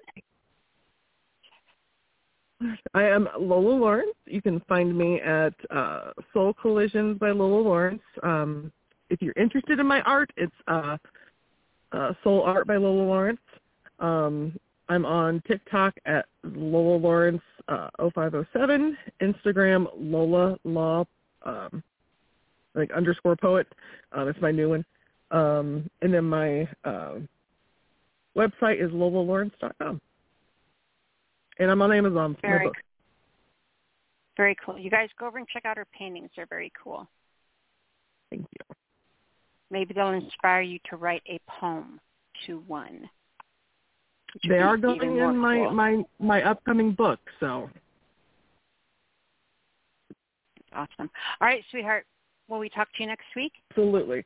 I am Lola Lawrence. You can find me at Soul Collisions by Lola Lawrence. If you're interested in my art, it's Soul Art by Lola Lawrence. I'm on TikTok at Lola Lawrence 0507, Instagram Lola Law _poet. It's my new one. And then my website is lolalawrence.com. And I'm on Amazon for my book. Very cool. You guys go over and check out her paintings. They're very cool. Thank you. Maybe they'll inspire you to write a poem to one. They are going in my upcoming book, so. Awesome. All right, sweetheart. Will we talk to you next week? Absolutely.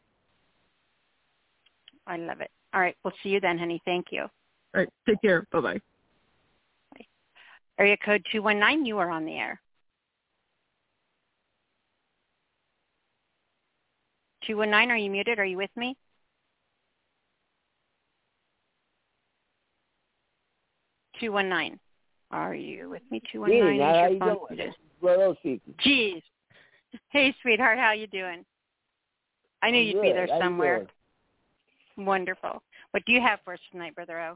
I love it. All right, we'll see you then, honey. Thank you. All right, take care. Bye-bye. Bye. Area code 219, you are on the air. 219, are you muted? Are you with me? 219. Are you with me? 219. Yeah, how you doing? Well, jeez. Hey, sweetheart, how you doing? I knew you'd be there somewhere. Wonderful. What do you have for us tonight, Brother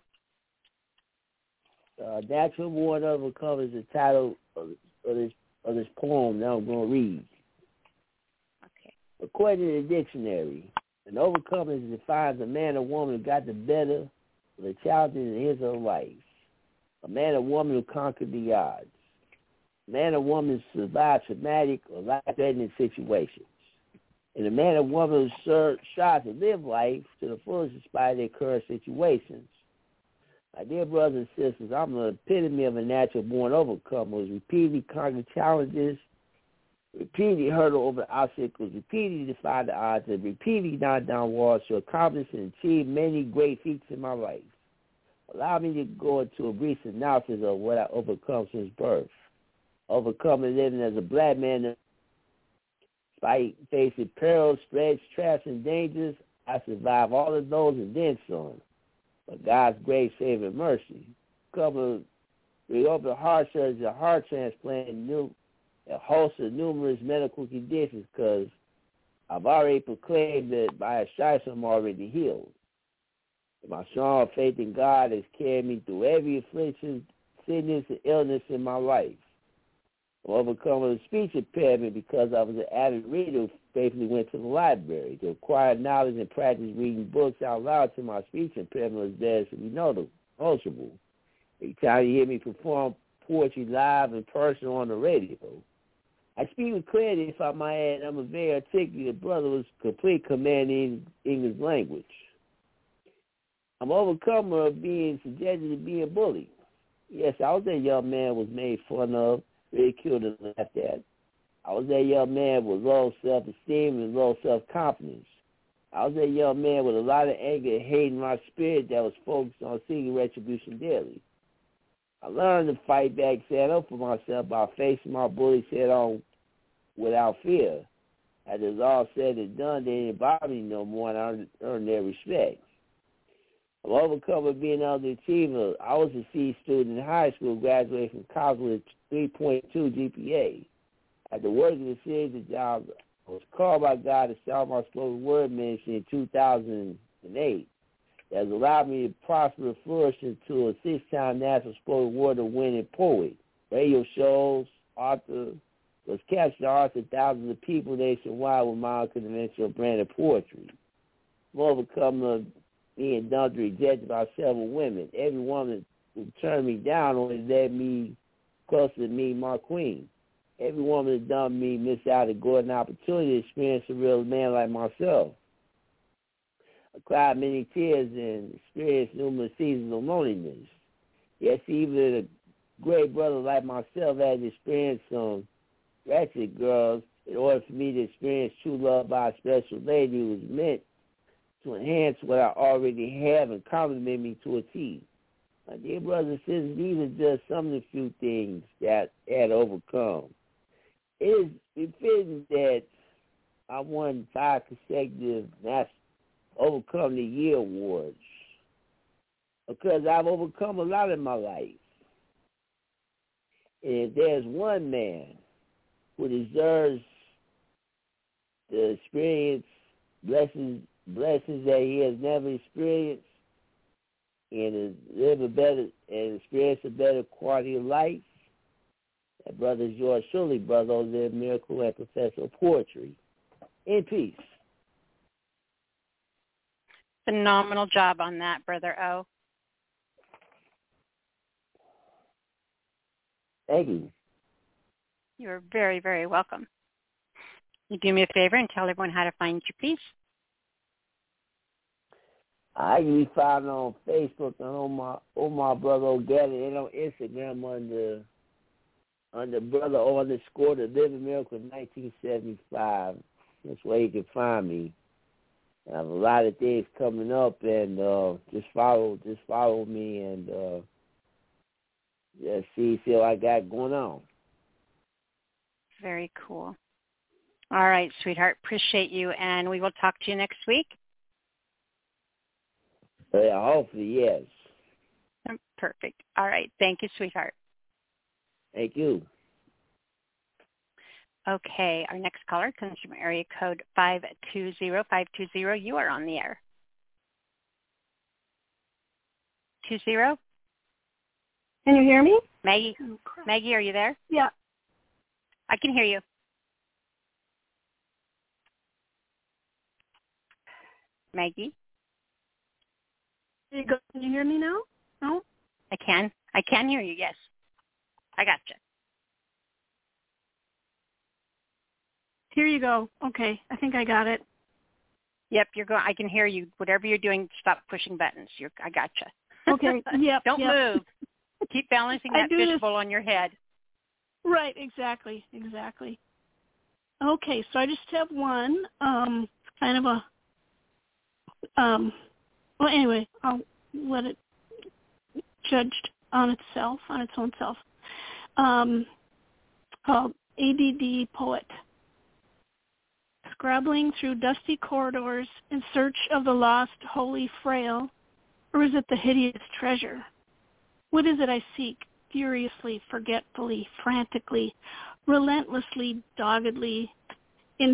O? Natural Born Overcome is the title of this poem that I'm going to read. Okay. According to the dictionary, an overcomer is defined as a man or woman who got the better of the challenges in his or her life. A man or woman who conquered the odds. A man or woman who survived traumatic or life-threatening situations. And a man or woman who strives to live life to the fullest despite their current situations. My dear brothers and sisters, I'm the epitome of a natural-born overcomer who's repeatedly conquered challenges, repeatedly hurdled over obstacles, repeatedly defied the odds, and repeatedly knocked down walls to accomplish and achieve many great feats in my life. Allow me to go into a brief analysis of what I overcome since birth. Overcoming living as a black man despite facing perils, threats, traps, and dangers, I survived all of those and then some. But God's grace, favor, and mercy. Reopened heart surgery, a heart transplant, a host of numerous medical conditions because I've already proclaimed that by His stripes I'm already healed. My strong faith in God has carried me through every affliction, sickness, and illness in my life. I'm overcome with a speech impairment because I was an avid reader who faithfully went to the library to acquire knowledge and practice reading books out loud till my speech impairment was there to be noticeable. Every time you hear me perform poetry live and personal on the radio, I speak with clarity. If I might add, I'm a very articulate brother with complete command in English language. I'm an overcomer of being subjected to being bullied. Yes, I was that young man was made fun of, ridiculed, and laughed at. I was that young man with low self-esteem and low self-confidence. I was that young man with a lot of anger and hate in my spirit that was focused on seeking retribution daily. I learned to fight back, stand up for myself by facing my bullies head on without fear. As it's all said and done, they didn't bother me no more, and I earned their respect. I'm overcome with being an underachiever. I was a C student in high school, graduated from college with a 3.2 GPA. After working a series of jobs, I was called by God to start my spoken word ministry in 2008. That has allowed me to prosper and flourish into a 6-time national spoken word winning poet. Radio shows, author, was captured the hearts of thousands of people nationwide with my unconventional brand of poetry. I'm overcome of being dumped and rejected by several women. Every woman who turned me down only led me closer to me, my queen. Every woman that dumped me missed out a golden opportunity to experience a real man like myself. I cried many tears and experienced numerous seasons of loneliness. Yes, even a great brother like myself had experienced some ratchet girls in order for me to experience true love by a special lady who was meant to enhance what I already have and compliment me to a T. My dear brothers and sisters, these are just some of the few things that I had overcome. It is befitting that I won 5 consecutive Overcome the Year awards because I've overcome a lot in my life. And if there's one man who deserves to experience blessings that he has never experienced and live a better and experience a better quality of life, that brother is yours truly, brother Ozzy Miracle and Professor of Poetry. In peace. Phenomenal job on that, Brother O. Thank you. You're very, very welcome. You do me a favor and tell everyone how to find you, please. I can be found on Facebook and on my Brother O'Gather and on Instagram under Brother _ the Living Miracle 1975. That's where you can find me. I have a lot of things coming up, and just follow me and just see what I got going on. Very cool. All right, sweetheart. Appreciate you, and we will talk to you next week. Yeah, hopefully, yes. Perfect. All right. Thank you, sweetheart. Thank you. Okay, our next caller comes from area code 520-520. You are on the air. 20? Can you hear me? Maggie, Maggie, are you there? Yeah. I can hear you. Maggie? Can you hear me now? No? I can hear you, yes. I gotcha. Here you go. Okay, I think I got it. Yep, I can hear you. Whatever you're doing, stop pushing buttons. I gotcha. Okay. Yep. Don't move. Keep balancing that fishbowl on your head. Right. Exactly. Okay, so I just have one. Kind of a. Well, anyway, I'll let it judged on its own self. Called ADD Poet. Scrabbling through dusty corridors in search of the lost holy frail, or is it the hideous treasure? What is it I seek, furiously, forgetfully, frantically, relentlessly, doggedly, in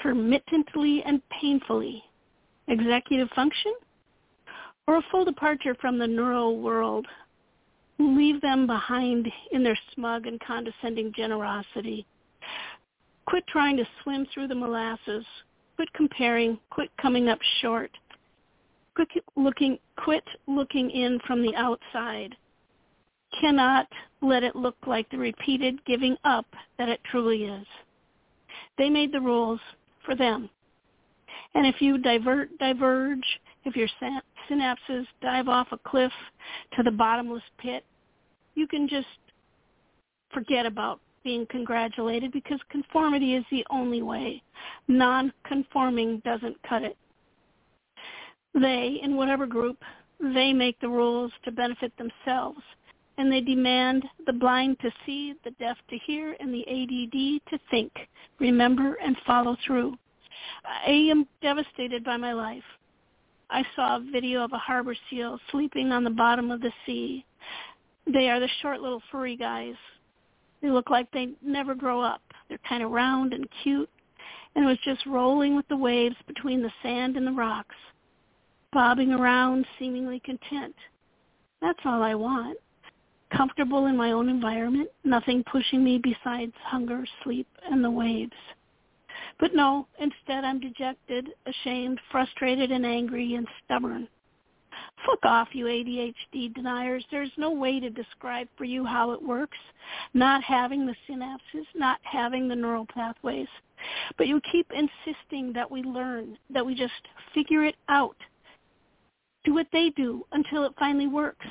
intermittently and painfully, executive function, or a full departure from the neural world, leave them behind in their smug and condescending generosity. Quit trying to swim through the molasses. Quit comparing. Quit coming up short. Quit looking in from the outside. Cannot let it look like the repeated giving up that it truly is. They made the rules for them. And if you diverge, if your synapses dive off a cliff to the bottomless pit, you can just forget about being congratulated, because conformity is the only way. Non-conforming doesn't cut it. They, in whatever group, they make the rules to benefit themselves, and they demand the blind to see, the deaf to hear, and the ADD to think, remember, and follow through. I am devastated by my life. I saw a video of a harbor seal sleeping on the bottom of the sea. They are the short little furry guys. They look like they never grow up. They're kind of round and cute, and it was just rolling with the waves between the sand and the rocks, bobbing around, seemingly content. That's all I want. Comfortable in my own environment, nothing pushing me besides hunger, sleep, and the waves. But no, instead I'm dejected, ashamed, frustrated, and angry, and stubborn. Fuck off, you ADHD deniers. There's no way to describe for you how it works, not having the synapses, not having the neural pathways. But you keep insisting that we learn, that we just figure it out. Do what they do until it finally works.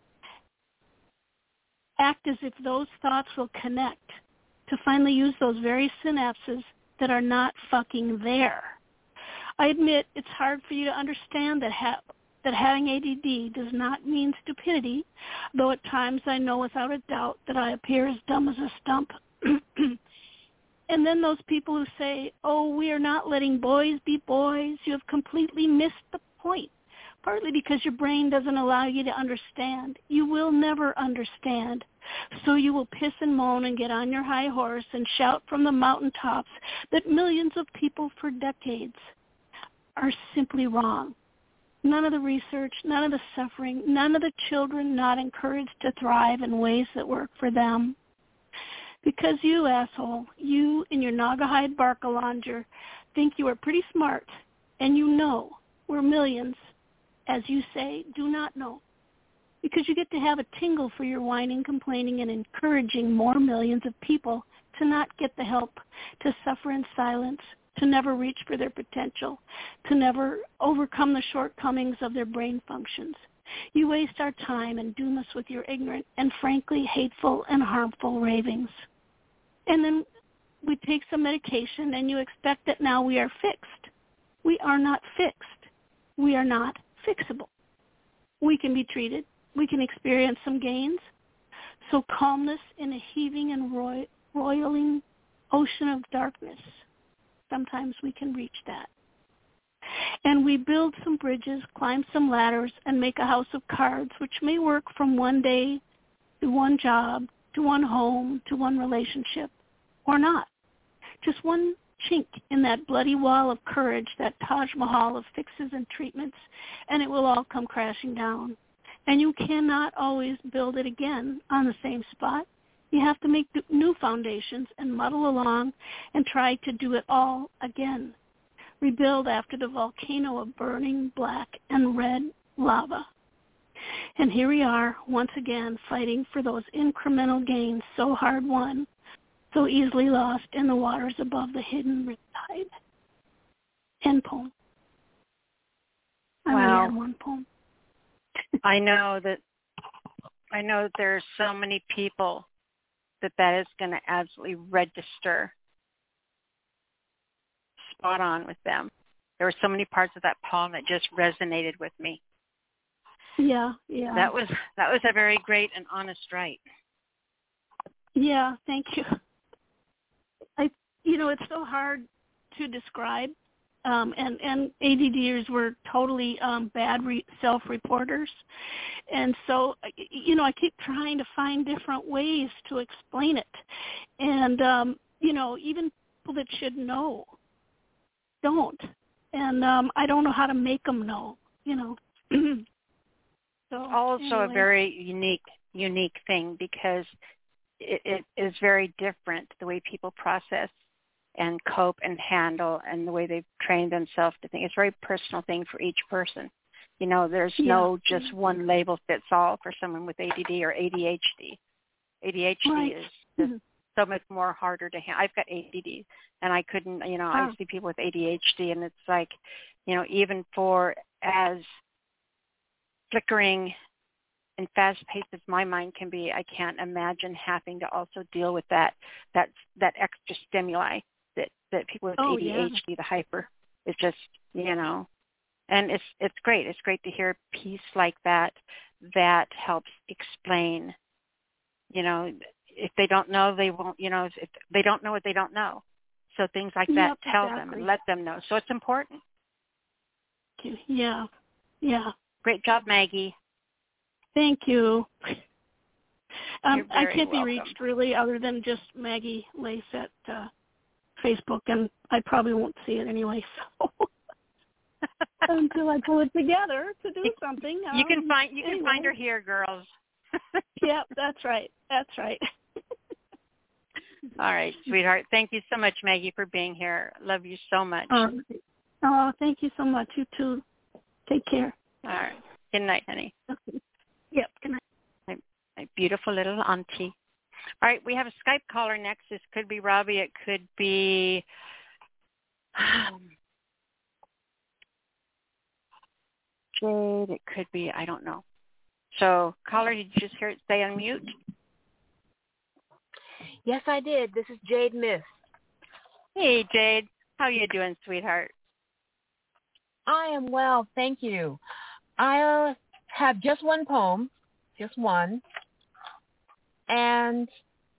Act as if those thoughts will connect to finally use those very synapses that are not fucking there. I admit it's hard for you to understand that having ADD does not mean stupidity, though at times I know without a doubt that I appear as dumb as a stump. And then those people who say, oh, we are not letting boys be boys, you have completely missed the point. Partly because your brain doesn't allow you to understand. You will never understand. So you will piss and moan and get on your high horse and shout from the mountaintops that millions of people for decades are simply wrong. None of the research, none of the suffering, none of the children not encouraged to thrive in ways that work for them. Because you, asshole, you and your Naugahyde Barcalonger think you are pretty smart, and you know we're millions, as you say, do not know. Because you get to have a tingle for your whining, complaining, and encouraging more millions of people to not get the help, to suffer in silence, to never reach for their potential, to never overcome the shortcomings of their brain functions. You waste our time and doom us with your ignorant and frankly hateful and harmful ravings. And then we take some medication and you expect that now we are fixed. We are not fixed. We are not fixable. We can be treated. We can experience some gains. So calmness in a heaving and roiling ocean of darkness, sometimes we can reach that. And we build some bridges, climb some ladders, and make a house of cards, which may work from one day to one job, to one home, to one relationship, or not. Just one chink in that bloody wall of courage, that Taj Mahal of fixes and treatments, and it will all come crashing down. And you cannot always build it again on the same spot. You have to make new foundations and muddle along and try to do it all again. Rebuild after the volcano of burning black and red lava. And here we are, once again, fighting for those incremental gains so hard won, so easily lost in the waters above the hidden riptide. End poem. I only had one poem. I know that there's so many people that is going to absolutely register spot on with them. There were so many parts of that poem that just resonated with me. Yeah. That was a very great and honest write. Yeah, thank you. It's so hard to describe, and ADDers were totally bad self-reporters, and so I keep trying to find different ways to explain it, and even people that should know don't, and I don't know how to make them know. So also anyway. a very unique thing because it is very different the way people process and cope and handle and the way they've trained themselves to think. It's a very personal thing for each person. There's no just one label fits all for someone with ADD or ADHD. ADHD is just so much more harder to handle. I've got ADD, and I couldn't, I see people with ADHD, and it's like, even for as flickering and fast-paced as my mind can be, I can't imagine having to also deal with that extra stimuli that people with ADHD, the hyper, is just, and it's great. It's great to hear a piece like that helps explain, if they don't know, they won't, if they don't know what they don't know. So things like that, tell them and let them know. So it's important. Yeah. Great job, Maggie. Thank you. I can't welcome. be reached really other than just Maggie Lace at Facebook, and I probably won't see it anyway, so until I pull it together to do something. You can find her here, girls. Yep, that's right. All right, sweetheart. Thank you so much, Maggie, for being here. Love you so much. Thank you so much. You too. Take care. All right. Good night, honey. Okay. Yep, good night. My beautiful little auntie. All right, we have a Skype caller next. This could be Robbie. It could be Jade. It could be, I don't know. So, caller, did you just hear it say unmute? Yes, I did. This is Jade Miss. Hey, Jade. How you doing, sweetheart? I am well, thank you. I have just one poem, just one. And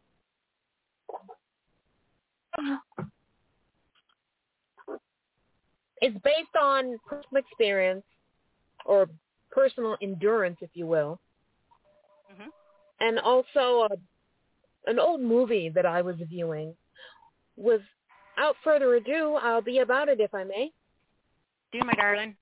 it's based on personal experience or personal endurance, if you will. Mm-hmm. And also an old movie that I was viewing. Without further ado, I'll be about it, if I may. Do, my darling.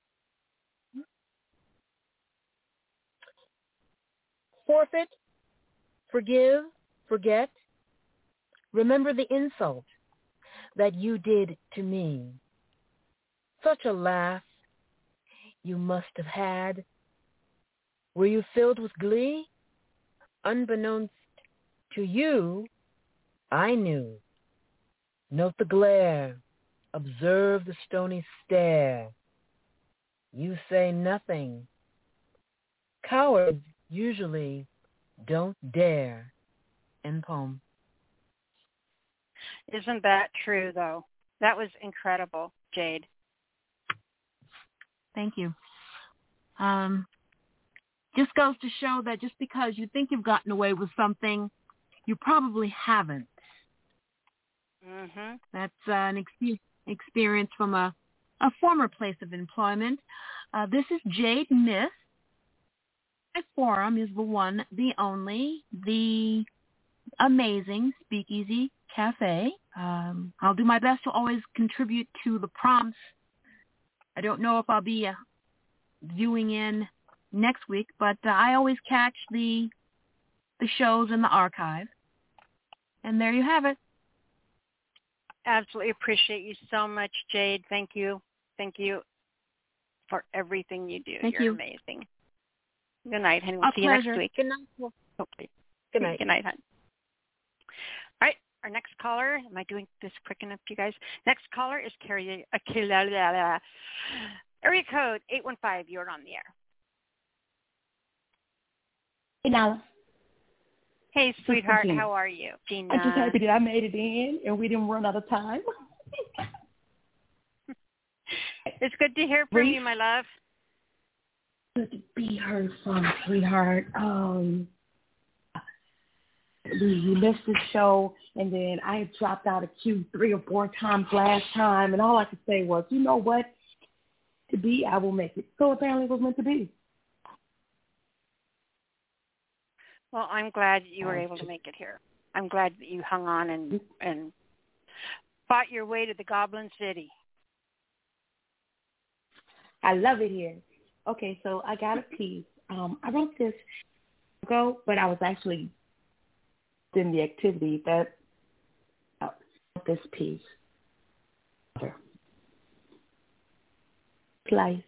Forfeit, forgive, forget. Remember the insult that you did to me. Such a laugh you must have had. Were you filled with glee? Unbeknownst to you, I knew. Note the glare. Observe the stony stare. You say nothing. Cowards usually don't dare. End poem. Isn't that true, though? That was incredible, Jade. Thank you. Just goes to show that just because you think you've gotten away with something, you probably haven't. Mm-hmm. That's an experience from a former place of employment. This is Jade Miss. My forum is the one, the only, the amazing Speakeasy Cafe. I'll do my best to always contribute to the prompts. I don't know if I'll be viewing in next week, but I always catch the shows in the archive. And there you have it. Absolutely appreciate you so much, Jade. Thank you. Thank you for everything you do. You're amazing. Good night, honey. We'll see you next week. Good night. Okay. Good night. Good night, hon. All right. Our next caller, am I doing this quick enough for you guys? Next caller is area code 815. You're on the air. Hey, Nala. Hey, sweetheart. How are you? Gina. I'm just happy that I made it in and we didn't run out of time. It's good to hear from you, my love. Good to be heard from, sweetheart. We missed the show, and then I had dropped out of queue 3 or 4 times last time, and all I could say was, you know what? To be, I will make it. So apparently it was meant to be. Well, I'm glad you were able to make it here. I'm glad that you hung on and fought your way to the Goblin City. I love it here. Okay, so I got a piece. I wrote this ago, but I was actually in the activity that this piece. Slice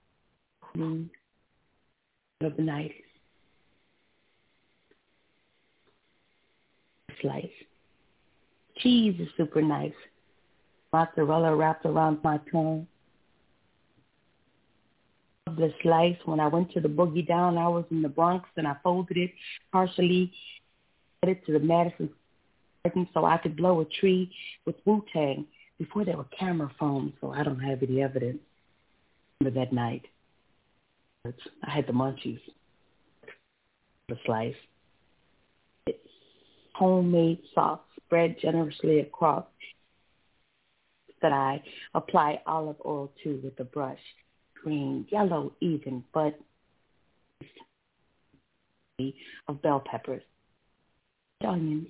of the night. Slice. Cheese is super nice. Mozzarella wrapped around my tongue. The slice, when I went to the Boogie Down, I was in the Bronx and I folded it partially, headed to the Madison Garden so I could blow a tree with Wu-Tang before there were camera phones, so I don't have any evidence. Remember that night. I had the munchies. The slice. It's homemade sauce spread generously across that I apply olive oil to with a brush. Green, yellow even, but of bell peppers, onions,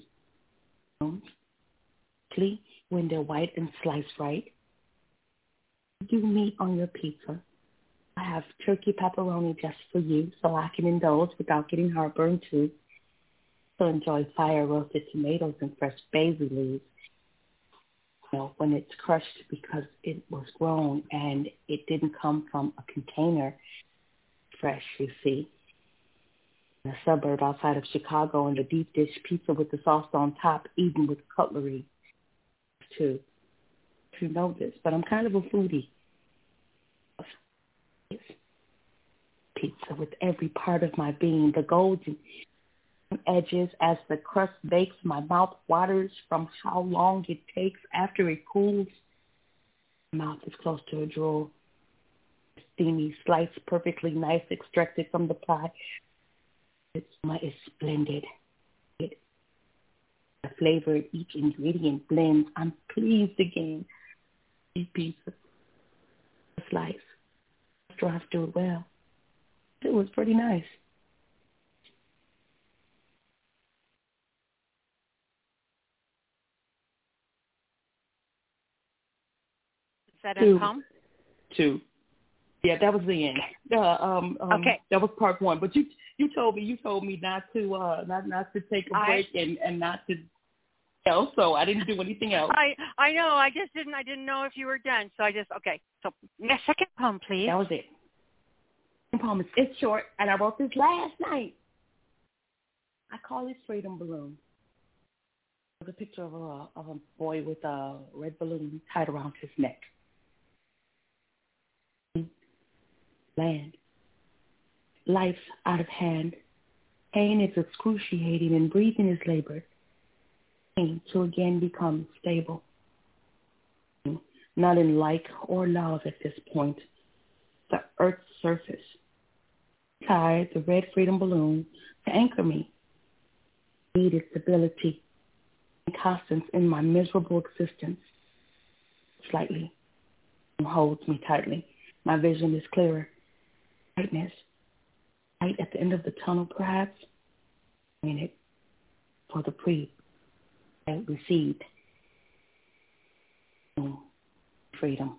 when they're white and sliced right. Do meat on your pizza. I have turkey pepperoni just for you, so I can indulge without getting heartburn too. So enjoy fire roasted tomatoes and fresh basil leaves. When it's crushed because it was grown and it didn't come from a container fresh, you see. In a suburb outside of Chicago, and the deep dish pizza with the sauce on top, eaten with cutlery, too. You know this, but I'm kind of a foodie. Pizza with every part of my being, the golden edges as the crust bakes. My mouth waters from how long it takes after it cools. My mouth is close to a drool. Steamy, sliced, perfectly nice, extracted from the pie. It's splendid. The flavor of each ingredient blends. I'm pleased again. Eat pizza. Slice. After I have to do it well. It was pretty nice. That in poem? 2. Yeah, that was the end. Okay. That was part 1. But you told me not to take a break and not to else, so I didn't do anything else. I know. I didn't know if you were done. So okay. So second poem, please. That was it. Second poem. It's short, and I wrote this last night. I call it Freedom Balloon. There's a picture of a boy with a red balloon tied around his neck. Land. Life's out of hand. Pain is excruciating and breathing is labored. Pain to again become stable. Not in like or love at this point. The earth's surface. Tied the red freedom balloon to anchor me. Needed stability and constance in my miserable existence. Slightly. And holds me tightly. My vision is clearer. Brightness. Light at the end of the tunnel, perhaps. In it for the pre I received. Freedom.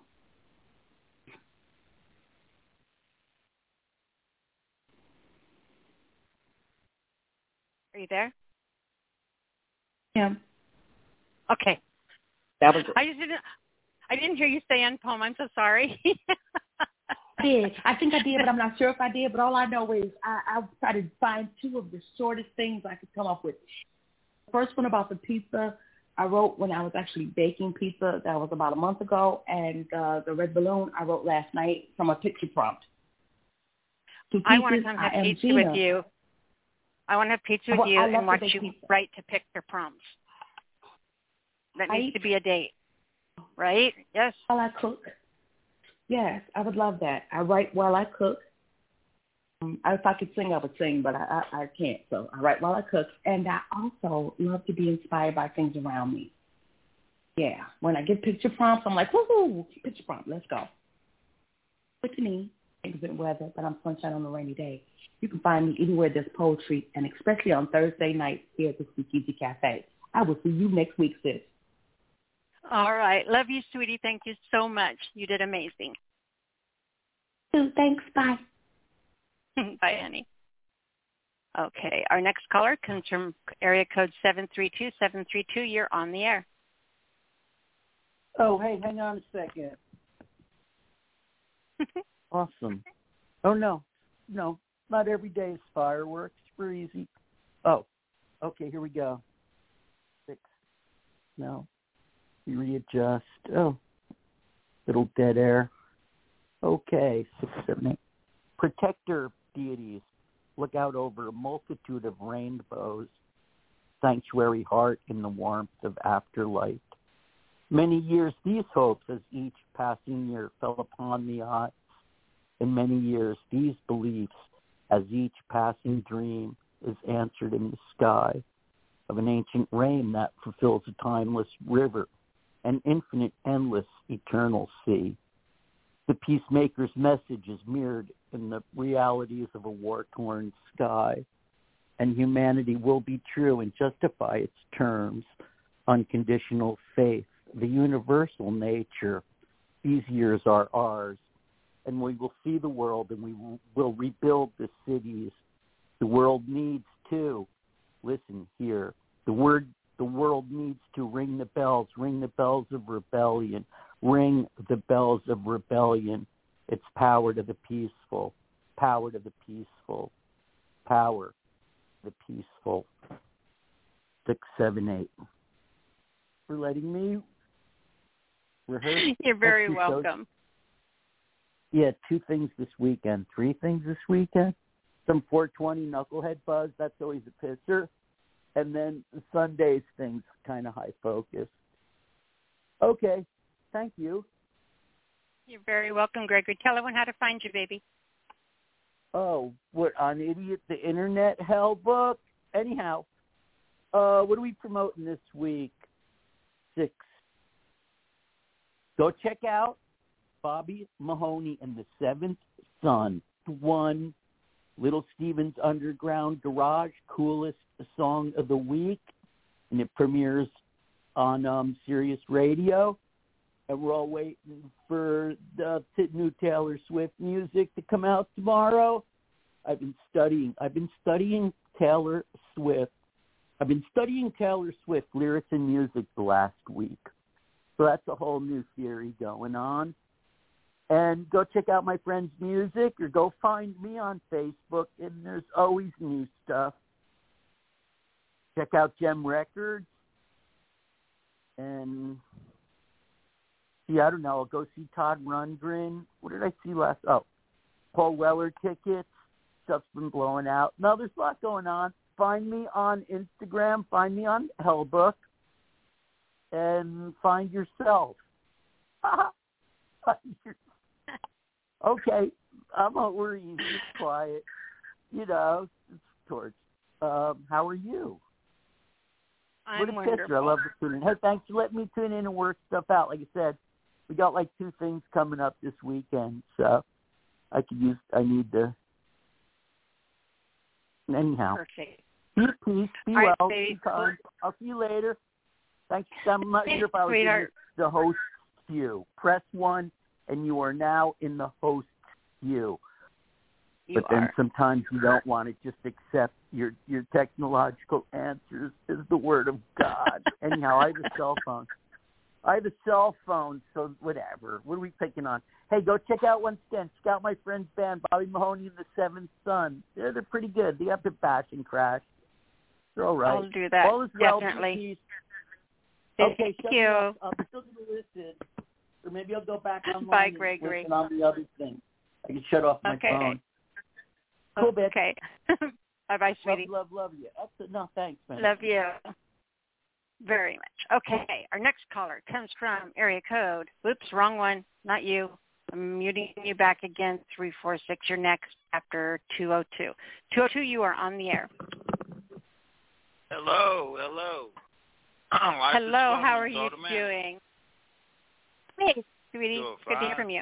Are you there? Yeah. Okay. That was it. I didn't hear you say end poem. I'm so sorry. I did. I think I did, but I'm not sure if I did. But all I know is I tried to find 2 of the shortest things I could come up with. The first one about the pizza, I wrote when I was actually baking pizza. That was about a month ago. And the red balloon, I wrote last night from a picture prompt. I want to come have pizza with you. I want to have pizza with you and watch you write to picture prompts. That needs to be a date, right? Yes. While I cook. Yes, I would love that. I write while I cook. If I could sing, I would sing, but I can't. So I write while I cook. And I also love to be inspired by things around me. Yeah. When I get picture prompts, I'm like, woohoo, picture prompt, let's go. What you need? Exit weather, but I'm sunshine on a rainy day. You can find me anywhere there's poetry, and especially on Thursday nights here at the Speakeasy Cafe. I will see you next week, sis. All right. Love you, sweetie. Thank you so much. You did amazing. Thanks. Bye. Bye, honey. Okay, our next caller comes from area code 732. 732, you're on the air. Oh, hey, hang on a second. Awesome. Oh, no, not every day is fireworks. We're easy. Oh, okay, here we go. 6. No. You readjust. Oh, little dead air. Okay, 6, 7, 8. Protector deities, look out over a multitude of rainbows. Sanctuary heart in the warmth of afterlife. Many years these hopes as each passing year fell upon the odds. And many years these beliefs as each passing dream is answered in the sky of an ancient rain that fulfills a timeless river, an infinite, endless, eternal sea. The peacemaker's message is mirrored in the realities of a war-torn sky, and humanity will be true and justify its terms, unconditional faith, the universal nature. These years are ours, and we will see the world, and we will rebuild the cities. The world needs to, listen here, the world needs to ring the bells of rebellion, ring the bells of rebellion. It's power to the peaceful, power to the peaceful, power to the peaceful. 6, 7, 8. For letting me rehearse. You're very welcome. Yeah, 2 things this weekend, 3 things this weekend. Some 420 knucklehead buzz, that's always a pisser. And then Sunday's things kind of high focus. Okay, thank you. You're very welcome, Gregory. Tell everyone how to find you, baby. Oh, what, on Idiot the Internet Hell book? Anyhow, what are we promoting this week? 6. Go check out Bobby Mahoney and the Seventh Son. 1, Little Steven's Underground Garage, coolest song of the week, and it premieres on Sirius Radio. And we're all waiting for the new Taylor Swift music to come out tomorrow. I've been studying Taylor Swift. I've been studying Taylor Swift lyrics and music the last week. So that's a whole new theory going on. And go check out my friend's music or go find me on Facebook, and there's always new stuff. Check out Gem Records. And, yeah, I don't know, I'll go see Todd Rundgren. What did I see last? Oh, Paul Weller tickets. Stuff's been blowing out. No, there's a lot going on. Find me on Instagram. Find me on Hellbook. And find yourself. Okay, I'm not worried. It's quiet. You know, it's Torch. How are you? I'm wonderful. I love the tuning. Hey, thanks for letting me tune in and work stuff out. Like I said, we got like 2 things coming up this weekend, so I need to. Anyhow. Perfect. Be at peace. Be all well. Right, be kind. I'll see you later. Thanks. I'm not sure if I was in the host queue. Press 1, and you are now in the host queue. But then sometimes you don't want to just accept your technological answers as the word of God. Anyhow, I have a cell phone. So whatever. What are we picking on? Hey, go check out once again. Check out my friend's band, Bobby Mahoney and the Seventh Son. They're pretty good. They have to bash and crash. They're all right. I'll do that. All is well. Definitely. Okay, thank you. I'm still going to listen. Or maybe I'll go back online. Bye, Gregory. And listen on the other thing. I can shut off my phone. Cool, bitch. Okay. Bye-bye, sweetie. Love you. No, thanks, man. Love you very much. Okay, our next caller comes from area code. Oops, wrong one. Not you. I'm muting you back again. 346. You're next after 202. 202, you are on the air. Hello. Hello, how are you doing? Hey, sweetie. Good to hear from you.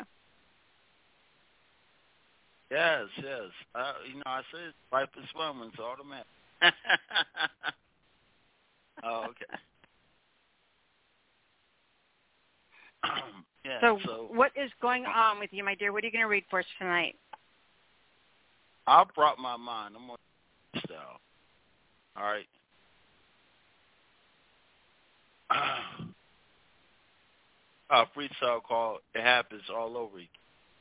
Yes. I said life is fun when it's automatic. Oh, okay. Yeah. So what is going on with you, my dear? What are you going to read for us tonight? I brought my mind. I'm on style. All right. A freestyle called "It Happens All Over Again."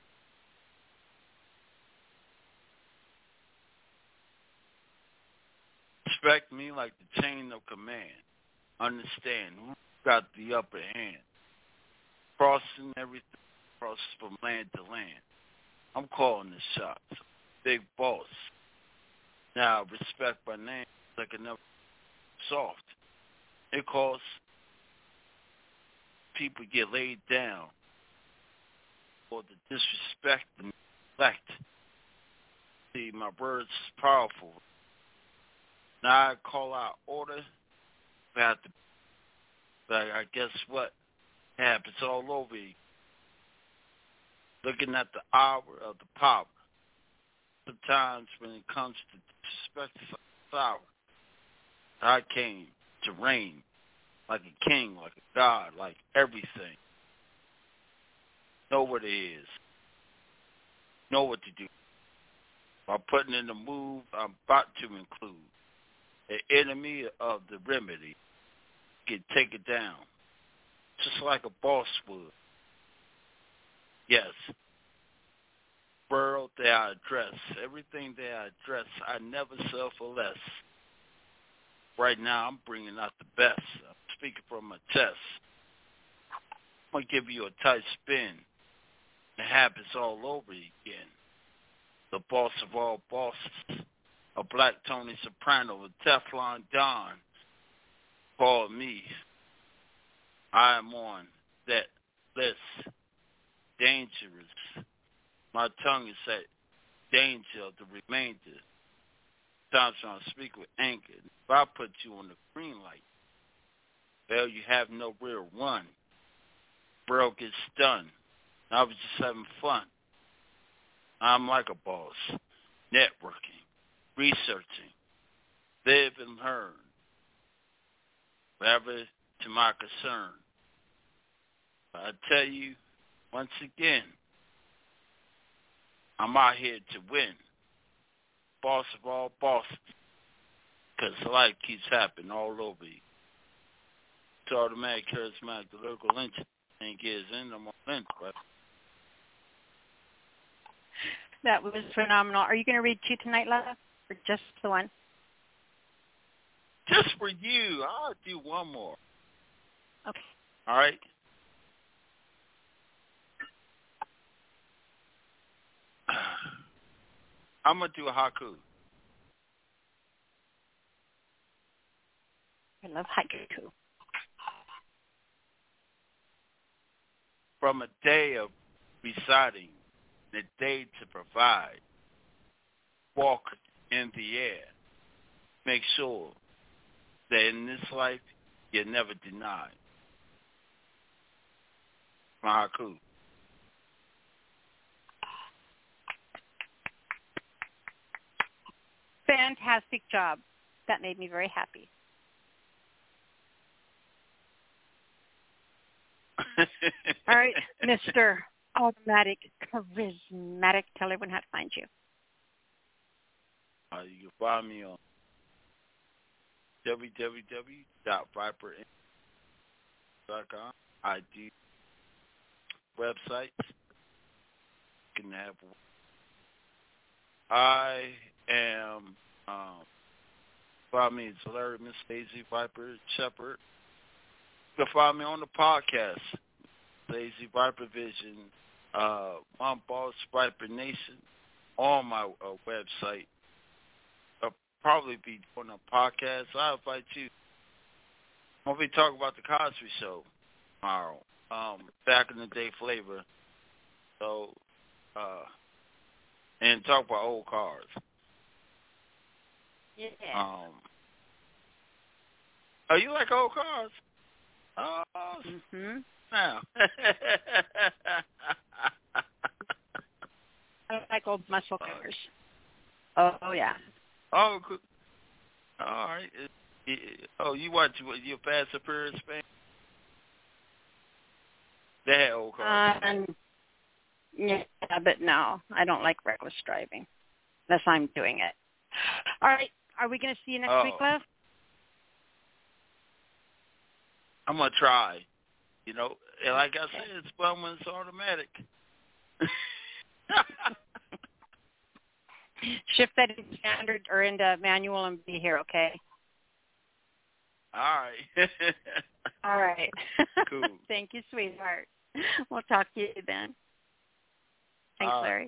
Respect me like the chain of command. Understand who got the upper hand. Crossing everything, cross from land to land. I'm calling the shots. Big boss. Now respect my name like I never soft. It calls people get laid down for the disrespect and neglect. See, my words is powerful. Now I call out order. But I guess what happens all over you. Looking at the hour of the power. Sometimes when it comes to disrespect power, I came to reign like a king, like a god, like everything. Know what it is. Know what to do. By putting in the move, I'm about to include the enemy of the remedy. Can take it down, just like a boss would. Yes. World that I address, everything that I address, I never sell for less. Right now, I'm bringing out the best. I'm speaking from my chest. I'm going to give you a tight spin. It happens all over again. The boss of all bosses, a black Tony Soprano, a Teflon Don, call me. I am on that list. Dangerous. My tongue is at danger of the remainder. Sometimes when I speak with anger, if I put you on the green light, well, you have no real run. Bro gets done. I was just having fun. I'm like a boss. Networking. Researching. Live and learn. Whatever to my concern. I tell you, once again, I'm out here to win. Boss of all bosses. Because life keeps happening all over you. It's automatic, charismatic, the lyrical lynch. Ain't gets in, I'm on lynch, but. That was phenomenal. Are you going to read two tonight, Love? Or just the one? Just for you. I'll do one more. Okay. All right? I'm going to do a haiku. I love haiku. From a day of reciting, the day to provide, walk in the air, make sure that in this life you're never denied. My haiku. Fantastic job. That made me very happy. All right, Mr. Automatic Charismatic. Tell everyone how to find you. You can find me on www.viper.com. I do websites. You can have. I am. Find me. It's Larry, Miss Daisy Viper Shepherd. You can find me on the podcast, Daisy Viper Vision, One Boss Viper Nation, on my website. I'll probably be doing a podcast. I'll invite you. I'll be talking about the Cosby Show tomorrow. Back in the day flavor. So, and talk about old cars. Yeah. Oh, you like old cars? Oh, now. I like old muscle cars. Oh yeah. Oh, good. All right. Oh, you watch your Fast and Furious fan? They had old cars. Yeah, but no, I don't like reckless driving unless I'm doing it. All right, are we going to see you next week, love? I'm going to try. You know, and like I said, it's fun when it's automatic. Shift that into standard or into manual and be here, okay? All right. All right. Cool. Thank you, sweetheart. We'll talk to you then. Thanks, Larry.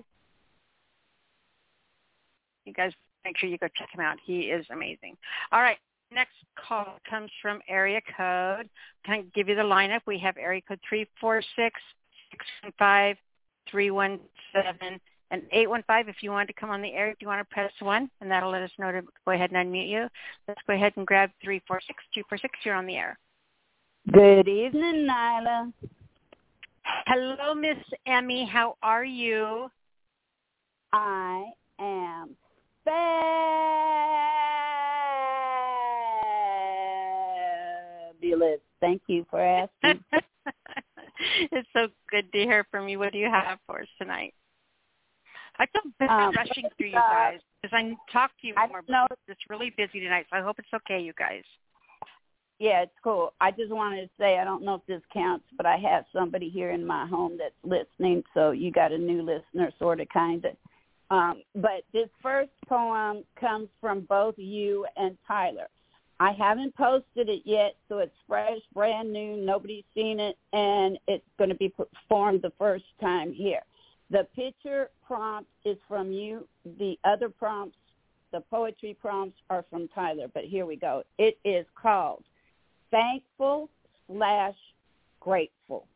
You guys make sure you go check him out. He is amazing. All right. Next call comes from area code. Can I give you the lineup? We have area code 346-615-317 and 815. If you want to come on the air, if you want to press 1, and that'll let us know to go ahead and unmute you. Let's go ahead and grab 346-246. You're on the air. Good evening, Nyla. Hello, Miss Emmy. How are you? I am fabulous. Thank you for asking. It's so good to hear from you. What do you have for us tonight? I feel bad rushing through you guys because I talk to you more, but it's really busy tonight, so I hope it's okay, you guys. Yeah, it's cool. I just wanted to say, I don't know if this counts, but I have somebody here in my home that's listening, so you got a new listener, sort of, kind of. But this first poem comes from both you and Tyler. I haven't posted it yet, so it's fresh, brand new, nobody's seen it, and it's going to be performed the first time here. The picture prompt is from you. The other prompts, the poetry prompts, are from Tyler, but here we go. It is called Thankful/Grateful.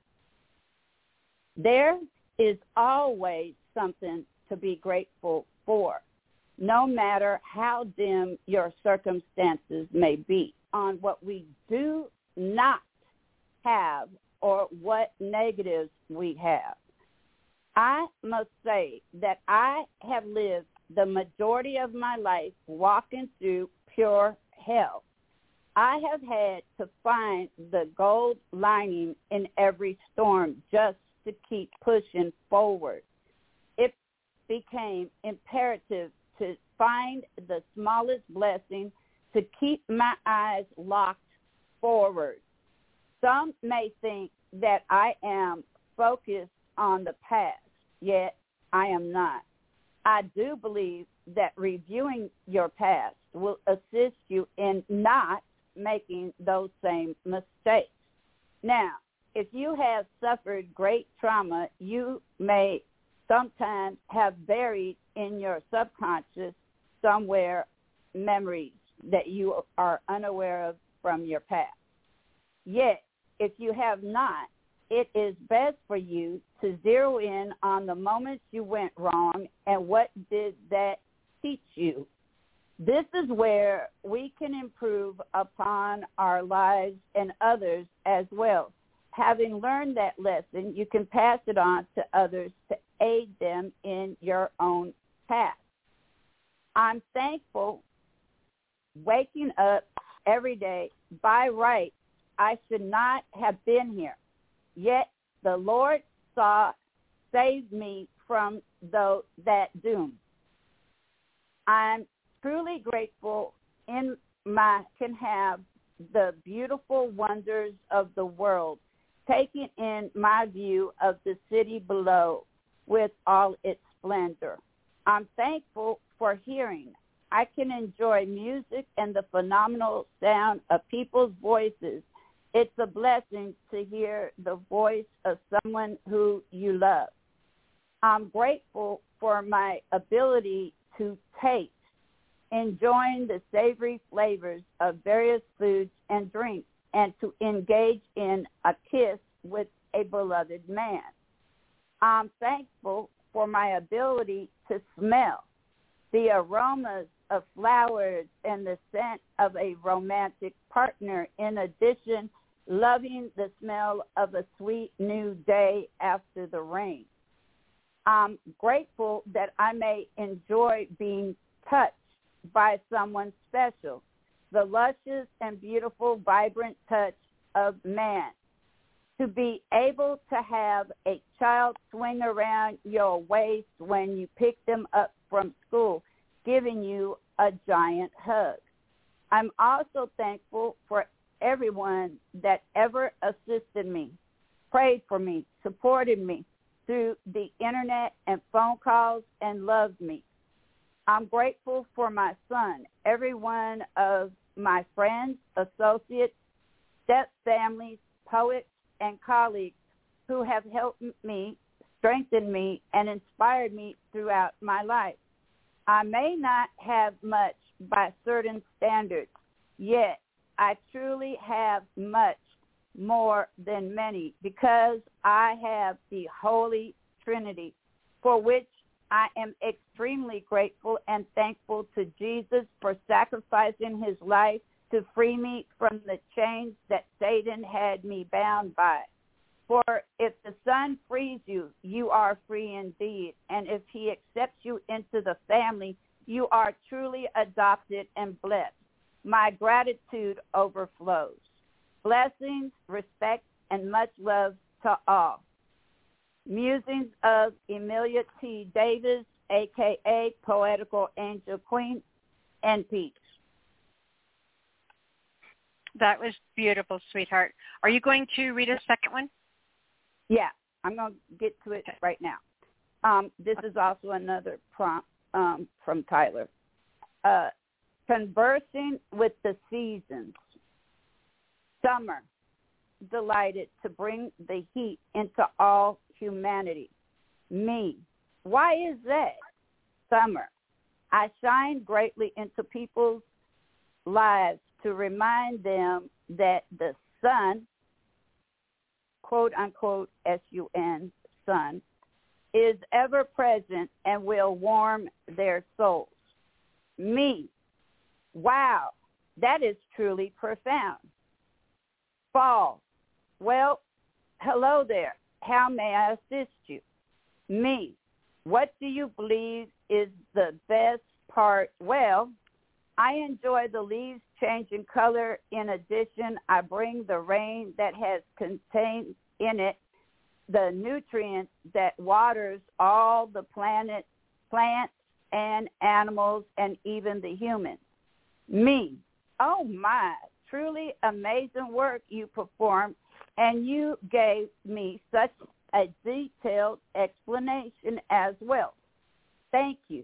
There is always something to be grateful for, no matter how dim your circumstances may be, on what we do not have or what negatives we have. I must say that I have lived the majority of my life walking through pure hell. I have had to find the gold lining in every storm just to keep pushing forward. It became imperative to find the smallest blessing to keep my eyes locked forward. Some may think that I am focused on the past, yet I am not. I do believe that reviewing your past will assist you in not making those same mistakes. Now, if you have suffered great trauma, you may sometimes have buried in your subconscious somewhere memories that you are unaware of from your past. Yet, if you have not, it is best for you to zero in on the moments you went wrong and what did that teach you. This is where we can improve upon our lives and others as well. Having learned that lesson, you can pass it on to others to aid them in your own path. I'm thankful waking up every day. By right, I should not have been here. Yet the Lord saved me from that doom. I'm truly grateful can have the beautiful wonders of the world, taking in my view of the city below with all its splendor. I'm thankful for hearing. I can enjoy music and the phenomenal sound of people's voices. It's a blessing to hear the voice of someone who you love. I'm grateful for my ability to taste, enjoying the savory flavors of various foods and drinks, and to engage in a kiss with a beloved man. I'm thankful for my ability to smell the aromas of flowers and the scent of a romantic partner, in addition, loving the smell of a sweet new day after the rain. I'm grateful that I may enjoy being touched by someone special, the luscious and beautiful, vibrant touch of man. to be able to have a child swing around your waist when you pick them up from school, giving you a giant hug. I'm also thankful for everyone that ever assisted me, prayed for me, supported me through the internet and phone calls, and loved me. I'm grateful for my son, every one of my friends, associates, step families, poets, and colleagues who have helped me, strengthened me, and inspired me throughout my life. I may not have much by certain standards, yet I truly have much more than many because I have the Holy Trinity, for which I am extremely grateful and thankful to Jesus for sacrificing his life to free me from the chains that Satan had me bound by. For if the Son frees you, you are free indeed. And if he accepts you into the family, you are truly adopted and blessed. My gratitude overflows. Blessings, respect, and much love to all. Musings of Emilia T. Davis, a.k.a. Poetical Angel Queen, and peace. That was beautiful, sweetheart. Are you going to read a second one? Yeah, I'm going to get to it right now. This is also another prompt from Tyler. Conversing with the seasons. Summer, delighted to bring the heat into all humanity. Me, why is that? Summer, I shine greatly into people's lives to remind them that the sun, quote unquote, S-U-N, sun, is ever present and will warm their souls. Me, wow, that is truly profound. Fall, well, hello there. How may I assist you? Me, what do you believe is the best part? Well, I enjoy the leaves changing color. In addition, I bring the rain that has contained in it the nutrients that waters all the planet, plants and animals, and even the humans. Me, oh my, truly amazing work you performed, and you gave me such a detailed explanation as well. Thank you.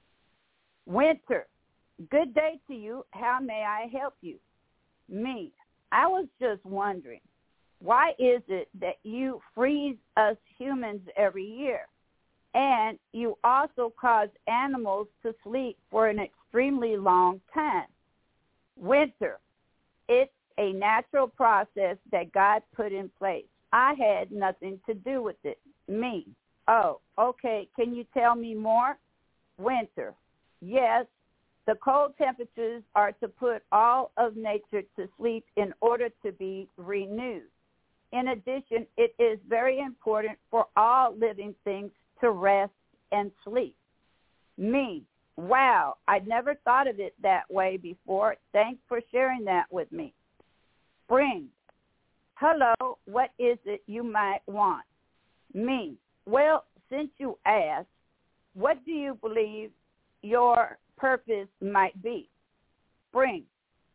Winter, good day to you. How may I help you? Me, I was just wondering, why is it that you freeze us humans every year? And you also cause animals to sleep for an extremely long time. Winter, it's a natural process that God put in place. I had nothing to do with it. Me, oh, okay, can you tell me more? Winter, yes, the cold temperatures are to put all of nature to sleep in order to be renewed. In addition, it is very important for all living things to rest and sleep. Me, wow, I'd never thought of it that way before. Thanks for sharing that with me. Spring, hello, what is it you might want? Me, well, since you asked, what do you believe your purpose might be? Spring,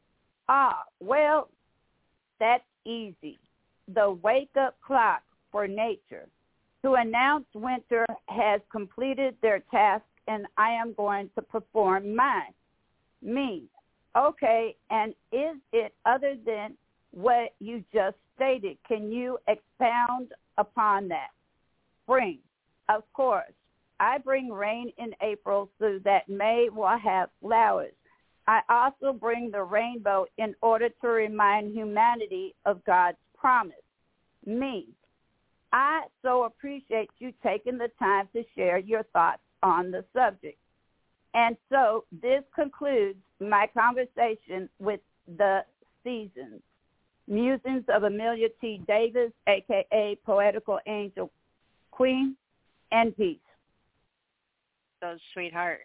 well, that's easy. The wake-up clock for nature. To announce winter has completed their task, and I am going to perform mine. Me, okay, and is it other than what you just stated? Can you expound upon that? Spring, of course. I bring rain in April so that May will have flowers. I also bring the rainbow in order to remind humanity of God's promise. Me, I so appreciate you taking the time to share your thoughts on the subject. And so this concludes my conversation with the seasons. Musings of Emilia T. Davis, a.k.a. Poetical Angel Queen, and peace. So, sweetheart.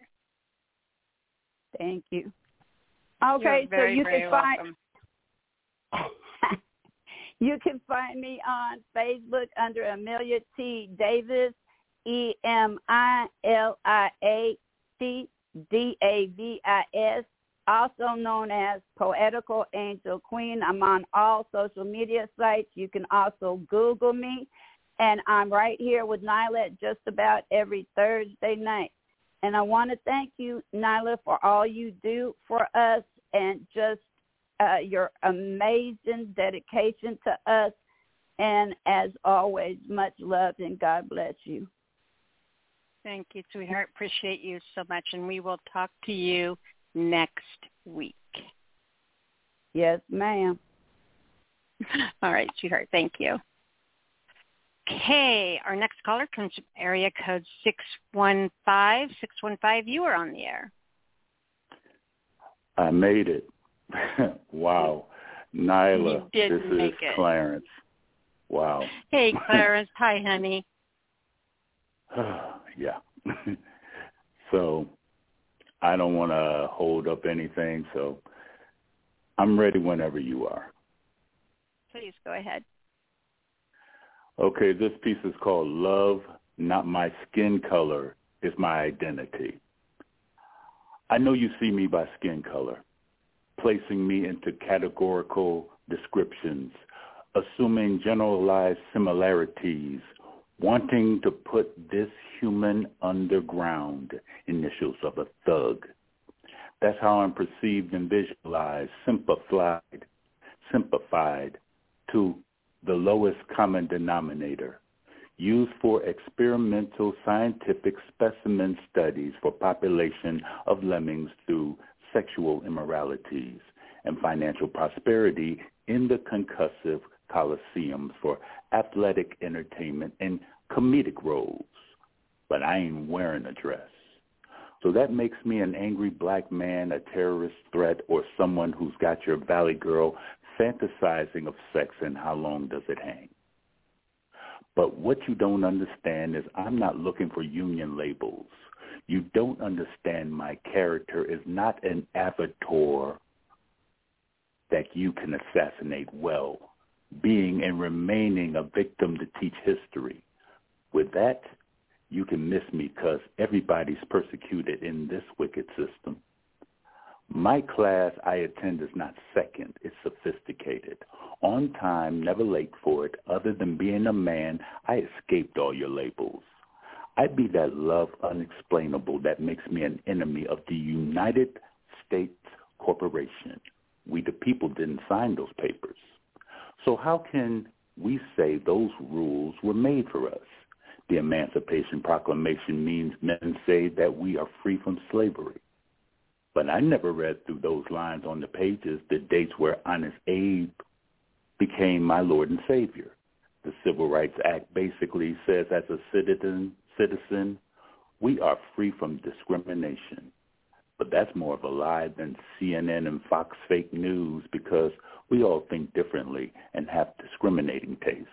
Thank you. Okay, You're very, so you very can welcome. You can find me on Facebook under Amelia T. Davis, EMILIATDAVIS, also known as Poetical Angel Queen. I'm on all social media sites. You can also Google me. And I'm right here with Nyla just about every Thursday night. And I want to thank you, Nyla, for all you do for us and just your amazing dedication to us. And as always, much love and God bless you. Thank you, sweetheart. Appreciate you so much. And we will talk to you next week. Yes, ma'am. All right, sweetheart. Thank you. Okay, our next caller comes from area code 615. 615, you are on the air. I made it. Wow. Nyla, this is Clarence. Wow. Hey, Clarence. Hi, honey. Yeah. So I don't want to hold up anything, so I'm ready whenever you are. Please go ahead. Okay, this piece is called Love, Not My Skin Color is My Identity. I know you see me by skin color, placing me into categorical descriptions, assuming generalized similarities, wanting to put this human underground, initials of a thug. That's how I'm perceived and visualized, simplified to the lowest common denominator, used for experimental scientific specimen studies for population of lemmings through sexual immoralities and financial prosperity in the concussive coliseums for athletic entertainment and comedic roles. But I ain't wearing a dress. So that makes me an angry black man, a terrorist threat, or someone who's got your valley girl fantasizing of sex and how long does it hang. But what you don't understand is I'm not looking for union labels. You don't understand my character is not an avatar that you can assassinate well, being and remaining a victim to teach history. With that, you can miss me because everybody's persecuted in this wicked system. My class I attend is not second, it's sophisticated. On time, never late for it. Other than being a man, I escaped all your labels. I be that love unexplainable that makes me an enemy of the United States Corporation. We the people didn't sign those papers. So how can we say those rules were made for us? The Emancipation Proclamation means men say that we are free from slavery. But I never read through those lines on the pages, the dates where Honest Abe became my Lord and Savior. The Civil Rights Act basically says as a citizen, we are free from discrimination. But that's more of a lie than CNN and Fox fake news because we all think differently and have discriminating tastes.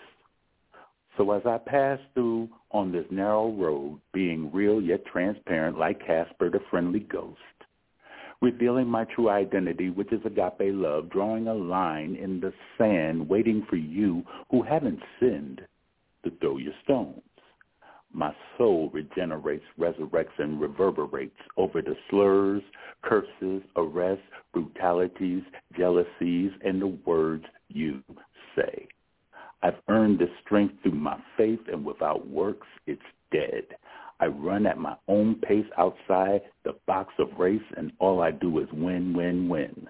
So as I pass through on this narrow road, being real yet transparent like Casper the Friendly Ghost, revealing my true identity, which is agape love, drawing a line in the sand, waiting for you who haven't sinned to throw your stones. My soul regenerates, resurrects, and reverberates over the slurs, curses, arrests, brutalities, jealousies, and the words you say. I've earned this strength through my faith, and without works, it's dead. I run at my own pace outside the box of race, and all I do is win, win, win.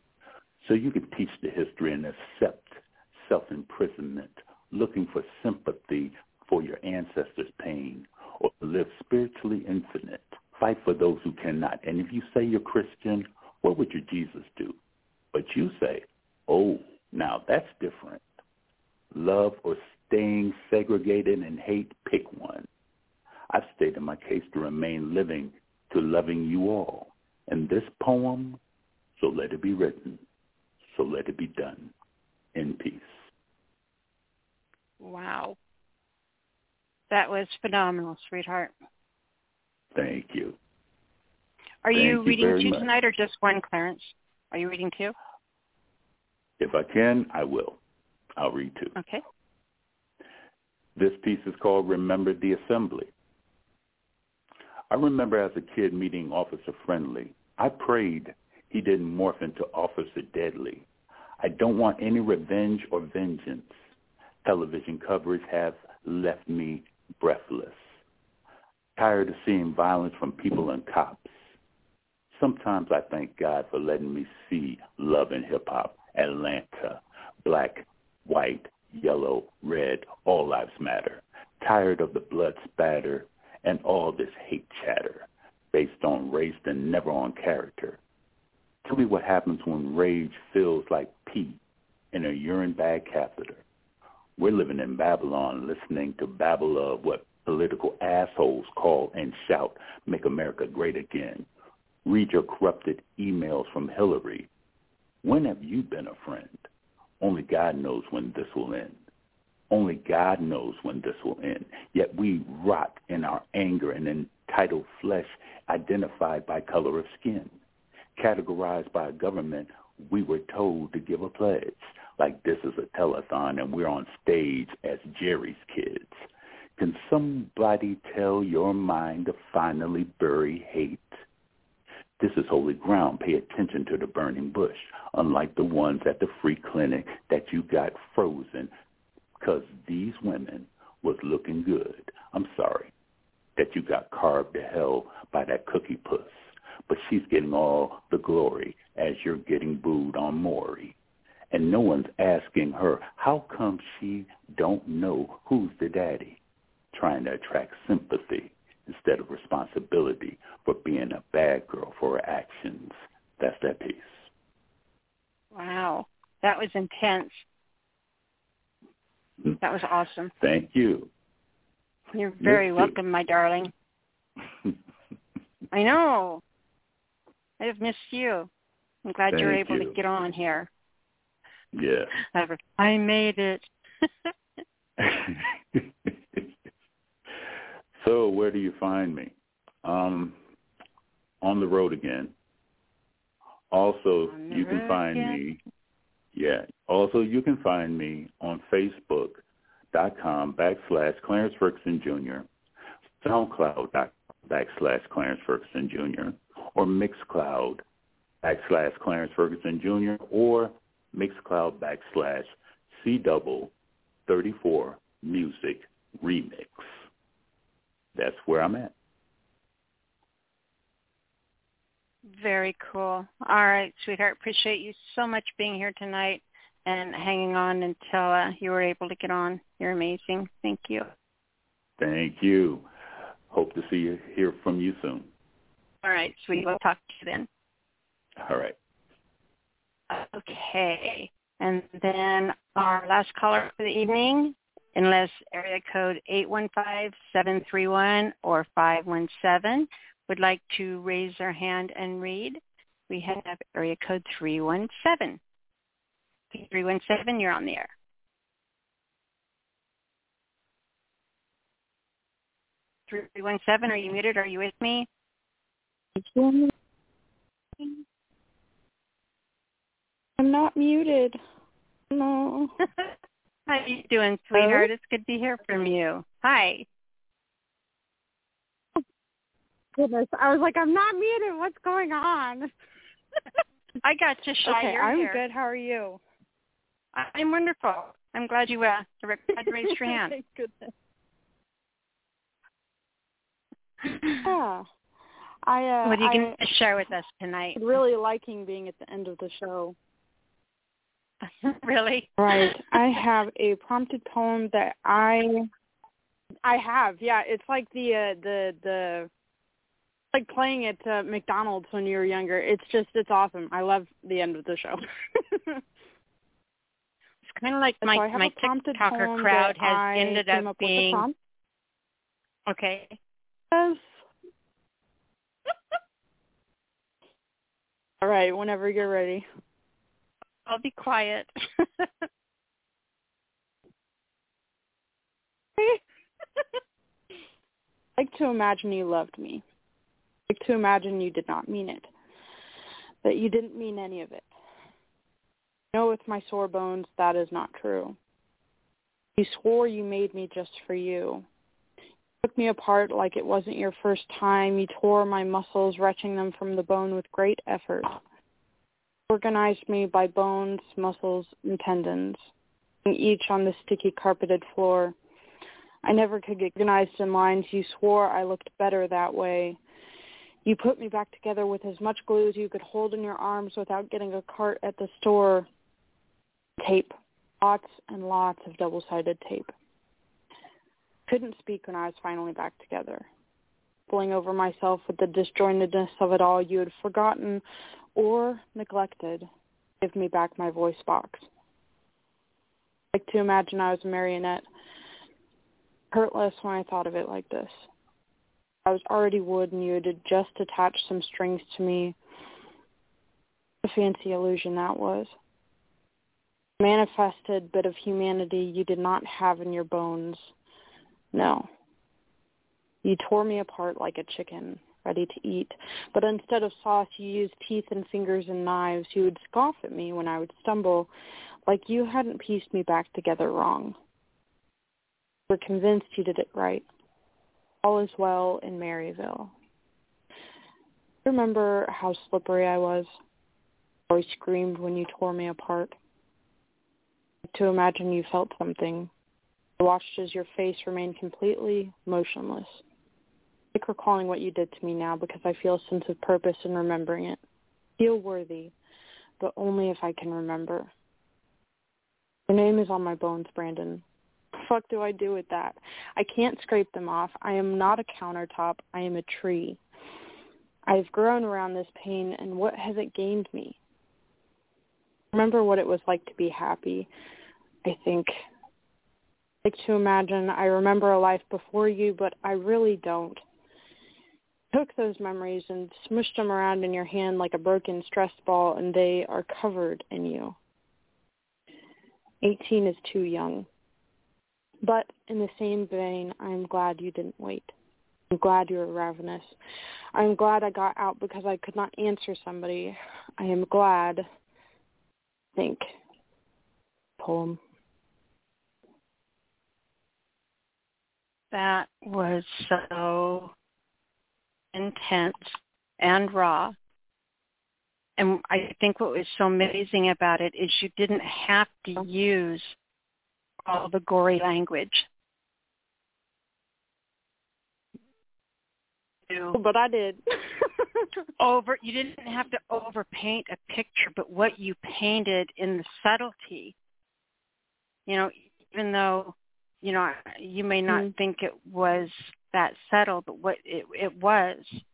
So you can teach the history and accept self-imprisonment, looking for sympathy for your ancestors' pain, or live spiritually infinite. Fight for those who cannot. And if you say you're Christian, what would your Jesus do? But you say, oh, now that's different. Love or staying segregated and hate, pick one. I've stated my case to remain living, to loving you all. And this poem, so let it be written, so let it be done. In peace. Wow. That was phenomenal, sweetheart. Thank you. Are you reading two much. tonight or just one, Clarence? Are you reading two? If I can, I will. I'll read two. Okay. This piece is called Remember the Assembly. I remember as a kid meeting Officer Friendly. I prayed he didn't morph into Officer Deadly. I don't want any revenge or vengeance. Television coverage has left me breathless. Tired of seeing violence from people and cops. Sometimes I thank God for letting me see love in hip-hop, Atlanta, black, white, yellow, red, all lives matter. Tired of the blood spatter and all this hate chatter based on race and never on character. Tell me what happens when rage feels like pee in a urine bag catheter. We're living in Babylon, listening to babble of what political assholes call and shout, make America great again. Read your corrupted emails from Hillary. When have you been a friend? Only God knows when this will end. Only God knows when this will end. Yet we rot in our anger and entitled flesh identified by color of skin. Categorized by a government, we were told to give a pledge, like this is a telethon and we're on stage as Jerry's kids. Can somebody tell your mind to finally bury hate? This is holy ground. Pay attention to the burning bush, unlike the ones at the free clinic that you got frozen because these women was looking good. I'm sorry that you got carved to hell by that cookie puss, but she's getting all the glory as you're getting booed on Maury. And no one's asking her, how come she don't know who's the daddy? Trying to attract sympathy instead of responsibility for being a bad girl for her actions. That's that piece. Wow. That was intense. That was awesome. Thank you. You're very welcome, my darling. I know. I have missed you. I'm glad you were able to get on here. Yeah. I made it. So where do you find me? On the road again. Also, you can find me. Yeah. Also, you can find me on Facebook.com/Clarence Ferguson Jr., SoundCloud.com/Clarence Ferguson Jr., or Mixcloud.com/Clarence Ferguson Jr., or Mixcloud.com/C34 Music Remix. That's where I'm at. Very cool. All right, sweetheart. Appreciate you so much being here tonight and hanging on until you were able to get on. You're amazing. Thank you. Thank you. Hope to hear from you soon. All right, sweetie. We'll talk to you then. All right. Okay. And then our last caller for the evening, unless area code 815-731 or 517 would like to raise their hand and read, we have area code 317. 317, you're on the air. Three 317, are you muted? Are you with me? I'm not muted. No. How you doing, sweetheart? It's good to hear from you. Hi. Goodness, I was like, I'm not muted. What's going on? I got you, Shy. Okay, You're I'm here. good. How are you? I'm wonderful. I'm glad you raised your hand. Thank goodness. Yeah. What are you going to share with us tonight? Really liking being at the end of the show. Really? Right. I have a prompted poem that I have. Yeah, it's like the like playing at McDonald's when you were younger. It's awesome. I love the end of the show. It's kind of like my TikToker crowd has ended up being. Okay. Yes. All right, whenever you're ready. I'll be quiet. I like to imagine you loved me. I like to imagine you did not mean it. That you didn't mean any of it. I know with my sore bones that is not true. You swore you made me just for you. You took me apart like it wasn't your first time. You tore my muscles, wrenching them from the bone with great effort. You organized me by bones, muscles, and tendons, each on the sticky carpeted floor. I never could get organized in lines. You swore I looked better that way. You put me back together with as much glue as you could hold in your arms without getting a cart at the store. Tape. Lots and lots of double-sided tape. Couldn't speak when I was finally back together. Pulling over myself with the disjointedness of it all you had forgotten or neglected. Give me back my voice box. I like to imagine I was a marionette. Hurtless when I thought of it like this. I was already wood and you had just attached some strings to me. What a fancy illusion that was. A manifested bit of humanity you did not have in your bones. No. You tore me apart like a chicken, ready to eat. But instead of sauce, you used teeth and fingers and knives. You would scoff at me when I would stumble, like you hadn't pieced me back together wrong. You were convinced you did it right. All is well in Maryville. Remember how slippery I was? I always screamed when you tore me apart. To imagine you felt something. I watched as your face remained completely motionless. I like recalling what you did to me now because I feel a sense of purpose in remembering it. I feel worthy, but only if I can remember. Your name is on my bones, Brandon. What the fuck do I do with that? I can't scrape them off. I am not a countertop. I am a tree. I've grown around this pain, and what has it gained me? Remember what it was like to be happy, I think. I like to imagine I remember a life before you, but I really don't. I took those memories and smushed them around in your hand like a broken stress ball, and they are covered in you. 18 is too young. But in the same vein, I am glad you didn't wait. I'm glad you were ravenous. I'm glad I got out because I could not answer somebody. I am glad. Think. Poem. That was so intense and raw. And I think what was so amazing about it is you didn't have to use all the gory language. But I did. You didn't have to overpaint a picture, but what you painted in the subtlety, even though, you may not think it was that subtle, but what it was,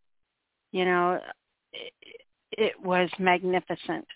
it was magnificent.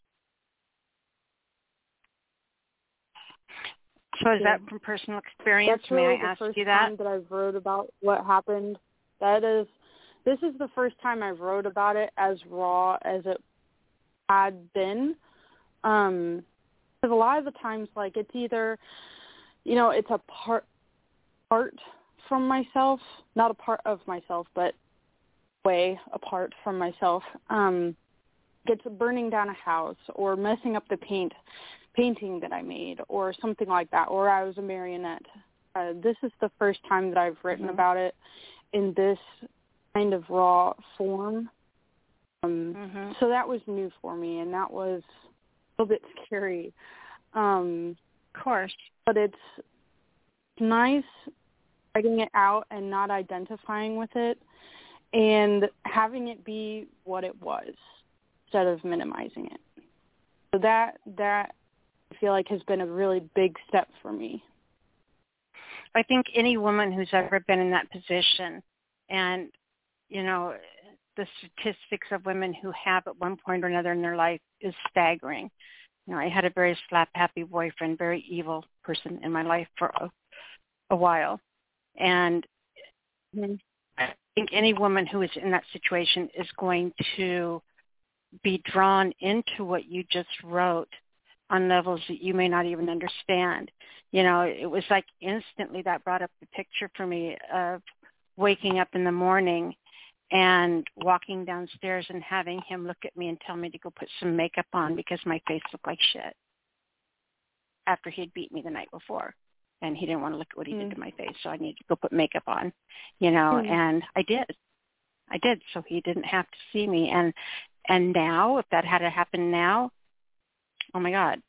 So is that from personal experience? That's really May I ask you that? the first time that I've wrote about what happened. This is the first time I've wrote about it as raw as it had been. Because a lot of the times, it's either, it's a part from myself, not a part of myself, but way apart from myself. It's burning down a house or messing up the painting that I made or something like that, or I was a marionette. This is the first time that I've written about it in this kind of raw form. So that was new for me, and that was a little bit scary. Of course. But it's nice writing it out and not identifying with it and having it be what it was instead of minimizing it. So that I feel like has been a really big step for me. I think any woman who's ever been in that position, and, the statistics of women who have at one point or another in their life is staggering. I had a very slap-happy boyfriend, very evil person in my life for a while. And I think any woman who is in that situation is going to be drawn into what you just wrote on levels that you may not even understand. It was like instantly that brought up the picture for me of waking up in the morning and walking downstairs and having him look at me and tell me to go put some makeup on because my face looked like shit after he'd beat me the night before. and he didn't want to look at what he did to my face, so I needed to go put makeup on, and I did. So he didn't have to see me. And now, if that had happened now, oh my God.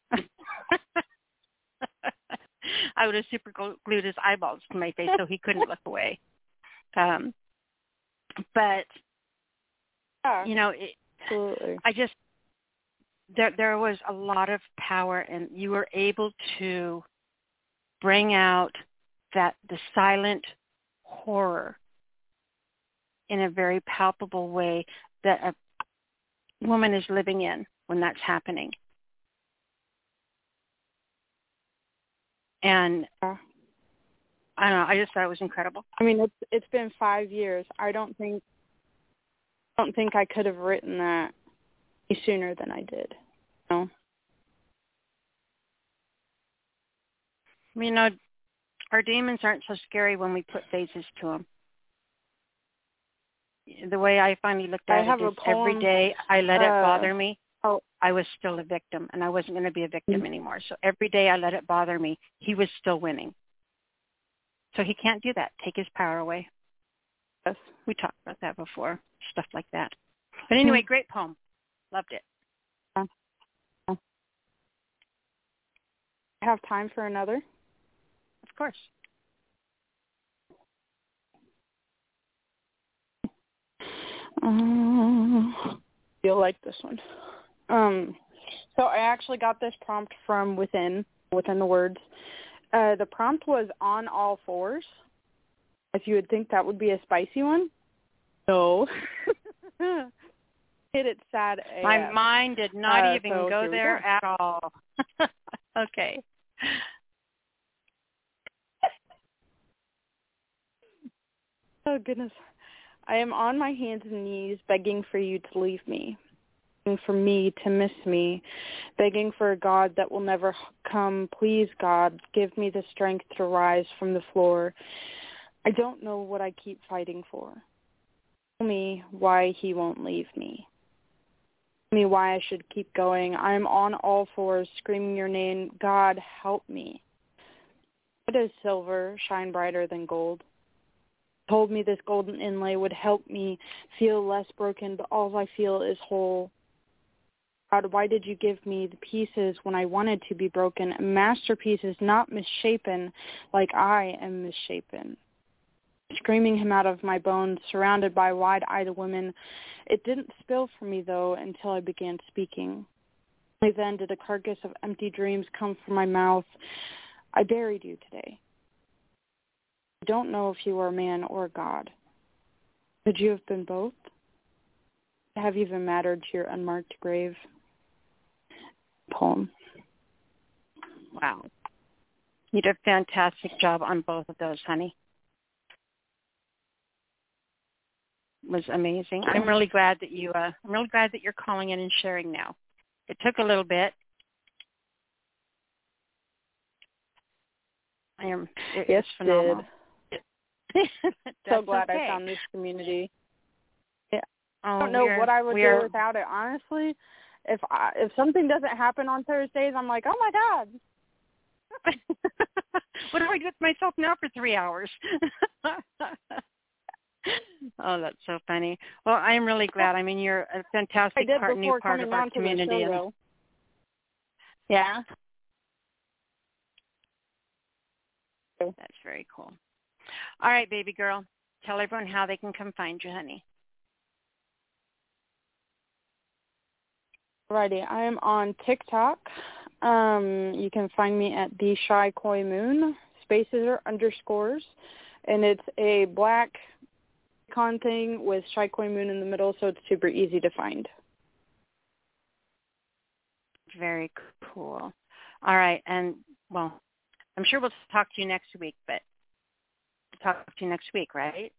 I would have super glued his eyeballs to my face so he couldn't look away. But, I just, there was a lot of power, and you were able to bring out the silent horror in a very palpable way that a woman is living in when that's happening. And I don't know, I just thought it was incredible. I mean, it's been 5 years. I don't think I could have written that any sooner than I did. No. Our demons aren't so scary when we put faces to them. The way I finally looked at it is every day I let it bother me. I was still a victim, and I wasn't going to be a victim anymore. So every day I let it bother me, he was still winning. So he can't do that. Take his power away. Yes. We talked about that before, stuff like that. But anyway, great poem. Loved it. I have time for another? Of course. You'll like this one. So I actually got this prompt from within the words. The prompt was on all fours. If you would think that would be a spicy one. No. It's sad AF. My mind did not even go there at all. Okay. Oh, goodness. I am on my hands and knees begging for you to leave me, begging for me to miss me, begging for a God that will never come. Please, God, give me the strength to rise from the floor. I don't know what I keep fighting for. Tell me why he won't leave me. Tell me why I should keep going. I am on all fours screaming your name. God, help me. Why does silver shine brighter than gold? Told me this golden inlay would help me feel less broken, but all I feel is whole. God, why did you give me the pieces when I wanted to be broken? A masterpiece is not misshapen like I am misshapen. Screaming him out of my bones, surrounded by wide-eyed women. It didn't spill for me, though, until I began speaking. Only then did a carcass of empty dreams come from my mouth. I buried you today. I don't know if you were a man or a god. Could you have been both? Have you even mattered to your unmarked grave? Poem. Wow. You did a fantastic job on both of those, honey. It was amazing. I'm really glad that you're calling in and sharing now. It took a little bit. It's phenomenal. So glad I found this community. Yeah. I don't know what I would do without it. Honestly, if something doesn't happen on Thursdays, I'm like, oh my God. What do I do with myself now for 3 hours? Oh, that's so funny. Well, I'm really glad. I mean, you're a fantastic new part of our community. Yeah. That's very cool. All right, baby girl. Tell everyone how they can come find you, honey. Alrighty, I am on TikTok. You can find me at The Shy Koi Moon. Spaces are underscores. And it's a black icon thing with Shy Koi Moon in the middle, so it's super easy to find. Very cool. All right, and, well, I'm sure we'll talk to you next week, but talk to you next week, right?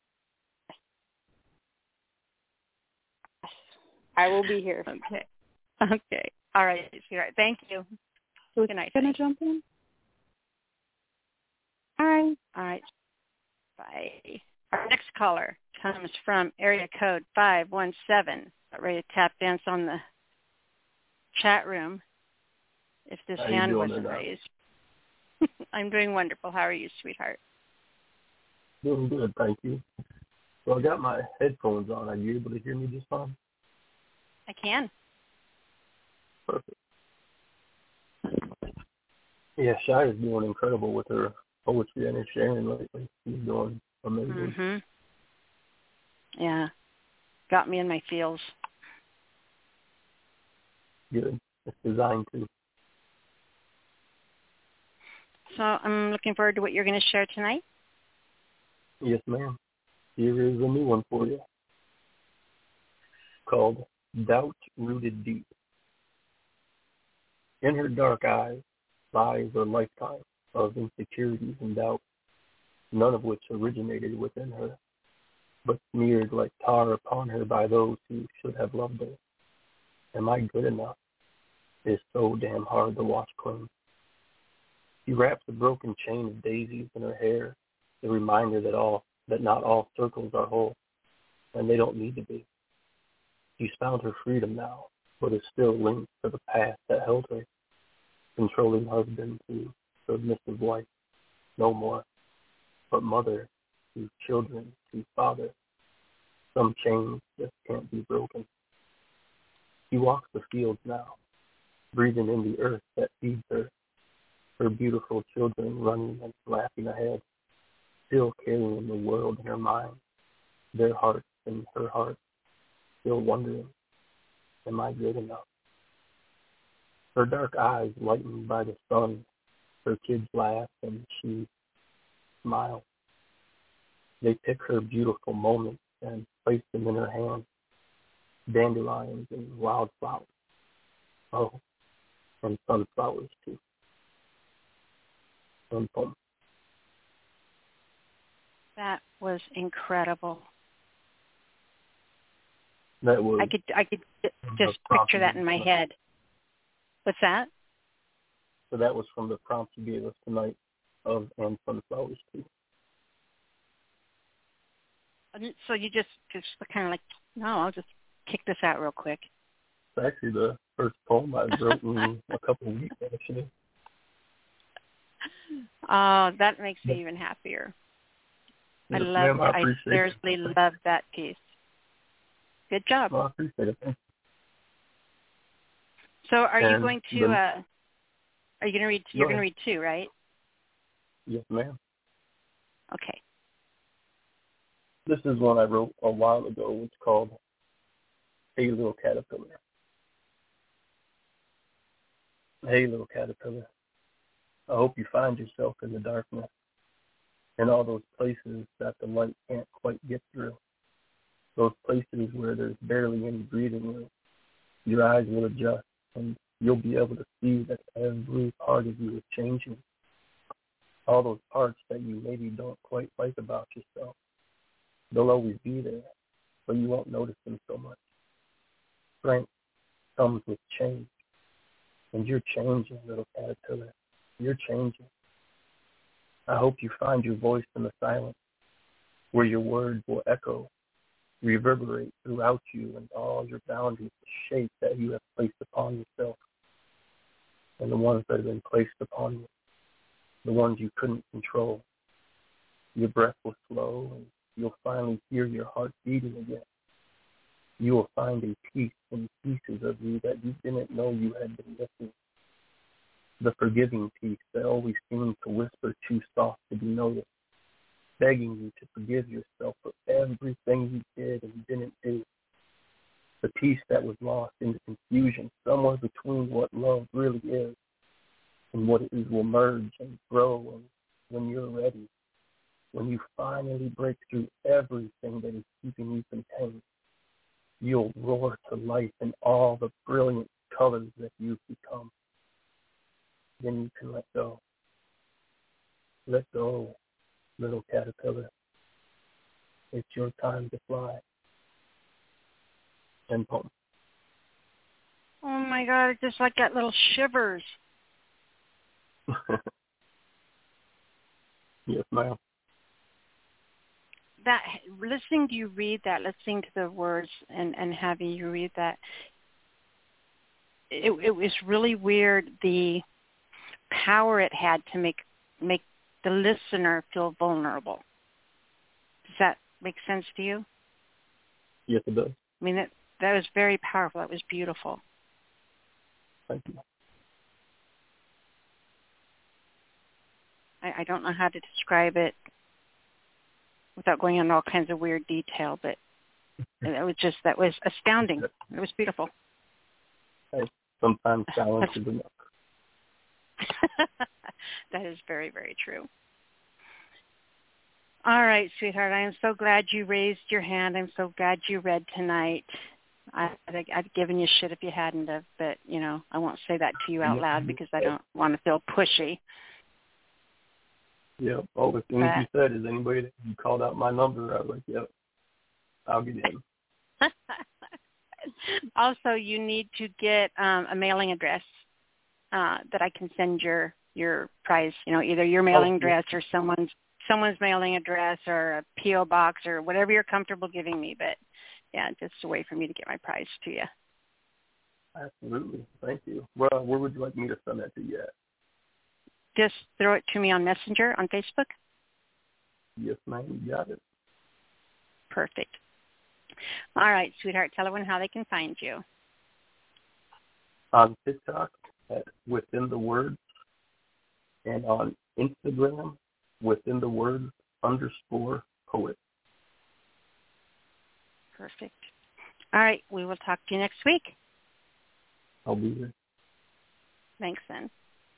Yes. I will be here. Okay. Okay. All right, sweetheart. Thank you. Good night. Can I jump in? All right. Bye. Our next caller comes from area code 517. Ready to tap dance on the chat room if this hand wasn't raised. I'm doing wonderful. How are you, sweetheart? Doing good, thank you. So I got my headphones on. Are you able to hear me just fine? I can. Perfect. Yeah, Shy is doing incredible with her poetry and her sharing lately. She's doing amazing. Mhm. Yeah. Got me in my feels. Good. It's designed to. So I'm looking forward to what you're going to share tonight. Yes, ma'am. Here is a new one for you called Doubt Rooted Deep. In her dark eyes lies a lifetime of insecurities and doubt, none of which originated within her, but smeared like tar upon her by those who should have loved her. Am I good enough? Is so damn hard to wash clean. She wraps a broken chain of daisies in her hair, the reminder that not all circles are whole, and they don't need to be. She's found her freedom now, but is still linked to the past that held her, controlling husband to submissive wife, no more, but mother to children to father. Some chains just can't be broken. She walks the fields now, breathing in the earth that feeds her, her beautiful children running and laughing ahead, still carrying the world in her mind, their hearts in her heart, still wondering, am I good enough? Her dark eyes lightened by the sun, her kids laugh and she smiles. They pick her beautiful moments and place them in her hand, dandelions and wildflowers. Oh, and sunflowers too. That was incredible. That was. I could just picture that in my head. What's that? So that was from the prompt you gave us tonight of And Sunflowers too. So you just kind of like, no, I'll just kick this out real quick. It's actually the first poem I've wrote in a couple of weeks, actually. Oh, that makes me even happier. Yes, I seriously love that piece. Good job. Well, I appreciate it. So are you going to read, you're going to read two, right? Yes, ma'am. Okay. This is one I wrote a while ago. It's called Hey Little Caterpillar. Hey, little caterpillar. I hope you find yourself in the darkness, in all those places that the light can't quite get through, those places where there's barely any breathing room. Your eyes will adjust, and you'll be able to see that every part of you is changing. All those parts that you maybe don't quite like about yourself, they'll always be there, but you won't notice them so much. Strength comes with change, and you're changing, little caterpillar. You're changing. I hope you find your voice in the silence, where your words will echo, reverberate throughout you and all your boundaries, the shape that you have placed upon yourself, and the ones that have been placed upon you, the ones you couldn't control. Your breath will slow, and you'll finally hear your heart beating again. You will find a peace in pieces of you that you didn't know you had been missing. The forgiving peace that always seemed to whisper too soft to be noticed, begging you to forgive yourself for everything you did and didn't do. The peace that was lost in the confusion somewhere between what love really is and what it is will merge and grow. And when you're ready, when you finally break through everything that is keeping you contained, you'll roar to life in all the brilliant colors that you've become. Then you can let go. Let go, little caterpillar. It's your time to fly. And poem. Oh my God, it just like got little shivers. Yes, ma'am. That listening to you read that, listening to the words and having you read that, it was really weird the power it had to make make the listener feel vulnerable. Does that make sense to you? Yes, it does. I mean, that was very powerful. That was beautiful. Thank you. I don't know how to describe it without going into all kinds of weird detail, but that was astounding. It was beautiful. Sometimes silence is enough. That is very, very true. All right, sweetheart, I am so glad you raised your hand. I'm so glad you read tonight. I'd given you shit if you hadn't have, but, I won't say that to you out loud because I don't want to feel pushy. Yep. All the things you said is anybody that you called out my number, I was like, yep, I'll get in. Also, you need to get a mailing address that I can send your prize. Either your mailing address or someone's mailing address or a P.O. box or whatever you're comfortable giving me. But yeah, just a way for me to get my prize to you. Absolutely. Thank you. Well, where would you like me to send that to you at? Just throw it to me on Messenger on Facebook. Yes, ma'am. You got it. Perfect. All right, sweetheart. Tell everyone how they can find you. On TikTok at Within the Words, and on Instagram Within the Words _poet. Perfect. All right. We will talk to you next week. I'll be here. Thanks, then.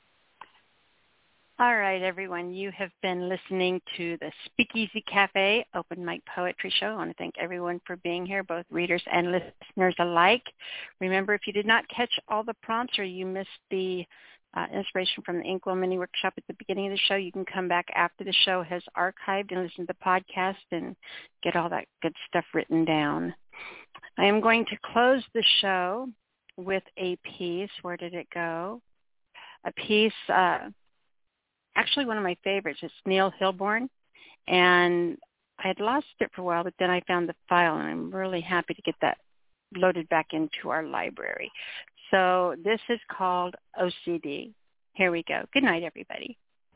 All right, everyone. You have been listening to the Speakeasy Cafe Open Mic Poetry Show. I want to thank everyone for being here, both readers and listeners alike. Remember, if you did not catch all the prompts or you missed the inspiration from the Inkwell Mini Workshop at the beginning of the show, you can come back after the show has archived and listen to the podcast and get all that good stuff written down. I am going to close the show with a piece. Where did it go? A piece... actually one of my favorites. It's Neil Hilborn, and I had lost it for a while, but then I found the file, and I'm really happy to get that loaded back into our library. So this is called OCD. Here we go. Good night, everybody.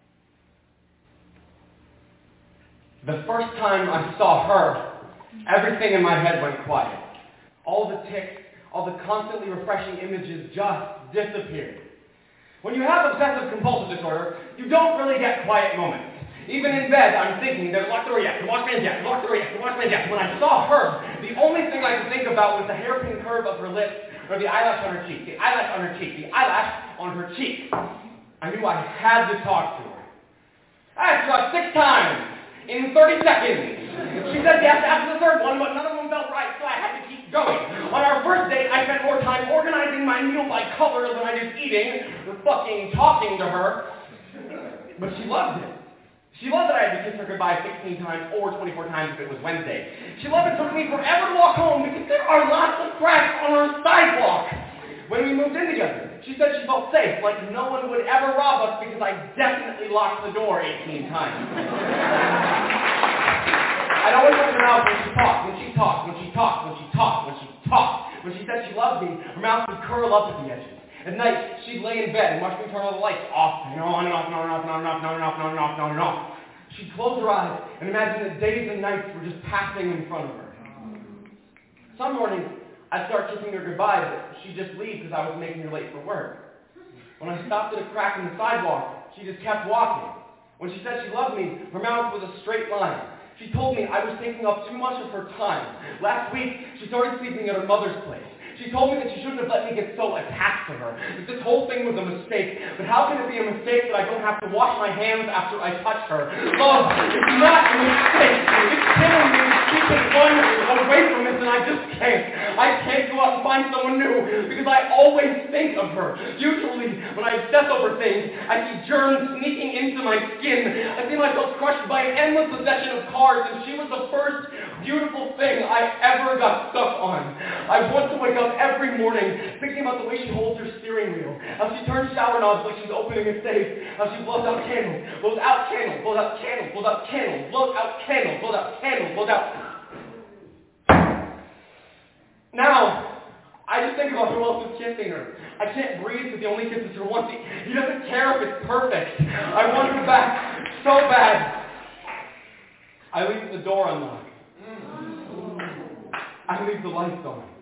The first time I saw her, everything in my head went quiet. All the ticks, all the constantly refreshing images just disappeared. When you have obsessive-compulsive disorder, you don't really get quiet moments. Even in bed, I'm thinking, there's Lochteriac, the Washmanjack, the Lochteriac, the Washmanjack. When I saw her, the only thing I could think about was the hairpin curve of her lips, or the eyelash on her cheek, the eyelash on her cheek, the eyelash on her cheek. I knew I had to talk to her. I asked her about 6 times in 30 seconds. She said yes after the third one, but none of them felt right, so I had to keep going. On our first date, I spent more time organizing my meal by color than I did eating or fucking talking to her. But she loved it. She loved that I had to kiss her goodbye 16 times or 24 times if it was Wednesday. She loved it took me forever to walk home because there are lots of cracks on our sidewalk. When we moved in together, she said she felt safe, like no one would ever rob us because I definitely locked the door 18 times. I'd always open her mouth when she talked, when she talked, when she talked, when she talked, when she talked. When she said she loved me, her mouth would curl up at the edges. At night, she'd lay in bed and watch me turn all the lights off and on and off and on and off and on and off and on and off and on and off and on and off. She'd close her eyes and imagine that days and nights were just passing in front of her. Some mornings, I'd start kissing her goodbye, but she'd just leave because I was making her late for work. When I stopped at a crack in the sidewalk, she just kept walking. When she said she loved me, her mouth was a straight line. She told me I was taking up too much of her time. Last week, she started sleeping at her mother's place. She told me that she shouldn't have let me get so attached to her, that this whole thing was a mistake. But how can it be a mistake that I don't have to wash my hands after I touch her? Love is not a mistake. It's killing me to keep it one away from this, and I just can't. I can't go out and find someone new, because I always think of her. Usually, when I obsess over things, I see germs sneaking into my skin. I see myself crushed by an endless succession of cars, and she was the first beautiful thing I ever got stuck on. I want to wake up every morning thinking about the way she holds her steering wheel, how she turns shower knobs like she's opening a safe, how she blows out candles, blows out candles, blows out candles, blows out candles, blows out candles, blows out candles, blows out. Now, I I just think about who else is kissing her. I can't breathe because he only kisses her once. He doesn't care if it's perfect. I want him back so bad. I leave the door unlocked. I leave the lights on.